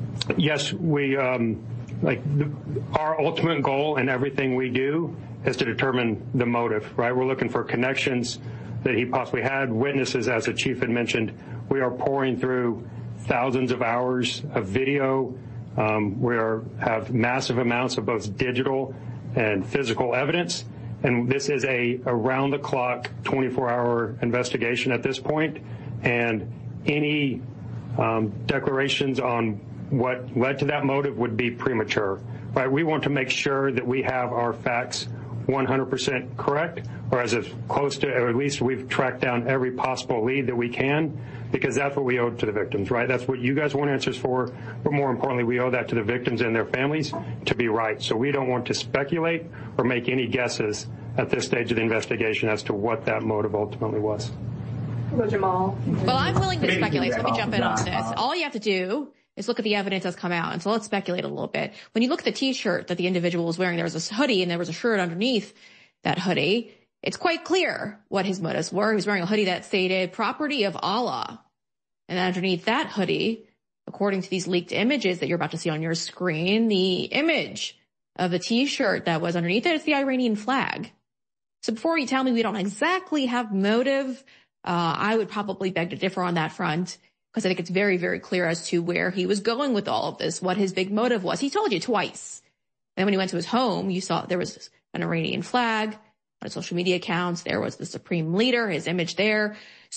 yes, we um, like the, our ultimate goal in everything we do is to determine the motive. Right? We're looking for connections that he possibly had, witnesses, as the chief had mentioned. We are pouring through thousands of hours of video. Um, we are, have massive amounts of both digital and physical evidence. And this is a around-the-clock, twenty-four hour investigation at this point. And any um, declarations on what led to that motive would be premature. Right? We want to make sure that we have our facts one hundred percent correct, or as close to, or at least we've tracked down every possible lead that we can, because that's what we owe to the victims, right? That's what you guys want answers for, but more importantly, we owe that to the victims and their families to be right. So we don't want to speculate or make any guesses at this stage of the investigation as to what that motive ultimately was. Well, Jamal. Well, I'm willing to speculate, so let me jump in on this. All you have to do is look at the evidence that's come out. And so let's speculate a little bit. When you look at the T-shirt that the individual was wearing, there was a hoodie and there was a shirt underneath that hoodie. It's quite clear what his motives were. He was wearing a hoodie that stated property of Allah. And underneath that hoodie, according to these leaked images that you're about to see on your screen, the image of the T-shirt that was underneath it is the Iranian flag. So before you tell me we don't exactly have motive, uh, I would probably beg to differ on that front, because I think it's very, very clear as to where he was going with all of this, what his big motive was. He told you twice. Then when he went to his home, you saw there was an Iranian flag on his social media accounts. There was the supreme leader, his image there.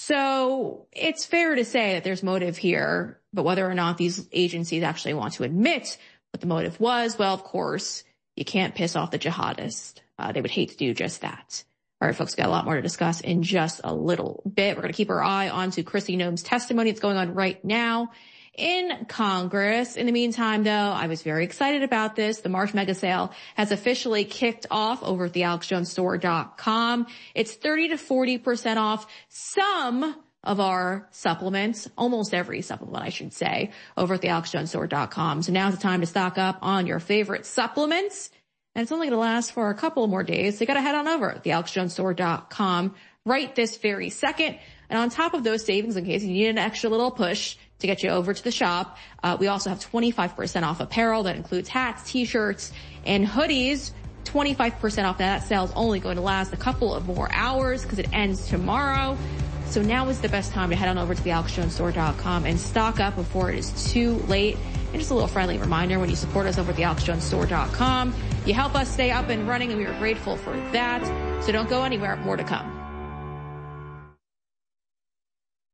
So it's fair to say that there's motive here, but whether or not these agencies actually want to admit what the motive was, well, of course, you can't piss off the jihadists. Uh, they would hate to do just that. All right, folks, got a lot more to discuss in just a little bit. We're going to keep our eye on to Kristi Noem's testimony. It's going on right now in Congress. In the meantime, though, I was very excited about this. The March mega sale has officially kicked off over at the alex jones store dot com. It's thirty to forty percent off some of our supplements, almost every supplement, I should say, over at the alex jones store dot com. So now's the time to stock up on your favorite supplements. And it's only going to last for a couple more days. So you got to head on over to the alex jones store dot com right this very second. And on top of those savings, in case you need an extra little push to get you over to the shop, uh, we also have twenty-five percent off apparel. That includes hats, t-shirts, and hoodies. twenty-five percent off. Now that sale is only going to last a couple of more hours because it ends tomorrow. So now is the best time to head on over to the alex jones store dot com and stock up before it is too late. And just a little friendly reminder, when you support us over at the alex jones store dot com, you help us stay up and running, and we are grateful for that. So don't go anywhere. More to come.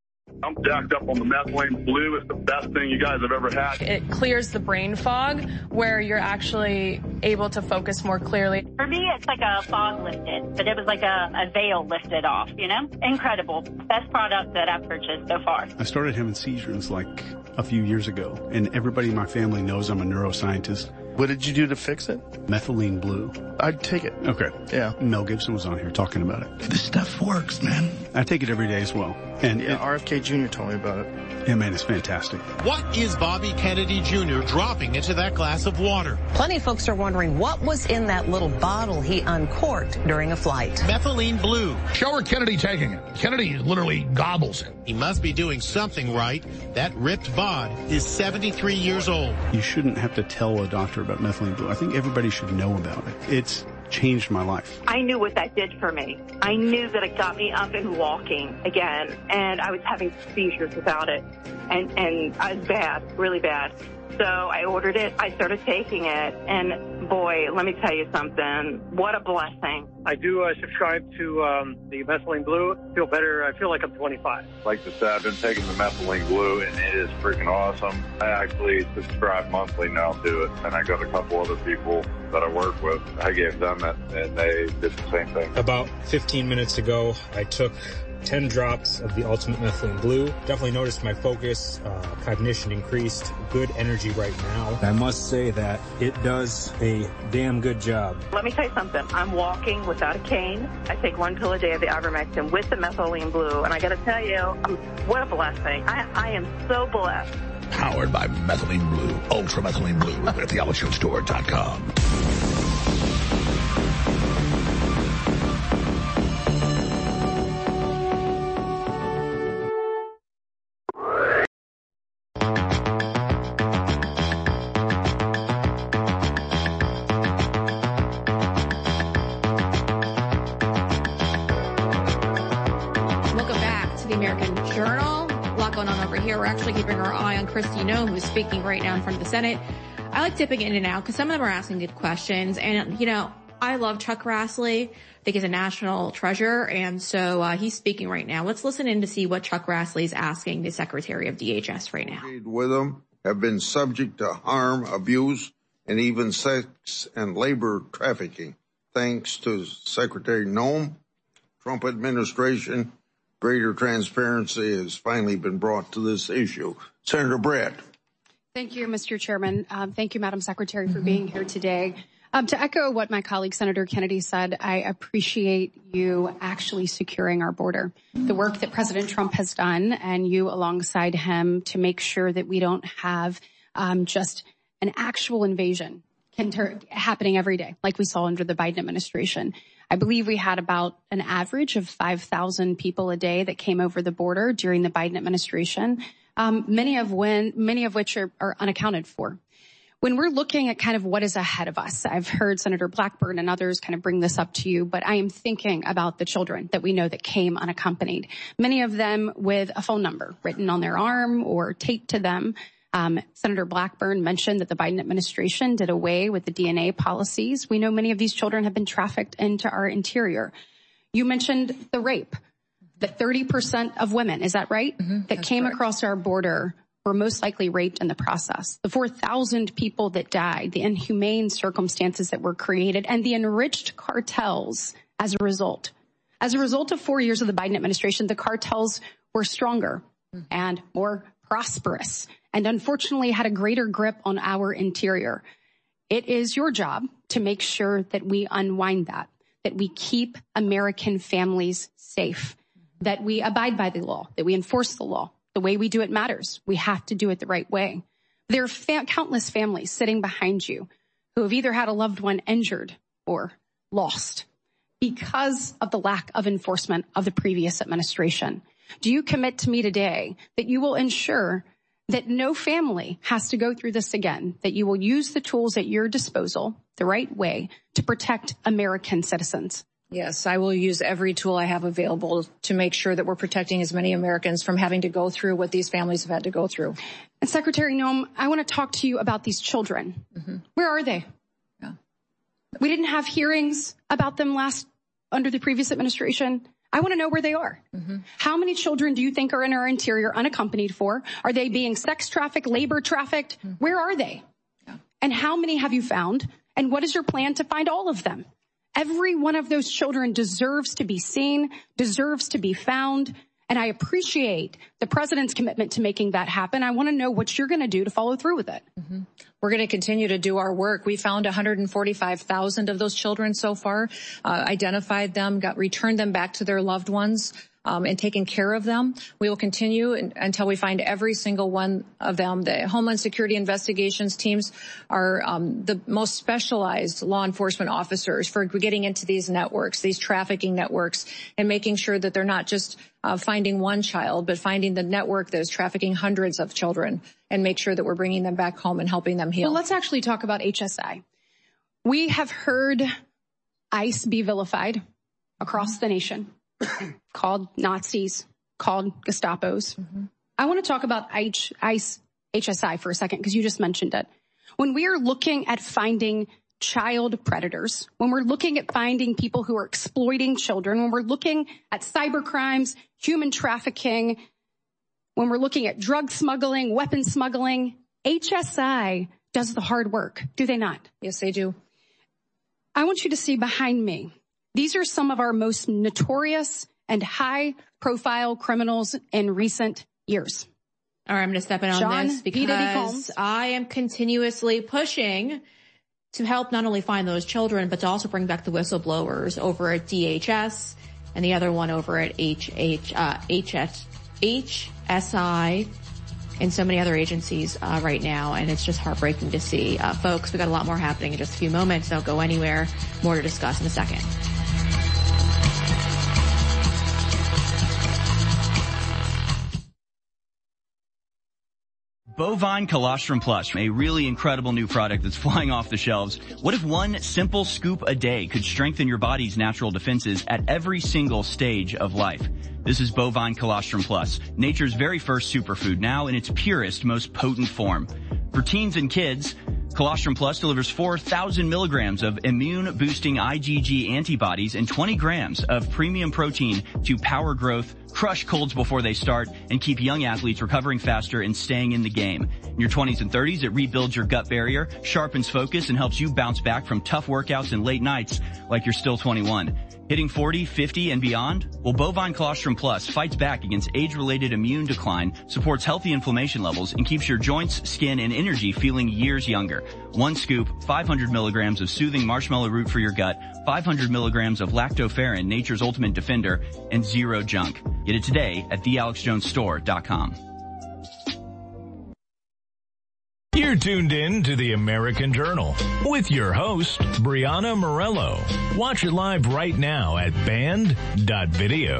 I'm jacked up on the methylene blue. It's the best thing you guys have ever had. It clears the brain fog where you're actually able to focus more clearly. For me, it's like a fog lifted, but it was like a, a veil lifted off, you know? Incredible. Best product that I've purchased so far. I started having seizures like a few years ago, and everybody in my family knows I'm a neuroscientist. What did you do to fix it? Methylene blue. I'd take it. Okay. Yeah. Mel Gibson was on here talking about it. This stuff works, man. I take it every day as well. And yeah, it, R F K Junior told me about it. Yeah, man, it's fantastic. What is Bobby Kennedy Junior dropping into that glass of water? Plenty of folks are wondering what was in that little bottle he uncorked during a flight. Methylene blue. Show her Kennedy taking it. Kennedy literally gobbles it. He must be doing something right. That ripped bod is seventy-three years old. You shouldn't have to tell a doctor about methylene blue. I think everybody should know about it. It's changed my life. I knew what that did for me. I knew that it got me up and walking again, and I was having seizures without it, and and I was bad, really bad. So I ordered it, I started taking it, and boy, let me tell you something, what a blessing. I do uh, subscribe to um, the Methylene Blue. I feel better, I feel like I'm twenty-five. Like I said, I've been taking the Methylene Blue, and it is freaking awesome. I actually subscribe monthly now to it, and I got a couple other people that I work with. I gave them it, and they did the same thing. About fifteen minutes ago, I took ten drops of the Ultimate Methylene Blue. Definitely noticed my focus, uh, cognition increased, good energy right now. I must say that it does a damn good job. Let me tell you something. I'm walking without a cane. I take one pill a day of the ivermectin with the Methylene Blue, and I got to tell you, um, what a blessing. I, I am so blessed. Powered by Methylene Blue, Ultra Methylene Blue at the alex jones store dot com. We're actually keeping our eye on Kristi Noem, who's speaking right now in front of the Senate. I like dipping in and out because some of them are asking good questions. And, you know, I love Chuck Grassley. I think he's a national treasure. And so uh, he's speaking right now. Let's listen in to see what Chuck Grassley is asking the Secretary of D H S right now. With them have been subject to harm, abuse, and even sex and labor trafficking. Thanks to Secretary Noem, Trump administration, greater transparency has finally been brought to this issue. Senator Brett. Thank you, Mister Chairman. Um, thank you, Madam Secretary, for being here today. Um, to echo what my colleague Senator Kennedy said, I appreciate you actually securing our border. The work that President Trump has done and you alongside him to make sure that we don't have um, just an actual invasion happening every day like we saw under the Biden administration. I believe we had about an average of five thousand people a day that came over the border during the Biden administration, um, many of when, many of which are, are unaccounted for. When we're looking at kind of what is ahead of us, I've heard Senator Blackburn and others kind of bring this up to you, but I am thinking about the children that we know that came unaccompanied, many of them with a phone number written on their arm or taped to them. Um, Senator Blackburn mentioned that the Biden administration did away with the D N A policies. We know many of these children have been trafficked into our interior. You mentioned the rape, that thirty percent of women, is that right, mm-hmm, that came correct. across our border were most likely raped in the process. The four thousand people that died, the inhumane circumstances that were created, and the enriched cartels as a result. As a result of four years of the Biden administration, the cartels were stronger mm-hmm. and more prosperous, and unfortunately had a greater grip on our interior. It is your job to make sure that we unwind that, that we keep American families safe, that we abide by the law, that we enforce the law. The way we do it matters. We have to do it the right way. There are fa- countless families sitting behind you who have either had a loved one injured or lost because of the lack of enforcement of the previous administration. Do you commit to me today that you will ensure that no family has to go through this again, that you will use the tools at your disposal the right way to protect American citizens? Yes, I will use every tool I have available to make sure that we're protecting as many Americans from having to go through what these families have had to go through. And Secretary Noem, I want to talk to you about these children. Mm-hmm. Where are they? Yeah. We didn't have hearings about them last under the previous administration. I want to know where they are. Mm-hmm. How many children do you think are in our interior unaccompanied for? Are they being sex trafficked, labor trafficked? Mm-hmm. Where are they? Yeah. And how many have you found? And what is your plan to find all of them? Every one of those children deserves to be seen, deserves to be found. And I appreciate the president's commitment to making that happen. I want to know what you're going to do to follow through with it. Mm-hmm. We're going to continue to do our work. We found one hundred forty-five thousand of those children so far, uh, identified them, got returned them back to their loved ones, um, and taken care of them. We will continue in, until we find every single one of them. The Homeland Security investigations teams are um, the most specialized law enforcement officers for getting into these networks, these trafficking networks, and making sure that they're not just uh, finding one child, but finding the network that is trafficking hundreds of children, and make sure that we're bringing them back home and helping them heal. Well, let's actually talk about H S I. We have heard ICE be vilified across the nation, called Nazis, called Gestapos. Mm-hmm. I want to talk about ICE, H S I for a second, because you just mentioned it. When we are looking at finding child predators, when we're looking at finding people who are exploiting children, when we're looking at cyber crimes, human trafficking, when we're looking at drug smuggling, weapon smuggling, H S I does the hard work, do they not? Yes, they do. I want you to see behind me. These are some of our most notorious and high-profile criminals in recent years. All right, I'm going to step in on John this because I am continuously pushing to help not only find those children, but to also bring back the whistleblowers over at D H S and the other one over at H H, uh, H S, H S I and so many other agencies uh, right now, and it's just heartbreaking to see. Uh, folks, we got a lot more happening in just a few moments. Don't go anywhere. More to discuss in a second. Bovine Colostrum Plus, a really incredible new product that's flying off the shelves. What if one simple scoop a day could strengthen your body's natural defenses at every single stage of life? This is Bovine Colostrum Plus, nature's very first superfood, now in its purest, most potent form. For teens and kids, Colostrum Plus delivers four thousand milligrams of immune-boosting IgG antibodies and twenty grams of premium protein to power growth, crush colds before they start, and keep young athletes recovering faster and staying in the game. In your twenties and thirties, it rebuilds your gut barrier, sharpens focus, and helps you bounce back from tough workouts and late nights like you're still twenty-one. Hitting forty, fifty, and beyond? Well, Bovine Colostrum Plus fights back against age-related immune decline, supports healthy inflammation levels, and keeps your joints, skin, and energy feeling years younger. One scoop, five hundred milligrams of soothing marshmallow root for your gut, five hundred milligrams of lactoferrin, nature's ultimate defender, and zero junk. Get it today at the alex jones store dot com. You're tuned in to the American Journal with your host, Brianna Morello. Watch it live right now at band dot video.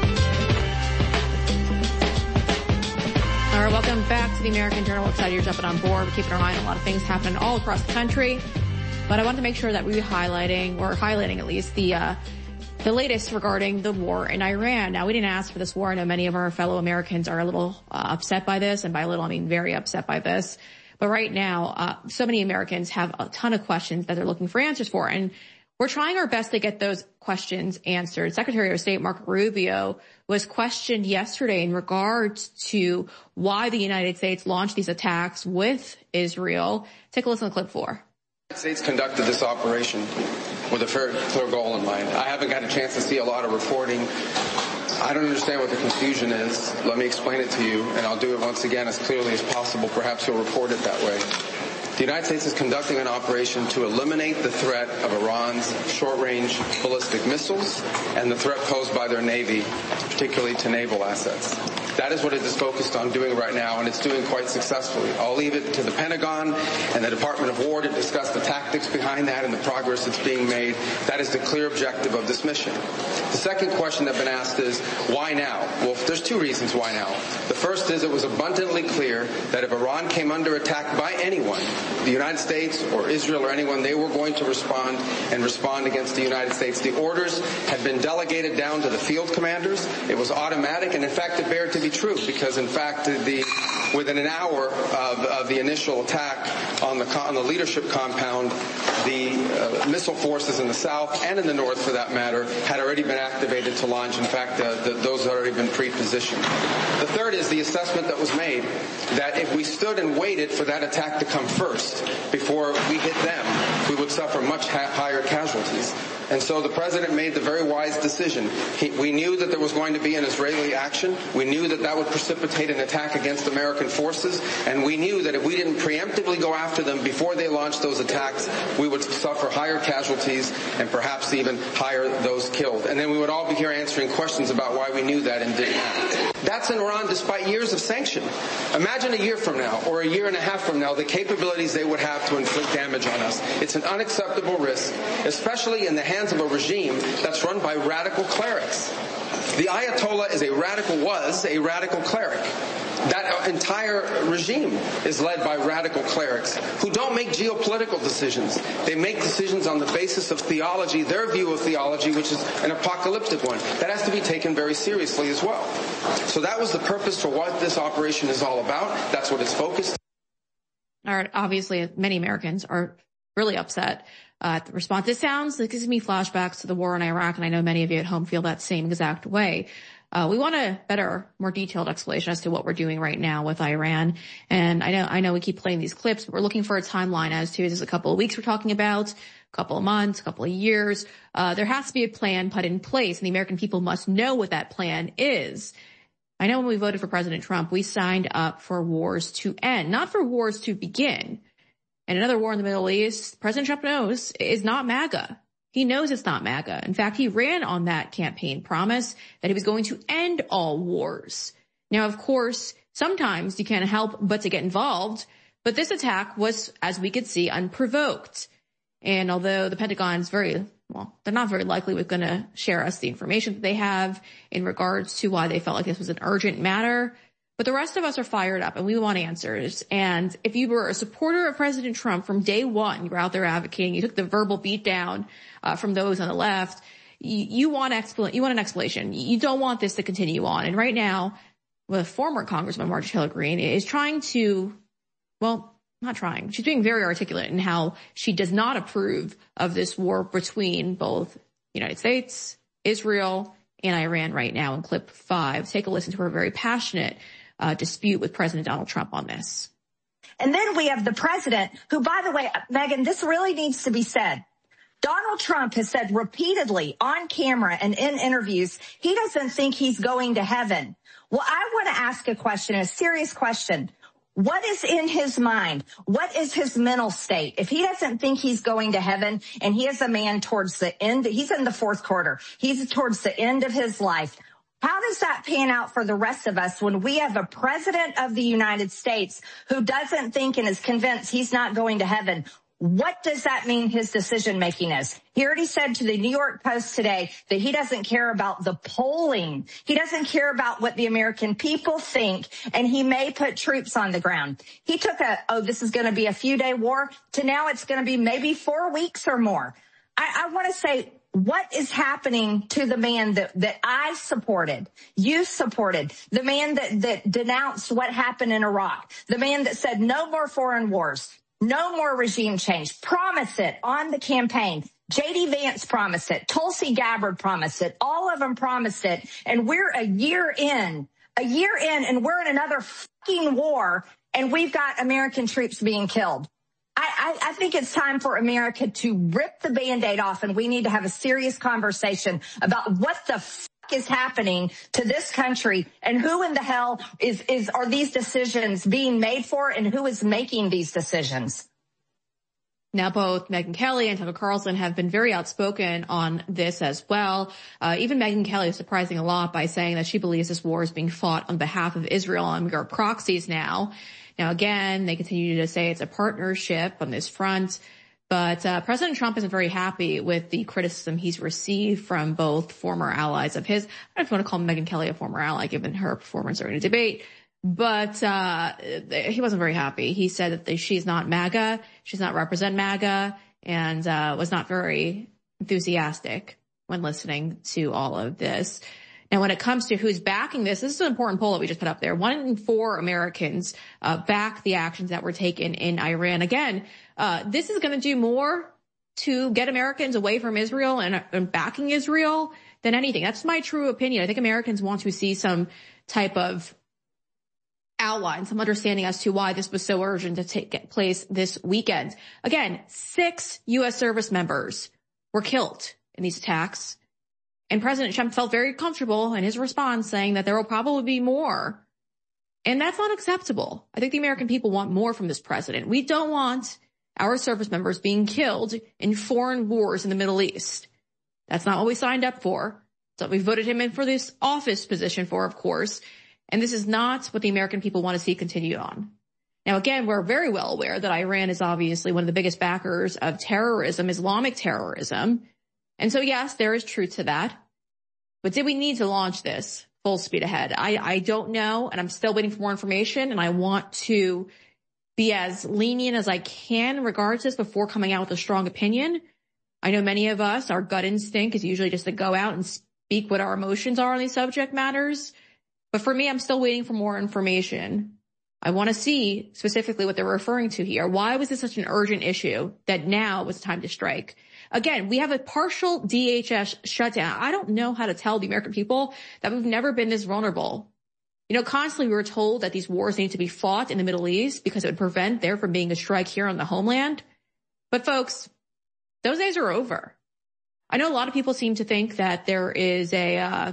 All right, welcome back to the American Journal. Excited you're jumping on board. We're keeping our eye on a lot of things happening all across the country. But I wanted to make sure that we were highlighting, or highlighting at least, the uh, the latest regarding the war in Iran. Now, we didn't ask for this war. I know many of our fellow Americans are a little uh, upset by this, and by little I mean very upset by this. But right now, uh, so many Americans have a ton of questions that they're looking for answers for, and we're trying our best to get those questions answered. Secretary of State Marco Rubio was questioned yesterday in regards to why the United States launched these attacks with Israel. Take a listen to clip four. The United States conducted this operation with a very clear goal in mind. I haven't got a chance to see a lot of reporting. I don't understand what the confusion is. Let me explain it to you, and I'll do it once again as clearly as possible. Perhaps you'll report it that way. The United States is conducting an operation to eliminate the threat of Iran's short-range ballistic missiles and the threat posed by their Navy, particularly to naval assets. That is what it is focused on doing right now, and it's doing quite successfully. I'll leave it to the Pentagon and the Department of War to discuss the tactics behind that and the progress that's being made. That is the clear objective of this mission. The second question that's been asked is, why now? Well, there's two reasons why now. The first is it was abundantly clear that if Iran came under attack by anyone, the United States or Israel or anyone, they were going to respond and respond against the United States. The orders had been delegated down to the field commanders. It was automatic, and in fact, it bared to be true because, in fact, the within an hour of, of the initial attack on the, on the leadership compound, the uh, missile forces in the south and in the north, for that matter, had already been activated to launch. In fact, uh, the, those had already been pre-positioned. The third is the assessment that was made that if we stood and waited for that attack to come first before we hit them, we would suffer much ha- higher casualties. And so the president made the very wise decision. He, we knew that there was going to be an Israeli action. We knew that that would precipitate an attack against American forces. And we knew that if we didn't preemptively go after them before they launched those attacks, we would suffer higher casualties and perhaps even higher those killed. And then we would all be here answering questions about why we knew that and didn't act. That's in Iran despite years of sanction. Imagine a year from now or a year and a half from now the capabilities they would have to inflict damage on us. It's an unacceptable risk, especially in the hands of a regime that's run by radical clerics. The Ayatollah is a radical, was a radical cleric. That entire regime is led by radical clerics who don't make geopolitical decisions. They make decisions on the basis of theology, their view of theology, which is an apocalyptic one. That has to be taken very seriously as well. So that was the purpose for what this operation is all about. That's what it's focused on. All right, obviously, many Americans are really upset uh, at the response. This sounds, it gives me flashbacks to the war in Iraq, and I know many of you at home feel that same exact way. Uh, we want a better, more detailed explanation as to what we're doing right now with Iran. And I know, I know we keep playing these clips, but we're looking for a timeline as to, is this a couple of weeks we're talking about, a couple of months, a couple of years? Uh, there has to be a plan put in place, and the American people must know what that plan is. I know when we voted for President Trump, we signed up for wars to end, not for wars to begin. And another war in the Middle East, President Trump knows, is not MAGA. He knows it's not MAGA. In fact, he ran on that campaign promise that he was going to end all wars. Now, of course, sometimes you can't help but to get involved, but this attack was, as we could see, unprovoked. And although the Pentagon is very, well, they're not very likely going to share us the information that they have in regards to why they felt like this was an urgent matter, but the rest of us are fired up and we want answers. And if you were a supporter of President Trump from day one, you were out there advocating, you took the verbal beat down uh, from those on the left, you, you want expl- you want an explanation. You don't want this to continue on. And right now, the former Congressman Marjorie Taylor Greene is trying to, well, not trying. She's being very articulate in how she does not approve of this war between both the United States, Israel, and Iran right now in clip five. Take a listen to her very passionate Uh, dispute with President Donald Trump on this. And then we have the president who, by the way, Megan, this really needs to be said. Donald Trump has said repeatedly on camera and in interviews, he doesn't think he's going to heaven. Well, I want to ask a question, a serious question. What is in his mind? What is his mental state? If he doesn't think he's going to heaven and he is a man towards the end, he's in the fourth quarter, he's towards the end of his life, how does that pan out for the rest of us when we have a president of the United States who doesn't think and is convinced he's not going to heaven? What does that mean his decision making is? He already said to the New York Post today that he doesn't care about the polling. He doesn't care about what the American people think, and he may put troops on the ground. He took a, oh, this is going to be a few day war, to now it's going to be maybe four weeks or more. I, I want to say, what is happening to the man that, that I supported, you supported, the man that, that denounced what happened in Iraq, the man that said no more foreign wars, no more regime change, promise it on the campaign. J D Vance promised it. Tulsi Gabbard promised it. All of them promised it. And we're a year in, a year in, and we're in another fucking war, and we've got American troops being killed. I, I, I think it's time for America to rip the Band-Aid off, and we need to have a serious conversation about what the fuck is happening to this country and who in the hell is, is, are these decisions being made for, and who is making these decisions. Now, both Megyn Kelly and Tucker Carlson have been very outspoken on this as well. Uh, even Megyn Kelly is surprising a lot by saying that she believes this war is being fought on behalf of Israel, and we are proxies now. Now, again, they continue to say it's a partnership on this front, but uh, President Trump isn't very happy with the criticism he's received from both former allies of his. I don't know if you want to call Megyn Kelly a former ally, given her performance during a debate, but uh he wasn't very happy. He said that they, she's not MAGA, she's not represent MAGA, and uh was not very enthusiastic when listening to all of this. Now, when it comes to who's backing this, this is an important poll that we just put up there. One in four Americans uh, back the actions that were taken in Iran. Again, uh, this is going to do more to get Americans away from Israel and, and backing Israel than anything. That's my true opinion. I think Americans want to see some type of outline, some understanding as to why this was so urgent to take place this weekend. Again, six U S service members were killed in these attacks. And President Trump felt very comfortable in his response saying that there will probably be more. And that's not acceptable. I think the American people want more from this president. We don't want our service members being killed in foreign wars in the Middle East. That's not what we signed up for. That's what we voted him in for this office position for, of course. And this is not what the American people want to see continue on. Now, again, we're very well aware that Iran is obviously one of the biggest backers of terrorism, Islamic terrorism. And so, yes, there is truth to that. But did we need to launch this full speed ahead? I, I don't know, and I'm still waiting for more information, and I want to be as lenient as I can in regards to this before coming out with a strong opinion. I know many of us, our gut instinct is usually just to go out and speak what our emotions are on these subject matters. But for me, I'm still waiting for more information. I want to see specifically what they're referring to here. Why was this such an urgent issue that now was time to strike? Again, we have a partial D H S shutdown. I don't know how to tell the American people that we've never been this vulnerable. You know, constantly we were told that these wars need to be fought in the Middle East because it would prevent there from being a strike here on the homeland. But folks, those days are over. I know a lot of people seem to think that there is a, uh,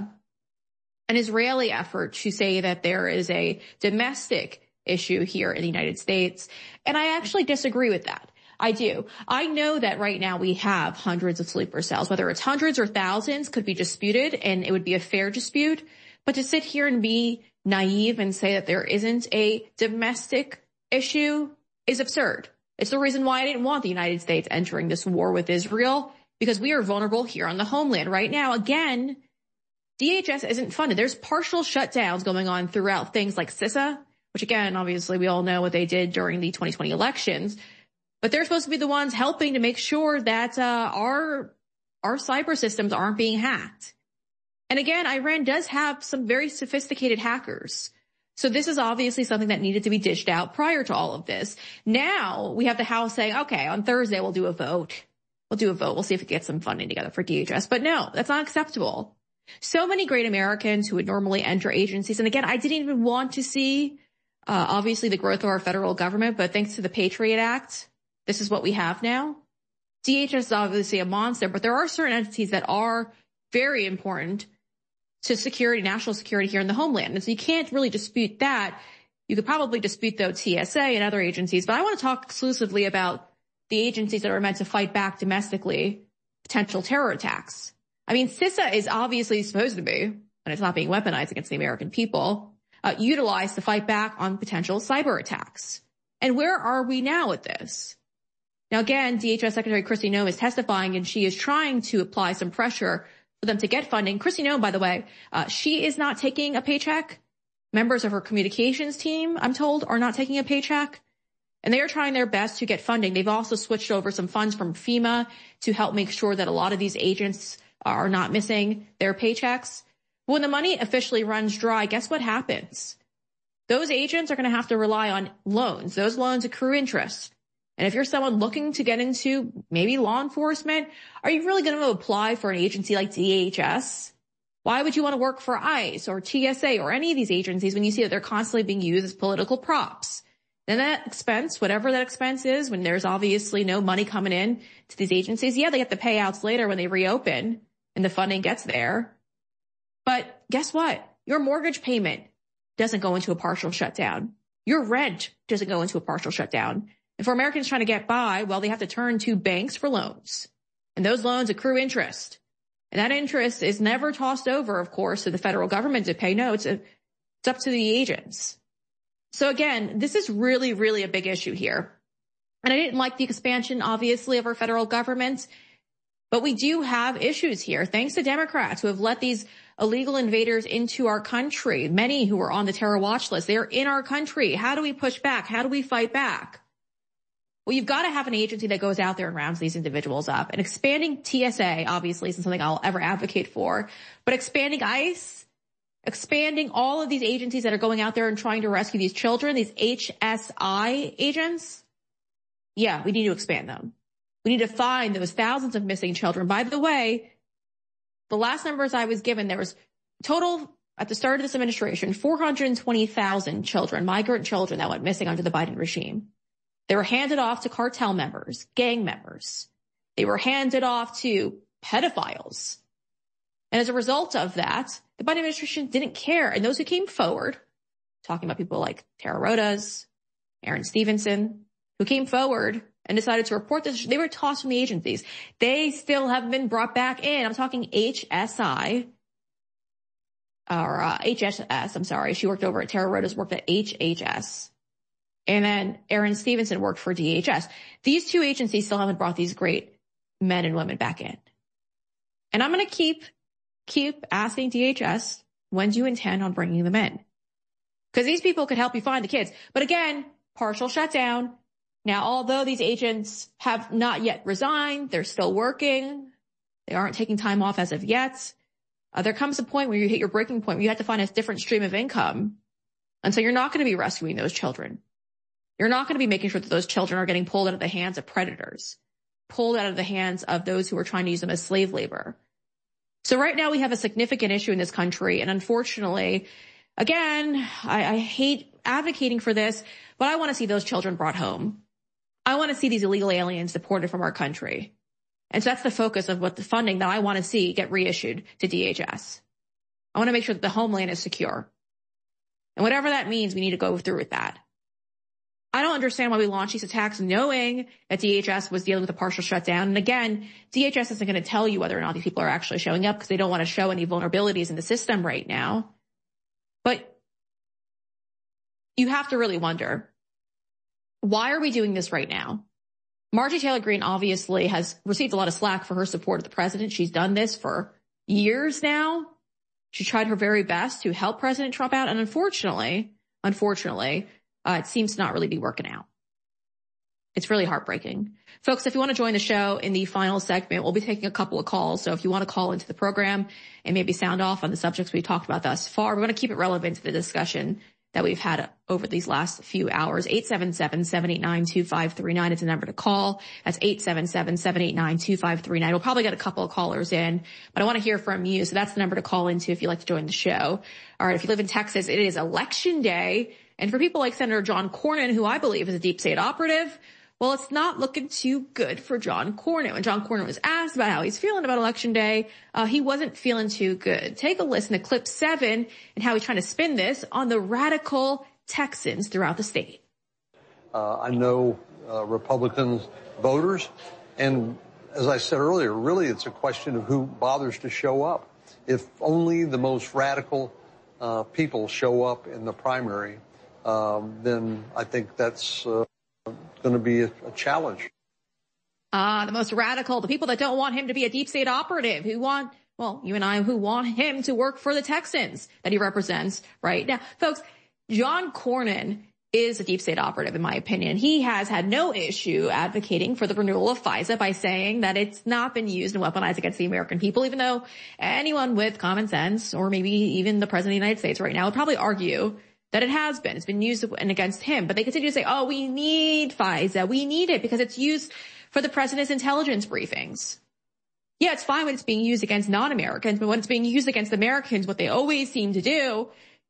an Israeli effort to say that there is a domestic issue here in the United States. And I actually disagree with that. I do. I know that right now we have hundreds of sleeper cells. Whether it's hundreds or thousands could be disputed, and it would be a fair dispute. But to sit here and be naive and say that there isn't a domestic issue is absurd. It's the reason why I didn't want the United States entering this war with Israel, because we are vulnerable here on the homeland right now. Again, D H S isn't funded. There's partial shutdowns going on throughout things like CISA, which again, obviously we all know what they did during the twenty twenty elections. But they're supposed to be the ones helping to make sure that uh, our our cyber systems aren't being hacked. And again, Iran does have some very sophisticated hackers. So this is obviously something that needed to be dished out prior to all of this. Now we have the House saying, okay, on Thursday we'll do a vote. We'll do a vote. We'll see if it gets some funding together for D H S. But no, that's not acceptable. So many great Americans who would normally enter agencies. And again, I didn't even want to see, uh, obviously the growth of our federal government, but thanks to the Patriot Act, this is what we have now. D H S is obviously a monster, but there are certain entities that are very important to security, national security here in the homeland. And so you can't really dispute that. You could probably dispute, though, T S A and other agencies. But I want to talk exclusively about the agencies that are meant to fight back domestically potential terror attacks. I mean, CISA is obviously supposed to be, and it's not being weaponized against the American people, uh, utilized to fight back on potential cyber attacks. And where are we now with this? Now, again, D H S Secretary Kristi Noem is testifying, and she is trying to apply some pressure for them to get funding. Kristi Noem, by the way, uh, she is not taking a paycheck. Members of her communications team, I'm told, are not taking a paycheck. And they are trying their best to get funding. They've also switched over some funds from FEMA to help make sure that a lot of these agents are not missing their paychecks. When the money officially runs dry, guess what happens? Those agents are going to have to rely on loans. Those loans accrue interest. And if you're someone looking to get into maybe law enforcement, are you really going to apply for an agency like D H S? Why would you want to work for ICE or T S A or any of these agencies when you see that they're constantly being used as political props? Then that expense, whatever that expense is, when there's obviously no money coming in to these agencies, yeah, they get the payouts later when they reopen and the funding gets there. But guess what? Your mortgage payment doesn't go into a partial shutdown. Your rent doesn't go into a partial shutdown. And for Americans trying to get by, well, they have to turn to banks for loans. And those loans accrue interest. And that interest is never tossed over, of course, to the federal government to pay. No, it's, a, it's up to the agents. So again, this is really, really a big issue here. And I didn't like the expansion, obviously, of our federal government. But we do have issues here, thanks to Democrats who have let these illegal invaders into our country. Many who are on the terror watch list, they are in our country. How do we push back? How do we fight back? Well, you've got to have an agency that goes out there and rounds these individuals up. And expanding T S A, obviously, isn't something I'll ever advocate for. But expanding ICE, expanding all of these agencies that are going out there and trying to rescue these children, these H S I agents, yeah, we need to expand them. We need to find those thousands of missing children. By the way, the last numbers I was given, there was total, at the start of this administration, four hundred twenty thousand children, migrant children that went missing under the Biden regime. They were handed off to cartel members, gang members. They were handed off to pedophiles. And as a result of that, the Biden administration didn't care. And those who came forward, talking about people like Tara Rodas, Aaron Stevenson, who came forward and decided to report this, they were tossed from the agencies. They still haven't been brought back in. I'm talking H S I, or uh, H S S, I'm sorry. She worked over at Tara Rodas, worked at H H S. And then Aaron Stevenson worked for D H S. These two agencies still haven't brought these great men and women back in. And I'm going to keep, keep asking D H S, when do you intend on bringing them in? Because these people could help you find the kids. But again, partial shutdown. Now, although these agents have not yet resigned, they're still working. They aren't taking time off as of yet. Uh, there comes a point where you hit your breaking point where you have to find a different stream of income. And so you're not going to be rescuing those children. You're not going to be making sure that those children are getting pulled out of the hands of predators, pulled out of the hands of those who are trying to use them as slave labor. So right now we have a significant issue in this country. And unfortunately, again, I, I hate advocating for this, but I want to see those children brought home. I want to see these illegal aliens deported from our country. And so that's the focus of what the funding that I want to see get reissued to D H S. I want to make sure that the homeland is secure. And whatever that means, we need to go through with that. I don't understand why we launched these attacks knowing that D H S was dealing with a partial shutdown. And again, D H S isn't going to tell you whether or not these people are actually showing up because they don't want to show any vulnerabilities in the system right now. But you have to really wonder, why are we doing this right now? Marjorie Taylor Greene obviously has received a lot of slack for her support of the president. She's done this for years now. She tried her very best to help President Trump out. And unfortunately, unfortunately, uh, it seems to not really be working out. It's really heartbreaking. Folks, if you want to join the show in the final segment, we'll be taking a couple of calls. So if you want to call into the program and maybe sound off on the subjects we've talked about thus far, we're going to keep it relevant to the discussion that we've had over these last few hours. eight seven seven, seven eight nine, two five three nine is the number to call. That's eight seven seven, seven eight nine, two five three nine. We'll probably get a couple of callers in, but I want to hear from you. So that's the number to call into if you'd like to join the show. All right. If you live in Texas, it is election day. And for people like Senator John Cornyn, who I believe is a deep state operative, well, it's not looking too good for John Cornyn. When John Cornyn was asked about how he's feeling about Election Day, uh, he wasn't feeling too good. Take a listen to clip seven and how he's trying to spin this on the radical Texans throughout the state. Uh, I know uh, Republican voters, and as I said earlier, really it's a question of who bothers to show up. If only the most radical uh, people show up in the primary, um, then I think that's uh, going to be a, a challenge. Ah, uh, the most radical, the people that don't want him to be a deep state operative, who want, well, you and I, who want him to work for the Texans that he represents right now. Folks, John Cornyn is a deep state operative, in my opinion. He has had no issue advocating for the renewal of FISA by saying that it's not been used and weaponized against the American people, even though anyone with common sense, or maybe even the president of the United States right now, would probably argue that it has been. It's been used and against him. But they continue to say, oh, we need FISA. We need it because it's used for the president's intelligence briefings. Yeah, it's fine when it's being used against non-Americans, but when it's being used against Americans, what they always seem to do,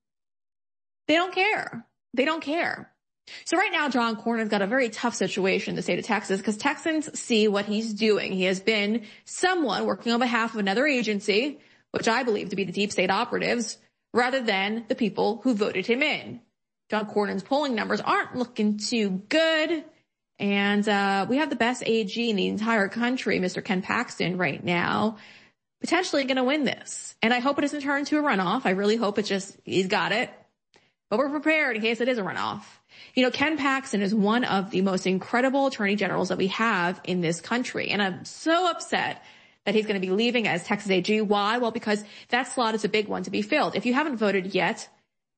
they don't care. They don't care. So right now, John Cornyn's got a very tough situation in the state of Texas because Texans see what he's doing. He has been someone working on behalf of another agency, which I believe to be the deep state operatives, rather than the people who voted him in. John Cornyn's polling numbers aren't looking too good. And uh we have the best A G in the entire country, Mister Ken Paxton, right now, potentially going to win this. And I hope it doesn't turn into a runoff. I really hope it's just, he's got it. But we're prepared in case it is a runoff. You know, Ken Paxton is one of the most incredible attorney generals that we have in this country. And I'm so upset that he's going to be leaving as Texas A G. Why? Well, because that slot is a big one to be filled. If you haven't voted yet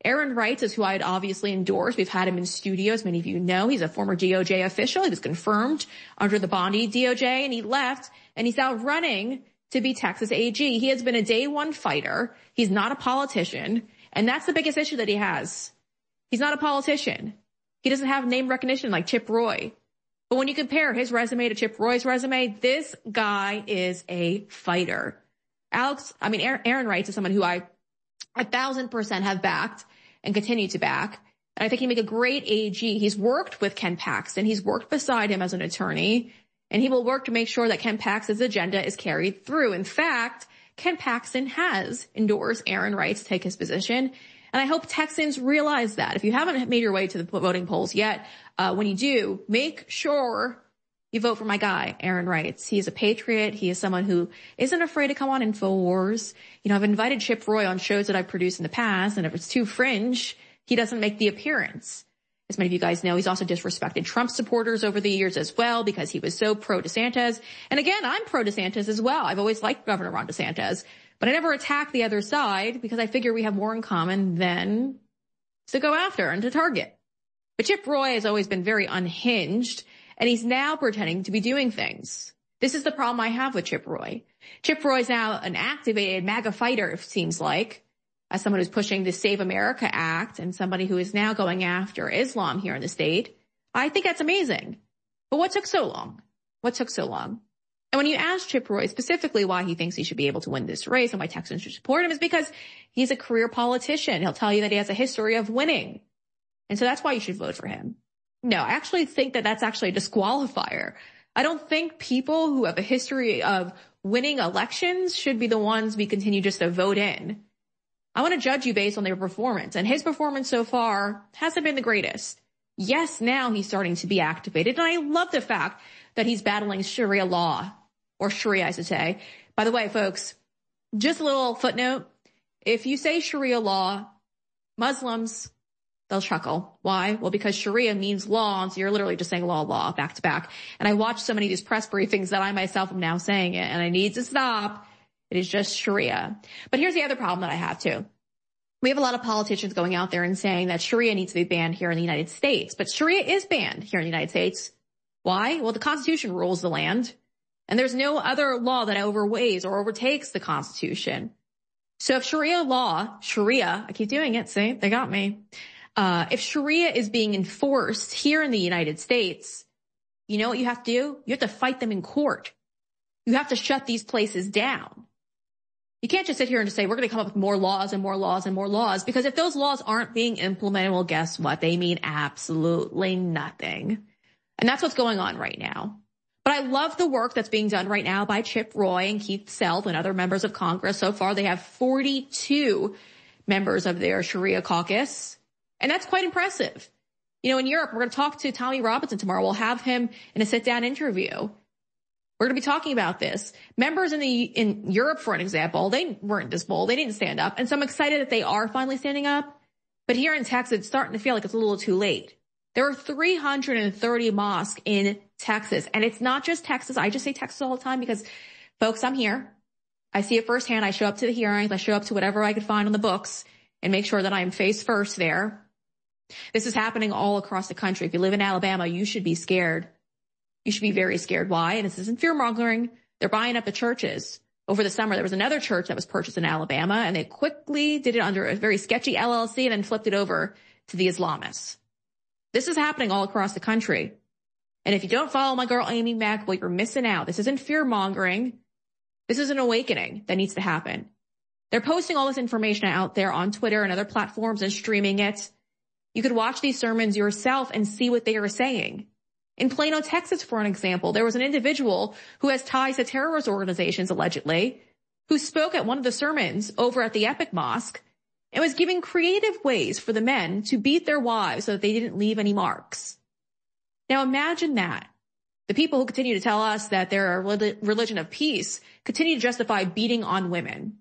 Aaron Reitz is who I had obviously endorsed. We've had him in studios. Many of you know he's a former D O J official. He was confirmed under the Bondi D O J, and he left, and he's now running to be Texas A G. He has been a day one fighter. He's not a politician, and that's the biggest issue that he has. He's not a politician. He doesn't have name recognition like Chip Roy. But when you compare his resume to Chip Roy's resume, this guy is a fighter. Alex, I mean, Aaron Reitz is someone who I a thousand percent have backed and continue to back. And I think he'd make a great A G. He's worked with Ken Paxton. He's worked beside him as an attorney, and he will work to make sure that Ken Paxton's agenda is carried through. In fact, Ken Paxton has endorsed Aaron Reitz to take his position. And I hope Texans realize that. If you haven't made your way to the voting polls yet, uh, when you do, make sure you vote for my guy, Aaron Reitz. He is a patriot. He is someone who isn't afraid to come on InfoWars. You know, I've invited Chip Roy on shows that I've produced in the past, and if it's too fringe, he doesn't make the appearance. As many of you guys know, he's also disrespected Trump supporters over the years as well because he was so pro-DeSantis. And again, I'm pro-DeSantis as well. I've always liked Governor Ron DeSantis, but I never attack the other side because I figure we have more in common than to go after and to target. But Chip Roy has always been very unhinged, and he's now pretending to be doing things. This is the problem I have with Chip Roy. Chip Roy is now an activated MAGA fighter, it seems like, as someone who's pushing the Save America Act and somebody who is now going after Islam here in the state. I think that's amazing. But what took so long? What took so long? And when you ask Chip Roy specifically why he thinks he should be able to win this race and why Texans should support him, is because he's a career politician. He'll tell you that he has a history of winning. And so that's why you should vote for him. No, I actually think that that's actually a disqualifier. I don't think people who have a history of winning elections should be the ones we continue just to vote in. I want to judge you based on their performance, and his performance so far hasn't been the greatest. Yes, now he's starting to be activated, and I love the fact that he's battling Sharia law, or Sharia, I should say. By the way, folks, just a little footnote. If you say Sharia law, Muslims, they'll chuckle. Why? Well, because Sharia means law, and so you're literally just saying law, law, back to back. And I watched so many of these press briefings that I myself am now saying it, and I need to stop. It is just Sharia. But here's the other problem that I have too. We have a lot of politicians going out there and saying that Sharia needs to be banned here in the United States. But Sharia is banned here in the United States. Why? Well, the Constitution rules the land, and there's no other law that overweighs or overtakes the Constitution. So if Sharia law, Sharia, I keep doing it, see, they got me. Uh, if Sharia is being enforced here in the United States, you know what you have to do? You have to fight them in court. You have to shut these places down. You can't just sit here and just say, we're going to come up with more laws and more laws and more laws, because if those laws aren't being implemented, well, guess what? They mean absolutely nothing. And that's what's going on right now. But I love the work that's being done right now by Chip Roy and Keith Self and other members of Congress. So far, they have forty-two members of their Sharia caucus. And that's quite impressive. You know, in Europe, we're going to talk to Tommy Robinson tomorrow. We'll have him in a sit-down interview. We're going to be talking about this. Members in the in Europe, for an example, they weren't this bold. They didn't stand up. And so I'm excited that they are finally standing up. But here in Texas, it's starting to feel like it's a little too late. There are three hundred thirty mosques in Texas. And it's not just Texas. I just say Texas all the time because, folks, I'm here. I see it firsthand. I show up to the hearings. I show up to whatever I could find on the books and make sure that I am face first there. This is happening all across the country. If you live in Alabama, you should be scared. You should be very scared. Why? And this isn't fear mongering. They're buying up the churches. Over the summer, there was another church that was purchased in Alabama, and they quickly did it under a very sketchy L L C and then flipped it over to the Islamists. This is happening all across the country. And if you don't follow my girl Amy Mack, well, you're missing out. This isn't fear mongering. This is an awakening that needs to happen. They're posting all this information out there on Twitter and other platforms and streaming it. You could watch these sermons yourself and see what they are saying. In Plano, Texas, for an example, there was an individual who has ties to terrorist organizations, allegedly, who spoke at one of the sermons over at the Epic Mosque and was giving creative ways for the men to beat their wives so that they didn't leave any marks. Now imagine that. The people who continue to tell us that they're a religion of peace continue to justify beating on women.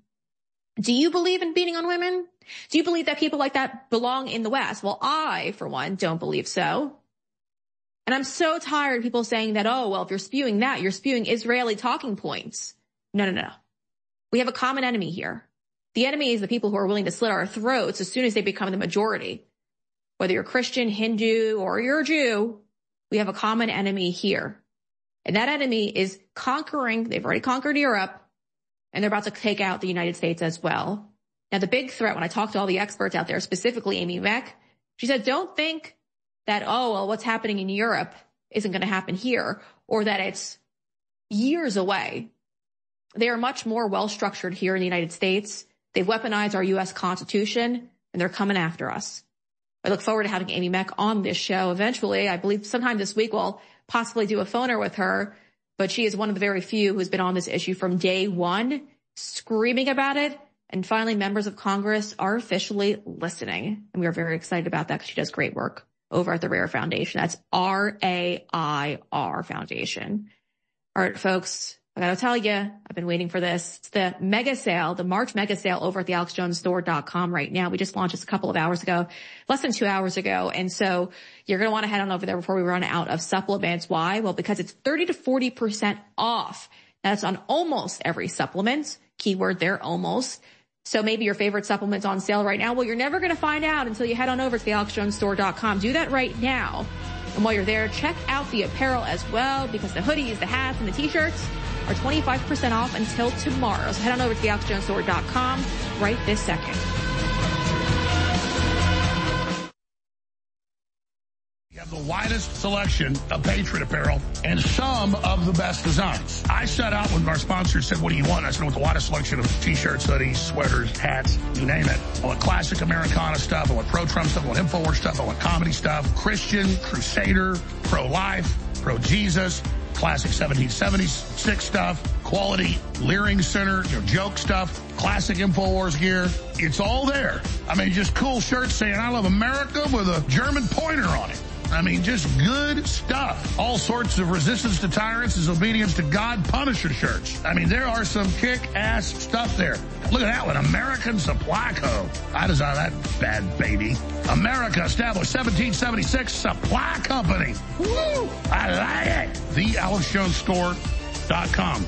Do you believe in beating on women? Do you believe that people like that belong in the West? Well, I, for one, don't believe so. And I'm so tired of people saying that, oh, well, if you're spewing that, you're spewing Israeli talking points. No, no, no. We have a common enemy here. The enemy is the people who are willing to slit our throats as soon as they become the majority. Whether you're Christian, Hindu, or you're a Jew, we have a common enemy here. And that enemy is conquering, they've already conquered Europe, and they're about to take out the United States as well. Now, the big threat, when I talked to all the experts out there, specifically Amy Meck, she said, don't think that, oh, well, what's happening in Europe isn't going to happen here, or that it's years away. They are much more well-structured here in the United States. They've weaponized our U S Constitution, and they're coming after us. I look forward to having Amy Meck on this show eventually. I believe sometime this week we'll possibly do a phoner with her, but she is one of the very few who's been on this issue from day one, screaming about it. And finally, members of Congress are officially listening. And we are very excited about that because she does great work over at the RAIR Foundation. That's R A I R Foundation. All right, folks, I got to tell you, I've been waiting for this. It's the mega sale, the March mega sale over at the alex jones store dot com right now. We just launched this a couple of hours ago, less than two hours ago. And so you're going to want to head on over there before we run out of supplements. Why? Well, because it's thirty to forty percent off. That's on almost every supplement. Keyword there, almost. So maybe your favorite supplement's on sale right now. Well, you're never going to find out until you head on over to the alex jones store dot com. Do that right now. And while you're there, check out the apparel as well, because the hoodies, the hats, and the t-shirts are twenty-five percent off until tomorrow. So head on over to the alex jones store dot com right this second. You have the widest selection of Patriot apparel and some of the best designs. I set out when our sponsor said, what do you want? I said, with the widest selection of t-shirts, hoodies, sweaters, hats, you name it. I want classic Americana stuff. I want pro-Trump stuff. I want InfoWars stuff. I want comedy stuff. Christian, Crusader, pro-life, pro-Jesus, classic seventeen seventy-six stuff, quality Leering Center, you know, joke stuff, classic InfoWars gear. It's all there. I mean, just cool shirts saying, I love America with a German pointer on it. I mean, just good stuff. All sorts of resistance to tyrants is obedience to God Punisher shirts. I mean, there are some kick-ass stuff there. Look at that one, American Supply Co. I designed that bad baby. America established seventeen seventy-six Supply Company. Woo! I like it. the alex jones store dot com.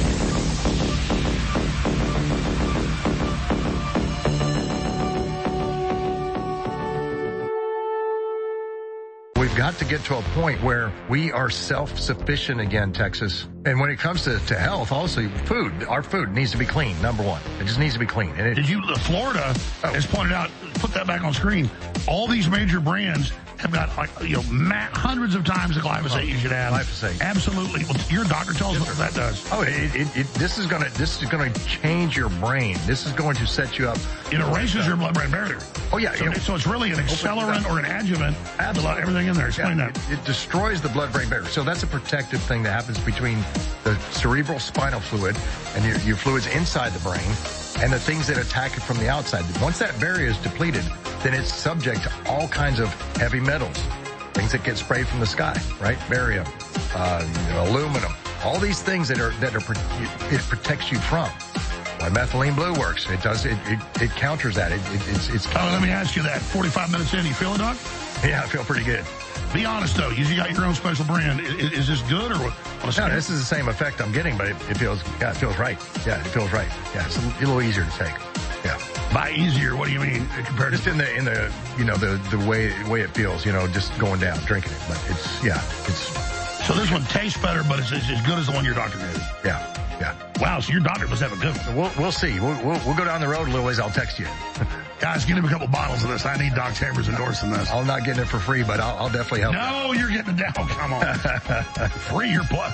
We've got to get to a point where we are self-sufficient again, Texas. And when it comes to, to health, also food, our food needs to be clean, number one. It just needs to be clean. And it, Did you, Florida oh. has pointed out, put that back on screen, all these major brands have got, like, you know, ma- hundreds of times the glyphosate oh, you should have. Glyphosate. Absolutely. Well, your doctor tells us what that does. Oh, it, it, it, this is going to, this is going to change your brain. This is going to set you up. It erases your blood-brain barrier. Oh, yeah. So, it, so it's really an accelerant or an adjuvant. Absolutely. Everything in there. Explain yeah, that. It, it destroys the blood-brain barrier. So that's a protective thing that happens between the cerebral spinal fluid and your, your fluids inside the brain and the things that attack it from the outside. Once that barrier is depleted, then it's subject to all kinds of heavy metals. Things that get sprayed from the sky, right? Barium, uh, you know, aluminum, all these things that are, that are, it protects you from. Why methylene blue works. It does, it, it, it counters that. It, it, it's, it's. Oh, let me ask you that. forty-five minutes in, you feel it, Doc? Yeah, I feel pretty good. Be honest though, you got your own special brand. Is, is this good or what? No, this is the same effect I'm getting, but it, it feels, yeah, it feels right. Yeah, it feels right. Yeah, it's a little easier to take. Yeah. By easier, what do you mean compared just to? in the, in the, you know, the, the way, way it feels, you know, just going down, drinking it. But it's, yeah, it's. So this one tastes better, but it's, it's as good as the one your doctor gave. Yeah. Yeah. Wow. So your doctor must have a good one. We'll, we'll see. We'll, we'll, we'll go down the road a little ways. I'll text you. Guys, give him a couple bottles of this. I need Doc Chambers endorsing this. I'm not getting it for free, but I'll, I'll definitely help. No, you. You're getting it down. Come on. Free your blood.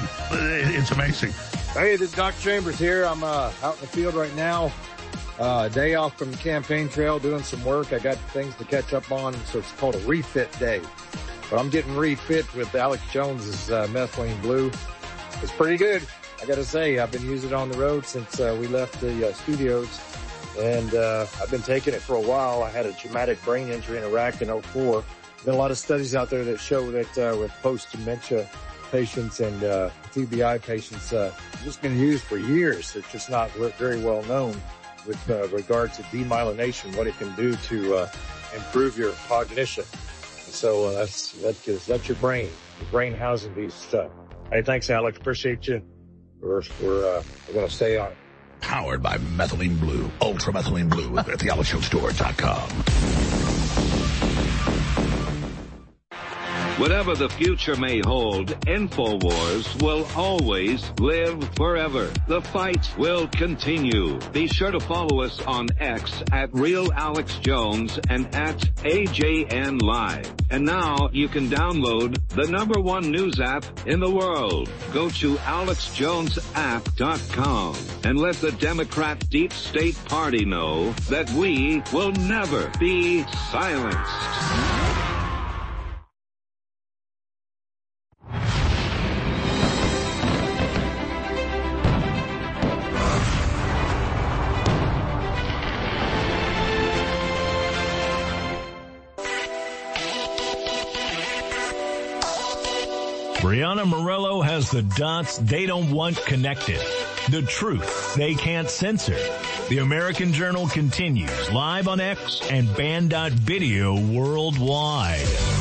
It's amazing. Hey, this is Doc Chambers here. I'm uh, out in the field right now. Uh, day off from the campaign trail, doing some work. I got things to catch up on, so it's called a refit day. But I'm getting refit with Alex Jones's uh, Methylene Blue. It's pretty good. I got to say, I've been using it on the road since uh, we left the uh, studios. And uh, I've been taking it for a while. I had a traumatic brain injury in Iraq in oh four. There's been a lot of studies out there that show that uh, with post-dementia patients and uh, T B I patients, uh, it's just been used for years. It's just not very well known with uh, regard to demyelination, what it can do to uh, improve your cognition. And so uh, that's that's that's your brain, your brain housing these stuff. Hey, thanks, Alex. Appreciate you. We're we're uh, we're gonna stay on it. Powered by Methylene Blue, Ultra Methylene Blue at the alex jones store dot com. Whatever the future may hold, InfoWars will always live forever. The fight will continue. Be sure to follow us on X at Real Alex Jones and at A J N Live. And now you can download the number one news app in the world. Go to alex jones app dot com and let the Democrat Deep State Party know that we will never be silenced. Brianna Morello has the dots they don't want connected. The truth they can't censor. The American Journal continues live on X and Band dot video worldwide.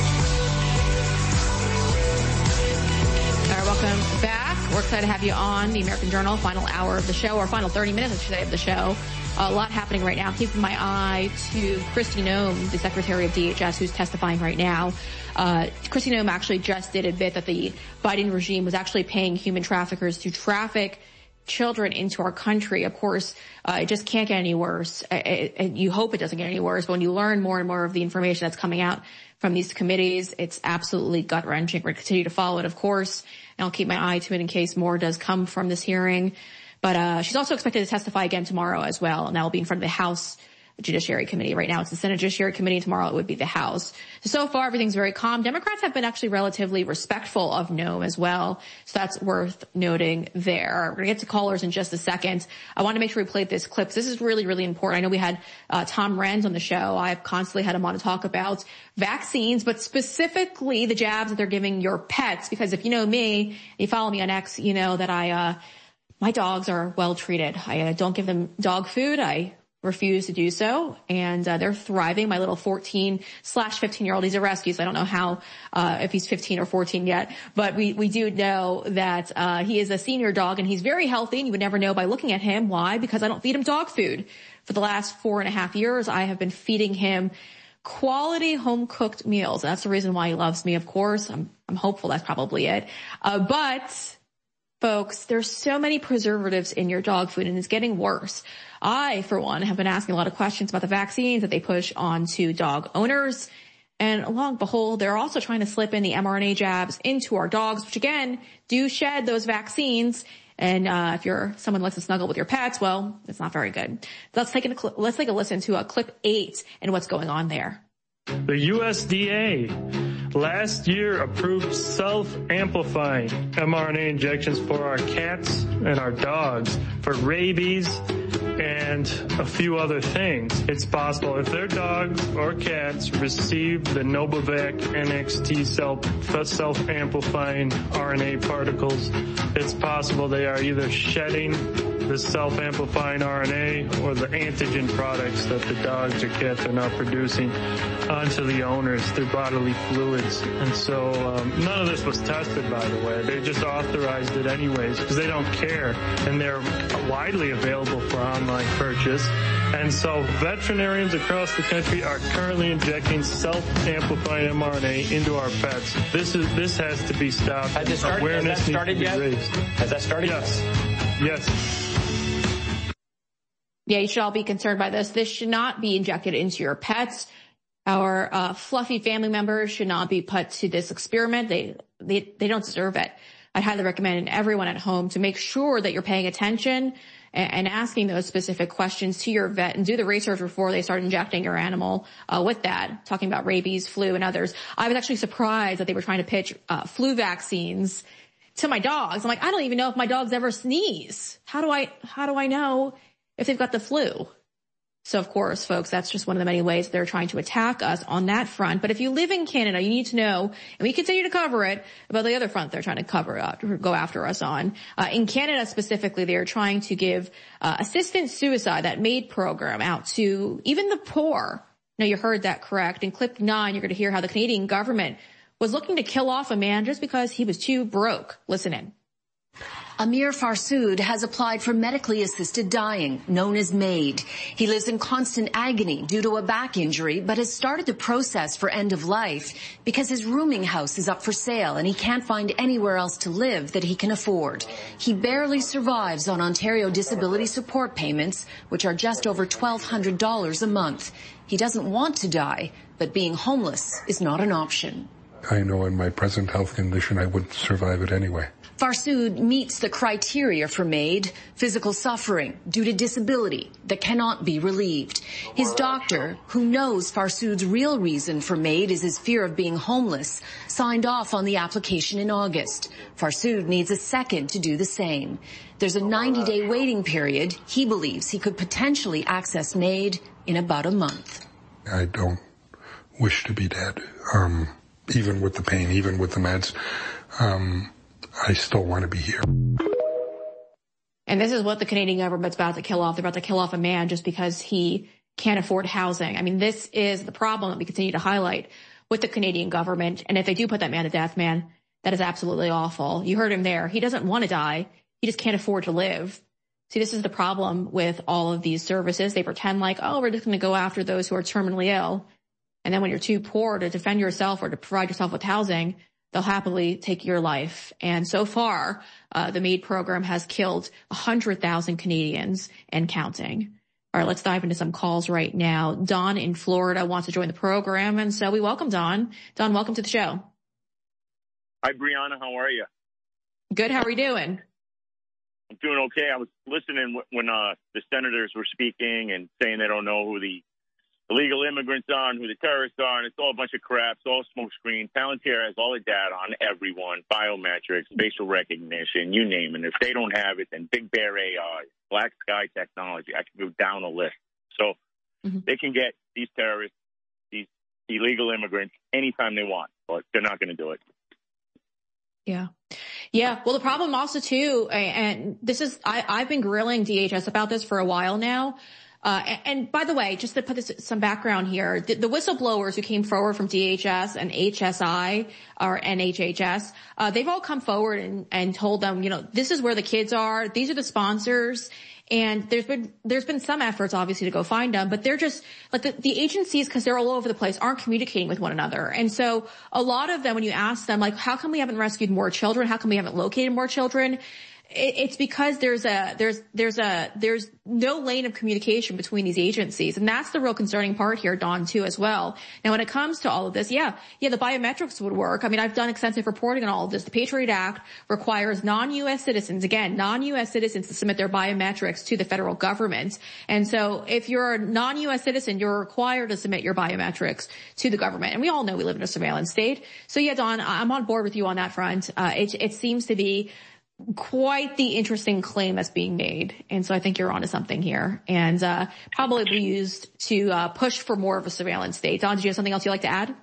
All right, welcome back. We're excited to have you on the American Journal, final hour of the show, or final thirty minutes, I should say, of the show. A lot happening right now. Keeping my eye to Kristi Noem, the Secretary of D H S, who's testifying right now. Uh, Kristi Noem actually just did admit that the Biden regime was actually paying human traffickers to traffic children into our country. Of course, uh, it just can't get any worse. And you hope it doesn't get any worse. But when you learn more and more of the information that's coming out from these committees, it's absolutely gut-wrenching. We're going to continue to follow it, of course, and I'll keep my eye to it in case more does come from this hearing. But uh she's also expected to testify again tomorrow as well, and that will be in front of the House Judiciary Committee. Right now it's the Senate Judiciary Committee, and tomorrow it would be the House. So far, everything's very calm. Democrats have been actually relatively respectful of Noem as well, so that's worth noting there. We're going to get to callers in just a second. I want to make sure we played this clip. This is really, really important. I know we had uh Tom Renz on the show. I've constantly had him on to talk about vaccines, but specifically the jabs that they're giving your pets, because if you know me, you follow me on X, you know that I uh my dogs are well treated. I uh, don't give them dog food. I refuse to do so, and uh, they're thriving. My little fourteen slash fifteen year old, he's a rescue, so I don't know how, uh, if he's fifteen or fourteen yet, but we, we do know that, uh, he is a senior dog, and he's very healthy, and you would never know by looking at him. Why? Because I don't feed him dog food. For the last four and a half years, I have been feeding him quality home cooked meals. And that's the reason why he loves me, of course. I'm, I'm hopeful that's probably it. Uh, but, folks, there's so many preservatives in your dog food, and it's getting worse. I, for one, have been asking a lot of questions about the vaccines that they push onto dog owners. And lo and behold, they're also trying to slip in the mRNA jabs into our dogs, which again, do shed those vaccines. And uh if you're someone who likes to snuggle with your pets, well, it's not very good. Let's take a, let's take a listen to uh, clip eight and what's going on there. The U S D A last year approved self-amplifying mRNA injections for our cats and our dogs for rabies and a few other things. It's possible if their dogs or cats receive the Novavax N X T self, self-amplifying R N A particles, it's possible they are either shedding the self-amplifying R N A or the antigen products that the dogs or cats are now producing onto the owners, their bodily fluids. And so um, none of this was tested, by the way. They just authorized it anyways because they don't care, and they're widely available for online purchase. And so veterinarians across the country are currently injecting self-amplifying mRNA into our pets. This is this has to be stopped. Has it started, Awareness has that started needs to be yet? raised. Has that started yes. yet? Yes. Yeah, you should all be concerned by this. This should not be injected into your pets. Our uh, fluffy family members should not be put to this experiment. They, they, they don't deserve it. I highly recommend everyone at home to make sure that you're paying attention and, and asking those specific questions to your vet, and do the research before they start injecting your animal uh, with that, talking about rabies, flu, and others. I was actually surprised that they were trying to pitch uh, flu vaccines to my dogs. I'm like, I don't even know if my dogs ever sneeze. How do I, how do I know if they've got the flu? So of course, folks, that's just one of the many ways they're trying to attack us on that front. But if you live in Canada, you need to know, and we continue to cover it, about the other front they're trying to cover up, go after us on. Uh, in Canada specifically, they are trying to give uh, assisted suicide, that MAID program, out to even the poor. Now, you heard that correct. In clip nine, you're going to hear how the Canadian government was looking to kill off a man just because he was too broke. Listen in. Amir Farsood has applied for medically assisted dying, known as MAID. He lives in constant agony due to a back injury, but has started the process for end of life because his rooming house is up for sale and he can't find anywhere else to live that he can afford. He barely survives on Ontario disability support payments, which are just over twelve hundred dollars a month. He doesn't want to die, but being homeless is not an option. I know in my present health condition I wouldn't survive it anyway. Farsood meets the criteria for MAID, physical suffering due to disability that cannot be relieved. His doctor, who knows Farsood's real reason for MAID is his fear of being homeless, signed off on the application in August. Farsood needs a second to do the same. There's a ninety-day waiting period. He believes he could potentially access MAID in about a month. I don't wish to be dead, um, even with the pain, even with the meds. Um, I still want to be here. And this is what the Canadian government's about to kill off. They're about to kill off a man just because he can't afford housing. I mean, this is the problem that we continue to highlight with the Canadian government. And if they do put that man to death, man, that is absolutely awful. You heard him there. He doesn't want to die. He just can't afford to live. See, this is the problem with all of these services. They pretend like, oh, we're just going to go after those who are terminally ill. And then when you're too poor to defend yourself or to provide yourself with housing, they'll happily take your life. And so far, uh, the MAID program has killed one hundred thousand Canadians and counting. All right, let's dive into some calls right now. Don in Florida wants to join the program, and so we welcome Don. Don, welcome to the show. Hi, Brianna. How are you? Good. How are you doing? I'm doing okay. I was listening when uh, the senators were speaking and saying they don't know who the illegal immigrants are and who the terrorists are, and it's all a bunch of crap. It's all smoke screen. Palantir has all the data on everyone, biometrics, facial recognition, you name it. If they don't have it, then Big Bear A I, Black Sky Technology. I can go down a list. So mm-hmm. they can get these terrorists, these illegal immigrants, anytime they want, but they're not going to do it. Yeah. Yeah. Well, the problem also, too, and this is, I, I've been grilling D H S about this for a while now. Uh, and, and by the way, just to put this, some background here, the, the whistleblowers who came forward from D H S and H S I or N H H S, uh, they've all come forward and, and told them, you know, this is where the kids are. These are the sponsors. And there's been, there's been some efforts obviously to go find them, but they're just like the, the agencies, cause they're all over the place, aren't communicating with one another. And so a lot of them, when you ask them, like, how come we haven't rescued more children? How come we haven't located more children? It's because there's a, there's, there's a, there's no lane of communication between these agencies. And that's the real concerning part here, Don, too, as well. Now, when it comes to all of this, yeah, yeah, the biometrics would work. I mean, I've done extensive reporting on all of this. The Patriot Act requires non-U S citizens, again, non-U S citizens to submit their biometrics to the federal government. And so if you're a non-U S citizen, you're required to submit your biometrics to the government. And we all know we live in a surveillance state. So yeah, Don, I'm on board with you on that front. Uh, it, it seems to be quite the interesting claim that's being made. And so I think you're onto something here, and uh probably be used to uh push for more of a surveillance state. Don, do you have something else you'd like to add?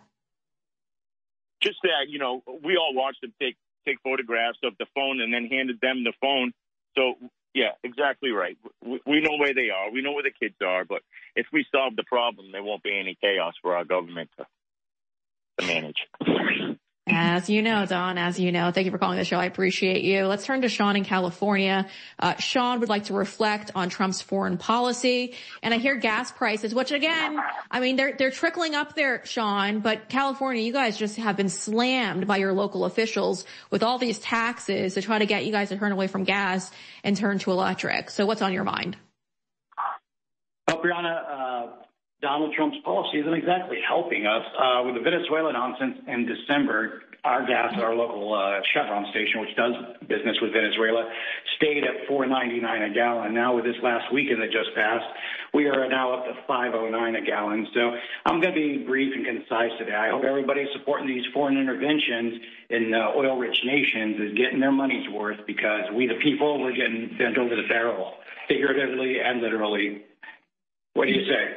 Just that, you know, we all watched them take take photographs of the phone and then handed them the phone. So yeah, exactly right. We, we know where they are. We know where the kids are. But if we solve the problem, there won't be any chaos for our government to, to manage. As you know, Don, as you know, thank you for calling the show. I appreciate you. Let's turn to Sean in California. Uh, Sean would like to reflect on Trump's foreign policy. And I hear gas prices, which again, I mean, they're, they're trickling up there, Sean, but California, you guys just have been slammed by your local officials with all these taxes to try to get you guys to turn away from gas and turn to electric. So what's on your mind? Well, Brianna, uh, Donald Trump's policy isn't exactly helping us. Uh, with the Venezuela nonsense in December, our gas at our local uh, Chevron station, which does business with Venezuela, stayed at four ninety-nine a gallon. Now with this last weekend that just passed, we are now up to five oh nine a gallon. So I'm going to be brief and concise today. I hope everybody supporting these foreign interventions in uh, oil-rich nations is getting their money's worth, because we the people, we're getting bent over the barrel, figuratively and literally. What do you say?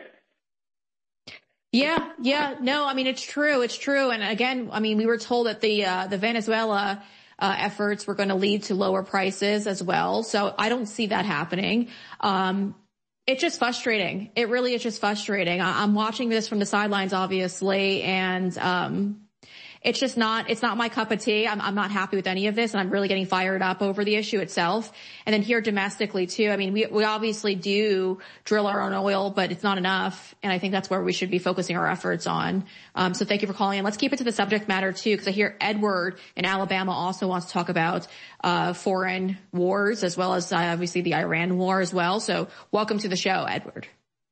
Yeah, yeah, no, I mean, it's true. It's true. And again, I mean, we were told that the, uh, the Venezuela, uh, efforts were going to lead to lower prices as well. So I don't see that happening. Um, it's just frustrating. It really is just frustrating. I- I'm watching this from the sidelines, obviously. And, um, it's just not, it's not my cup of tea. I'm, I'm not happy with any of this, and I'm really getting fired up over the issue itself. And then here domestically too, I mean, we, we obviously do drill our own oil, but it's not enough. And I think that's where we should be focusing our efforts on. Um, so thank you for calling in. Let's keep it to the subject matter too, because I hear Edward in Alabama also wants to talk about, uh, foreign wars as well as uh, obviously the Iran war as well. So welcome to the show, Edward.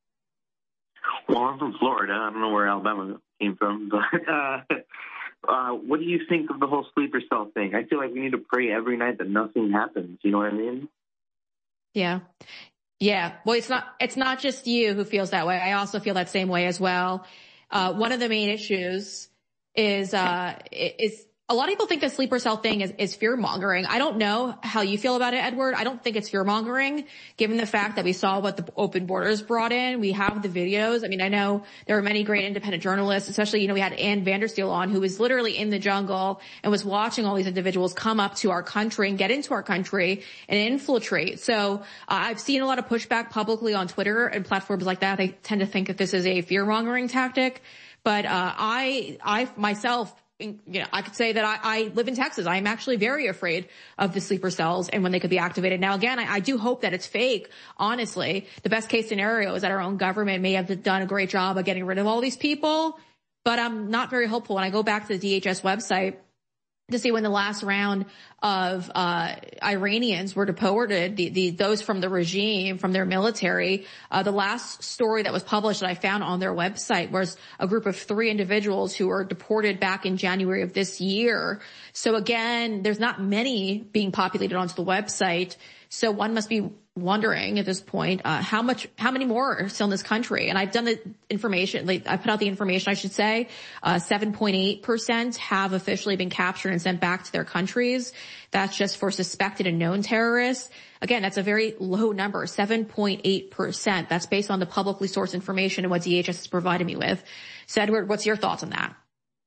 Well, I'm from Florida. I don't know where Alabama came from, but uh, uh, what do you think of the whole sleeper cell thing? I feel like we need to pray every night that nothing happens. You know what I mean? Yeah. Yeah. Well, it's not, it's not just you who feels that way. I also feel that same way as well. Uh, one of the main issues is, uh, is, a lot of people think the sleeper cell thing is, is fear mongering. I don't know how you feel about it, Edward. I don't think it's fear mongering, given the fact that we saw what the open borders brought in. We have the videos. I mean, I know there are many great independent journalists, especially, you know, we had Ann Vandersteel on, who was literally in the jungle and was watching all these individuals come up to our country and get into our country and infiltrate. So uh, I've seen a lot of pushback publicly on Twitter and platforms like that. They tend to think that this is a fear mongering tactic. But uh, I, I myself, you know, I could say that I, I live in Texas. I am actually very afraid of the sleeper cells and when they could be activated. Now, again, I, I do hope that it's fake. Honestly, the best case scenario is that our own government may have done a great job of getting rid of all these people, but I'm not very hopeful. When I go back to the D H S website to see when the last round of uh Iranians were deported, the, the those from the regime, from their military, uh the last story that was published that I found on their website was a group of three individuals who were deported back in January of this year. So again, there's not many being populated onto the website. So one must be wondering at this point, uh, how much, how many more are still in this country? And I've done the information, like I put out the information, I should say, uh, seven point eight percent have officially been captured and sent back to their countries. That's just for suspected and known terrorists. Again, that's a very low number, seven point eight percent. That's based on the publicly sourced information and what D H S has provided me with. So Edward, what's your thoughts on that?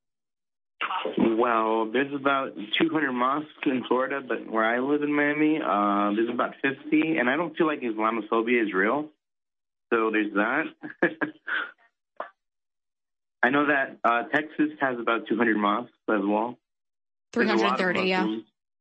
Well, there's about two hundred mosques in Florida, but where I live in Miami, uh, there's about fifty, and I don't feel like Islamophobia is real. So there's that. I know that uh, Texas has about two hundred mosques as well. three hundred thirty, yeah.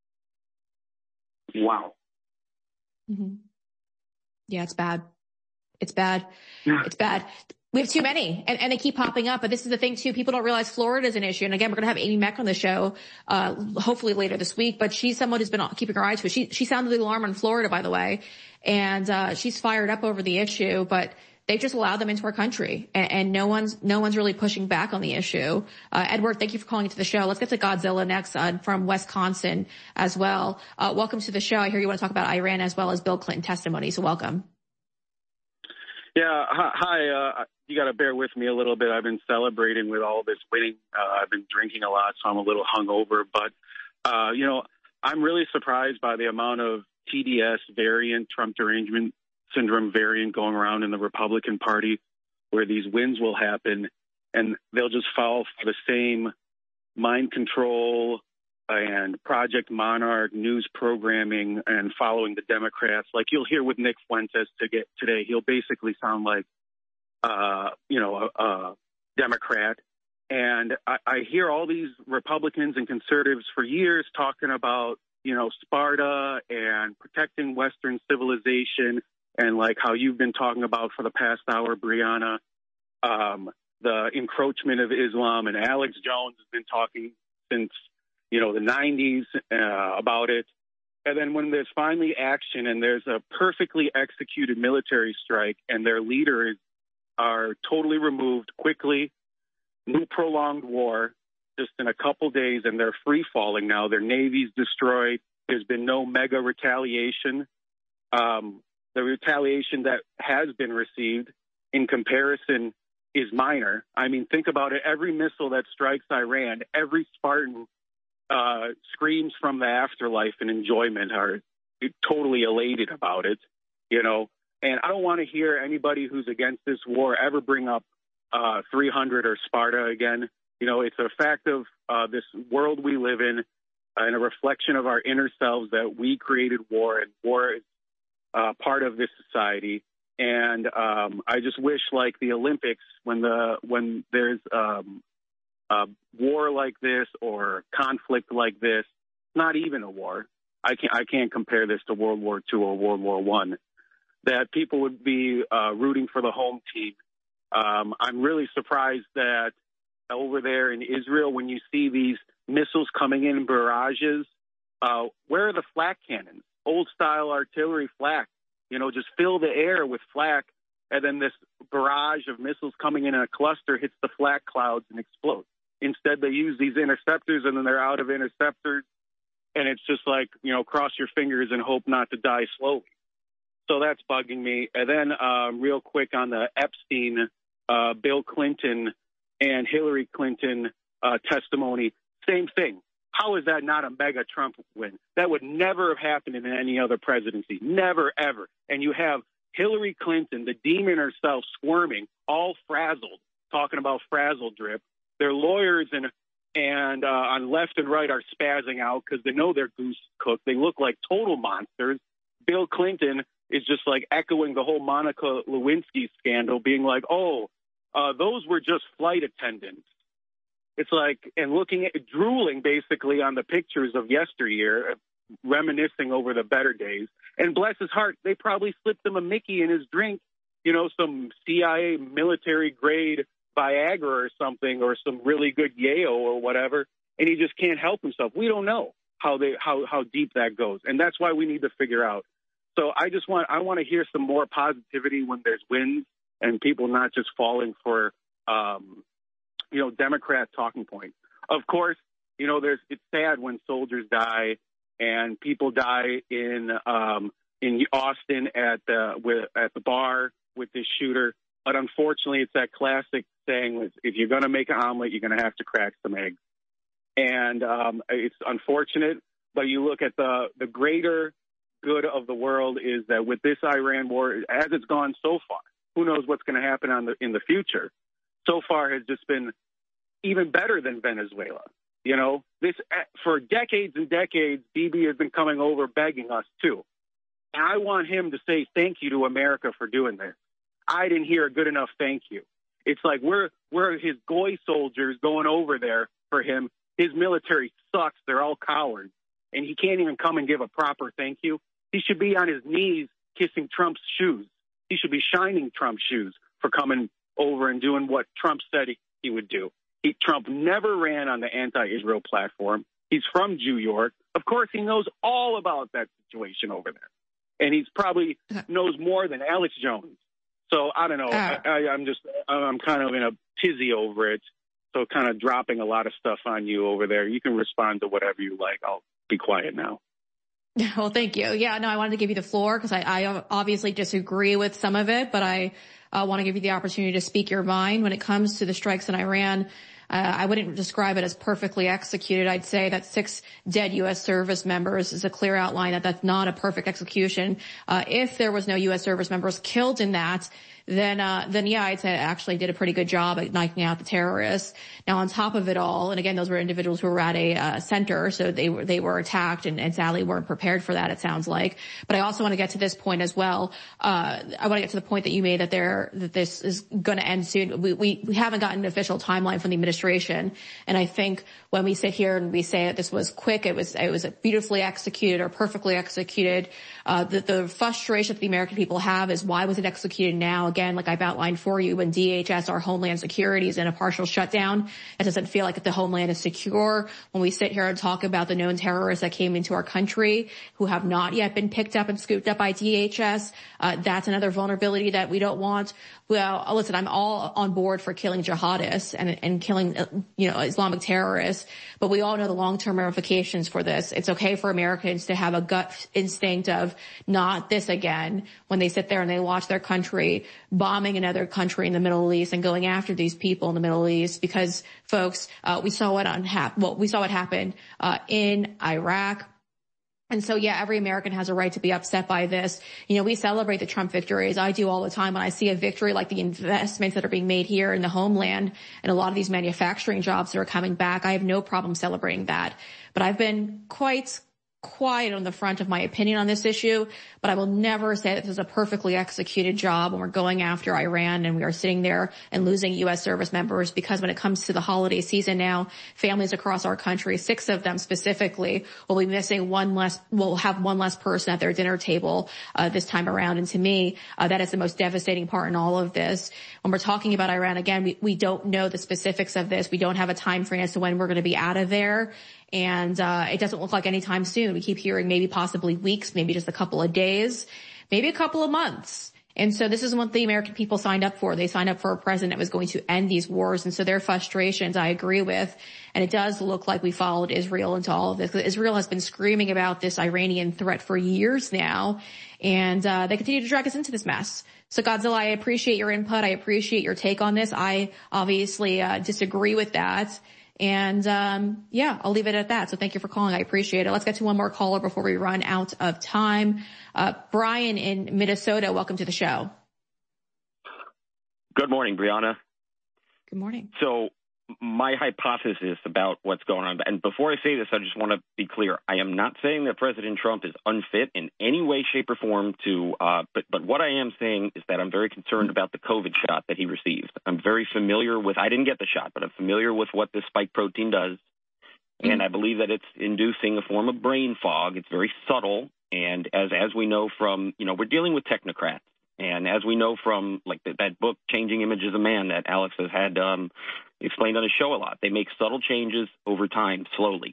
Wow. Mm-hmm. Yeah, it's bad. It's bad. It's bad. We have too many, and, and they keep popping up. But this is the thing, too. People don't realize Florida is an issue. And again, we're going to have Amy Meck on the show, uh, hopefully later this week. But she's someone who's been keeping her eye to it. She, she sounded the alarm on Florida, by the way. And, uh, she's fired up over the issue, but they just allowed them into our country. And, and no one's, no one's really pushing back on the issue. Uh, Edward, thank you for calling into the show. Let's get to Godzilla next, uh, from Wisconsin as well. Uh, welcome to the show. I hear you want to talk about Iran as well as Bill Clinton testimony. So welcome. Yeah. Hi. Uh, you got to bear with me a little bit. I've been celebrating with all this winning. Uh, I've been drinking a lot, so I'm a little hungover. But, uh, you know, I'm really surprised by the amount of T D S variant, Trump derangement syndrome variant going around in the Republican Party, where these wins will happen and they'll just fall for the same mind control and Project Monarch news programming and following the Democrats. Like you'll hear with Nick Fuentes to get today, he'll basically sound like, uh, you know, a, a Democrat. And I, I hear all these Republicans and conservatives for years talking about, you know, Sparta and protecting Western civilization and like how you've been talking about for the past hour, Brianna, um, the encroachment of Islam. And Alex Jones has been talking since, you know, the nineties uh, about it. And then when there's finally action and there's a perfectly executed military strike and their leaders are totally removed quickly, new prolonged war just in a couple days, and they're free falling now. Their navy's destroyed. There's been no mega retaliation. Um, the retaliation that has been received in comparison is minor. I mean, think about it. Every missile that strikes Iran, every Spartan uh, screams from the afterlife and enjoyment, are totally elated about it, you know. And I don't want to hear anybody who's against this war ever bring up uh, three hundred or Sparta again. You know, it's a fact of uh, this world we live in uh, and a reflection of our inner selves that we created war, and war is uh, part of this society. And um, I just wish, like the Olympics, when the when there's um, uh, war like this or conflict like this, not even a war. I can't, I can't compare this to World War Two or World War One, that people would be uh, rooting for the home team. Um, I'm really surprised that over there in Israel, when you see these missiles coming in barrages, uh, where are the flak cannons? Old style artillery flak, you know, just fill the air with flak. And then this barrage of missiles coming in, in a cluster hits the flak clouds and explodes. Instead, they use these interceptors, and then they're out of interceptors. And it's just like, you know, cross your fingers and hope not to die slowly. So that's bugging me. And then uh, real quick on the Epstein, uh, Bill Clinton and Hillary Clinton uh, testimony, same thing. How is that not a mega Trump win? That would never have happened in any other presidency. Never, ever. And you have Hillary Clinton, the demon herself, squirming, all frazzled, talking about frazzle drip. Their lawyers and and uh, on left and right are spazzing out because they know they're goose cooked. They look like total monsters. Bill Clinton is just like echoing the whole Monica Lewinsky scandal, being like, oh, uh, those were just flight attendants. It's like, and looking at, drooling basically on the pictures of yesteryear, reminiscing over the better days. And bless his heart, they probably slipped him a Mickey in his drink, you know, some C I A military grade Viagra or something, or some really good Yale or whatever, and he just can't help himself. We don't know how they how how deep that goes, and that's why we need to figure out. So I just want I want to hear some more positivity when there's wins and people not just falling for um, you know Democrat talking points. Of course, you know there's it's sad when soldiers die and people die in um, in Austin at the with, at the bar with this shooter. But unfortunately, it's that classic saying, if you're going to make an omelet, you're going to have to crack some eggs. And um, it's unfortunate, but you look at the, the greater good of the world is that with this Iran war, as it's gone so far, who knows what's going to happen on the, in the future, so far has just been even better than Venezuela. You know, this for decades and decades, Bibi has been coming over begging us too. And I want him to say thank you to America for doing this. I didn't hear a good enough thank you. It's like we're we're his goy soldiers going over there for him. His military sucks. They're all cowards. And he can't even come and give a proper thank you. He should be on his knees kissing Trump's shoes. He should be shining Trump's shoes for coming over and doing what Trump said he, he would do. He, Trump never ran on the anti-Israel platform. He's from New York. Of course, he knows all about that situation over there. And he's probably knows more than Alex Jones. So I don't know. Uh, I, I, I'm just I'm kind of in a tizzy over it. So kind of dropping a lot of stuff on you over there. You can respond to whatever you like. I'll be quiet now. Well, thank you. Yeah, no, I wanted to give you the floor because I, I obviously disagree with some of it, but I uh, want to give you the opportunity to speak your mind when it comes to the strikes in Iran. Uh, I wouldn't describe it as perfectly executed. I'd say that six dead U S service members is a clear outline that that's not a perfect execution. Uh, if there was no U S service members killed in that, then, uh, then yeah, I'd say it actually did a pretty good job at knocking out the terrorists. Now, on top of it all, and again, those were individuals who were at a uh, center, so they were, they were attacked and, and sadly weren't prepared for that, it sounds like. But I also want to get to this point as well. Uh, I want to get to the point that you made that there, that this is going to end soon. We, we, we haven't gotten an official timeline from the administration. And I think when we sit here and we say that this was quick, it was, it was beautifully executed or perfectly executed, uh, the, the frustration that the American people have is why was it executed now? Again, like I've outlined for you, when D H S, our Homeland Security, is in a partial shutdown, it doesn't feel like the homeland is secure. When we sit here and talk about the known terrorists that came into our country who have not yet been picked up and scooped up by D H S, uh, that's another vulnerability that we don't want. Well, listen, I'm all on board for killing jihadists and, and killing, you know, Islamic terrorists, but we all know the long-term ramifications for this. It's okay for Americans to have a gut instinct of not this again when they sit there and they watch their country bombing another country in the Middle East and going after these people in the Middle East because, folks, uh, we saw what on hap- well, we saw what happened uh, in Iraq. And so, yeah, every American has a right to be upset by this. You know, we celebrate the Trump victories. I do all the time when I see a victory like the investments that are being made here in the homeland and a lot of these manufacturing jobs that are coming back. I have no problem celebrating that. But I've been quite quiet on the front of my opinion on this issue, but I will never say that this is a perfectly executed job when we're going after Iran and we are sitting there and losing U S service members, because when it comes to the holiday season now, families across our country, six of them specifically, will be missing one less, will have one less person at their dinner table uh, this time around. And to me, uh, that is the most devastating part in all of this. When we're talking about Iran, again, we, we don't know the specifics of this. We don't have a time frame as to when we're going to be out of there. And uh it doesn't look like anytime soon. We keep hearing maybe possibly weeks, maybe just a couple of days, maybe a couple of months. And so this is what the American people signed up for. They signed up for a president that was going to end these wars. And so their frustrations, I agree with. And it does look like we followed Israel into all of this. Israel has been screaming about this Iranian threat for years now. And uh they continue to drag us into this mess. So Godzilla, I appreciate your input. I appreciate your take on this. I obviously uh disagree with that. And, um, yeah, I'll leave it at that. So thank you for calling. I appreciate it. Let's get to one more caller before we run out of time. Uh, Brian in Minnesota, welcome to the show. Good morning, Brianna. Good morning. So my hypothesis about what's going on, and before I say this, I just want to be clear. I am not saying that President Trump is unfit in any way, shape, or form to, uh, but, but what I am saying is that I'm very concerned about the COVID shot that he received. I'm very familiar with, I didn't get the shot, but I'm familiar with what this spike protein does. Mm-hmm. And I believe that it's inducing a form of brain fog. It's very subtle. And as, as we know from, you know, we're dealing with technocrats. And as we know from like the, that book, Changing Images of Man, that Alex has had um, explained on his show a lot, they make subtle changes over time, slowly.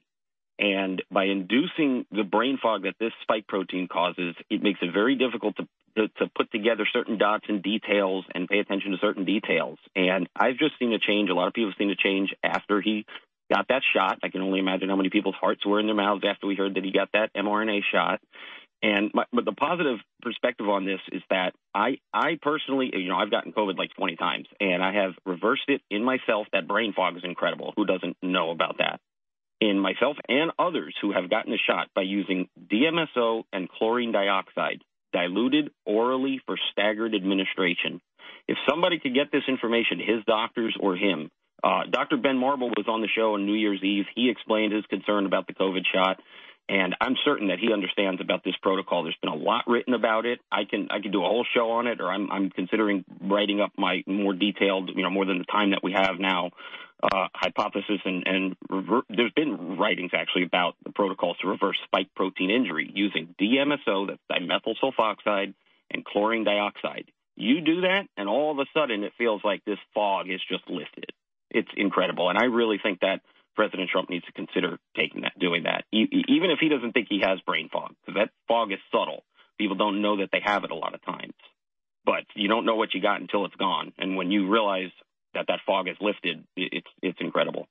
And by inducing the brain fog that this spike protein causes, it makes it very difficult to, to, to put together certain dots and details and pay attention to certain details. And I've just seen a change. A lot of people have seen a change after he got that shot. I can only imagine how many people's hearts were in their mouths after we heard that he got that mRNA shot. And my, but the positive perspective on this is that I, I personally, you know, I've gotten COVID like twenty times, and I have reversed it in myself. That brain fog is incredible. Who doesn't know about that? In myself and others who have gotten the shot by using D M S O and chlorine dioxide diluted orally for staggered administration. If somebody could get this information, his doctors or him, uh, Doctor Ben Marble was on the show on New Year's Eve. He explained his concern about the COVID shot. And I'm certain that he understands about this protocol. There's been a lot written about it. I can I can do a whole show on it, or I'm I'm considering writing up my more detailed, you know, more than the time that we have now, uh, hypothesis. And, and rever- there's been writings actually about the protocols to reverse spike protein injury using D M S O, that's dimethyl sulfoxide, and chlorine dioxide. You do that, and all of a sudden it feels like this fog is just lifted. It's incredible. And I really think that President Trump needs to consider taking that, doing that, e- even if he doesn't think he has brain fog, because that fog is subtle. People don't know that they have it a lot of times, but you don't know what you got until it's gone. And when you realize that that fog is lifted, it's it's incredible.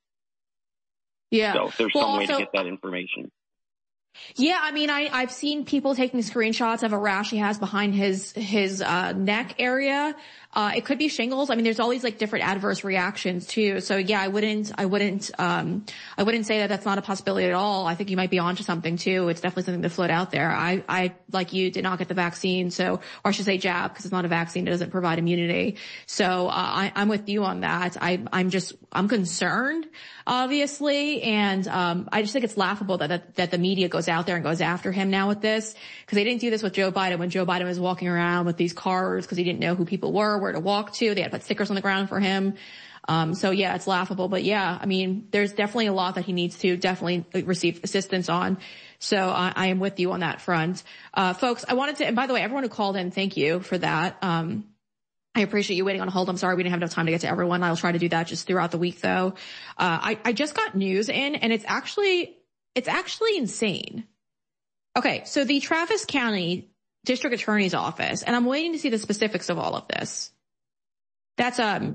Yeah. So there's well, some way also, to get that information. Yeah, I mean, I, I've seen people taking screenshots of a rash he has behind his, his, uh, neck area. Uh, it could be shingles. I mean, there's all these like different adverse reactions too. So yeah, I wouldn't, I wouldn't, um, I wouldn't say that that's not a possibility at all. I think you might be onto something too. It's definitely something to float out there. I, I, like you, did not get the vaccine. So, or I should say jab, because it's not a vaccine. It doesn't provide immunity. So, uh, I, I'm with you on that. I, I'm just, I'm concerned, obviously. And, um, I just think it's laughable that, that, that the media goes out there and goes after him now with this, because they didn't do this with Joe Biden when Joe Biden was walking around with these cars because he didn't know who people were, where to walk to. They had to put stickers on the ground for him. Um, so yeah, it's laughable. But yeah, I mean, there's definitely a lot that he needs to definitely receive assistance on. So I, I am with you on that front. Uh, folks, I wanted to, and by the way, everyone who called in, thank you for that. Um, I appreciate you waiting on hold. I'm sorry we didn't have enough time to get to everyone. I'll try to do that just throughout the week though. Uh, I, I just got news in, and it's actually, it's actually insane. Okay. So the Travis County District Attorney's Office, and I'm waiting to see the specifics of all of this. That's, um,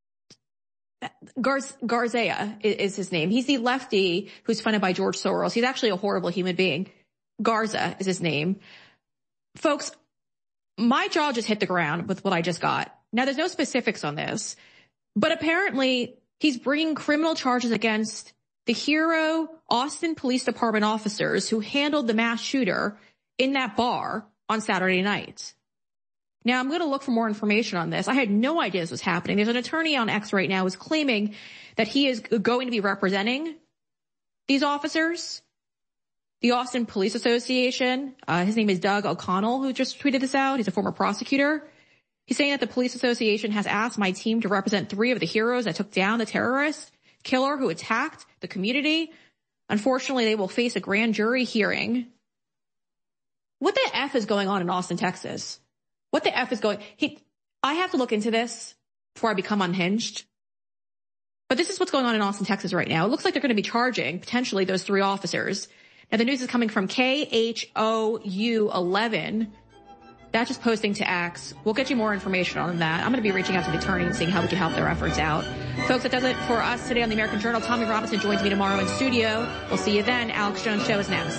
Garz, Garzea is, is his name. He's the lefty who's funded by George Soros. He's actually a horrible human being. Garza is his name. Folks, my jaw just hit the ground with what I just got. Now, there's no specifics on this, but apparently he's bringing criminal charges against the hero Austin Police Department officers who handled the mass shooter in that bar on Saturday night. Now, I'm going to look for more information on this. I had no idea this was happening. There's an attorney on X right now who's claiming that he is going to be representing these officers. The Austin Police Association, uh, his name is Doug O'Connell, who just tweeted this out. He's a former prosecutor. He's saying that the police association has asked my team to represent three of the heroes that took down the terrorist killer who attacked the community. Unfortunately, they will face a grand jury hearing. What the F is going on in Austin, Texas? What the F is going, he, I have to look into this before I become unhinged. But this is what's going on in Austin, Texas right now. It looks like they're going to be charging potentially those three officers. Now the news is coming from K H O U eleven. That's just posting to X. We'll get you more information on that. I'm going to be reaching out to the attorney and seeing how we can help their efforts out. Folks, that does it for us today on the American Journal. Tommy Robinson joins me tomorrow in studio. We'll see you then. Alex Jones Show is next.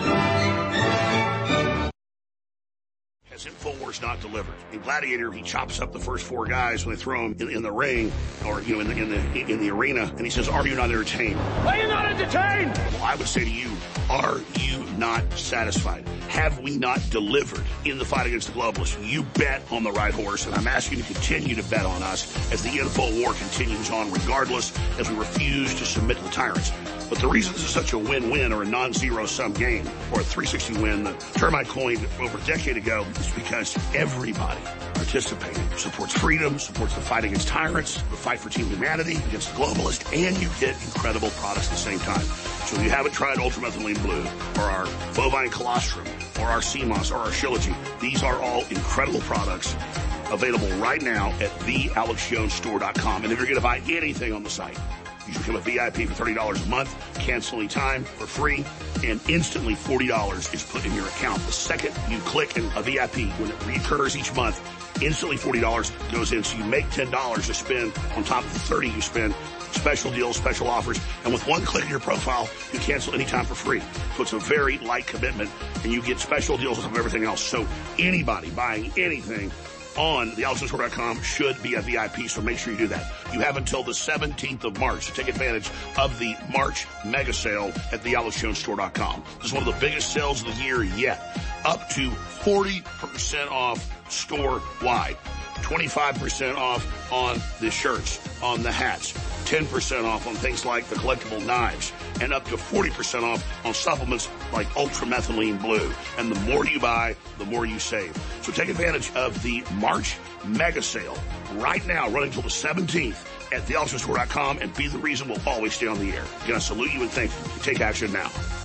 Has InfoWars not delivered? In Gladiator, he chops up the first four guys when they throw him in, in the ring, or you know, in the in the in the arena, and he says, "Are you not entertained? Are you not entertained?" Well, I would say to you, are you not satisfied? Have we not delivered in the fight against the globalists? You bet on the right horse, and I'm asking you to continue to bet on us as the info war continues on, regardless, as we refuse to submit to the tyrants. But the reason this is such a win-win or a non-zero sum game or a three sixty win, the term I coined over a decade ago, is because everybody participating supports freedom, supports the fight against tyrants, the fight for team humanity against the globalists, and you get incredible products at the same time. So if you haven't tried Ultramethylene Blue or our Bovine Colostrum or our C M O S or our Shilajit, these are all incredible products available right now at the alex jones store dot com. And if you're going to buy anything on the site, you should become a V I P for thirty dollars a month, cancel any time for free, and instantly forty dollars is put in your account. The second you click in a V I P, when it recurs each month, instantly forty dollars goes in. So you make ten dollars to spend on top of the thirty you spend. Special deals, special offers, and with one click of your profile, you cancel anytime for free. So it's a very light commitment, and you get special deals on top of everything else. So anybody buying anything on the alex jones store dot com should be a V I P, so make sure you do that. You have until the seventeenth of March to take advantage of the March mega sale at the alex jones store dot com. This is one of the biggest sales of the year yet. Up to forty percent off store-wide. twenty-five percent off on the shirts, on the hats. ten percent off on things like the collectible knives, and up to forty percent off on supplements like Ultramethylene Blue. And the more you buy, the more you save. So take advantage of the March mega sale right now, running until the seventeenth at the alex jones store dot com, and be the reason we'll always stay on the air. I'm going to salute you and thank you. Take action now.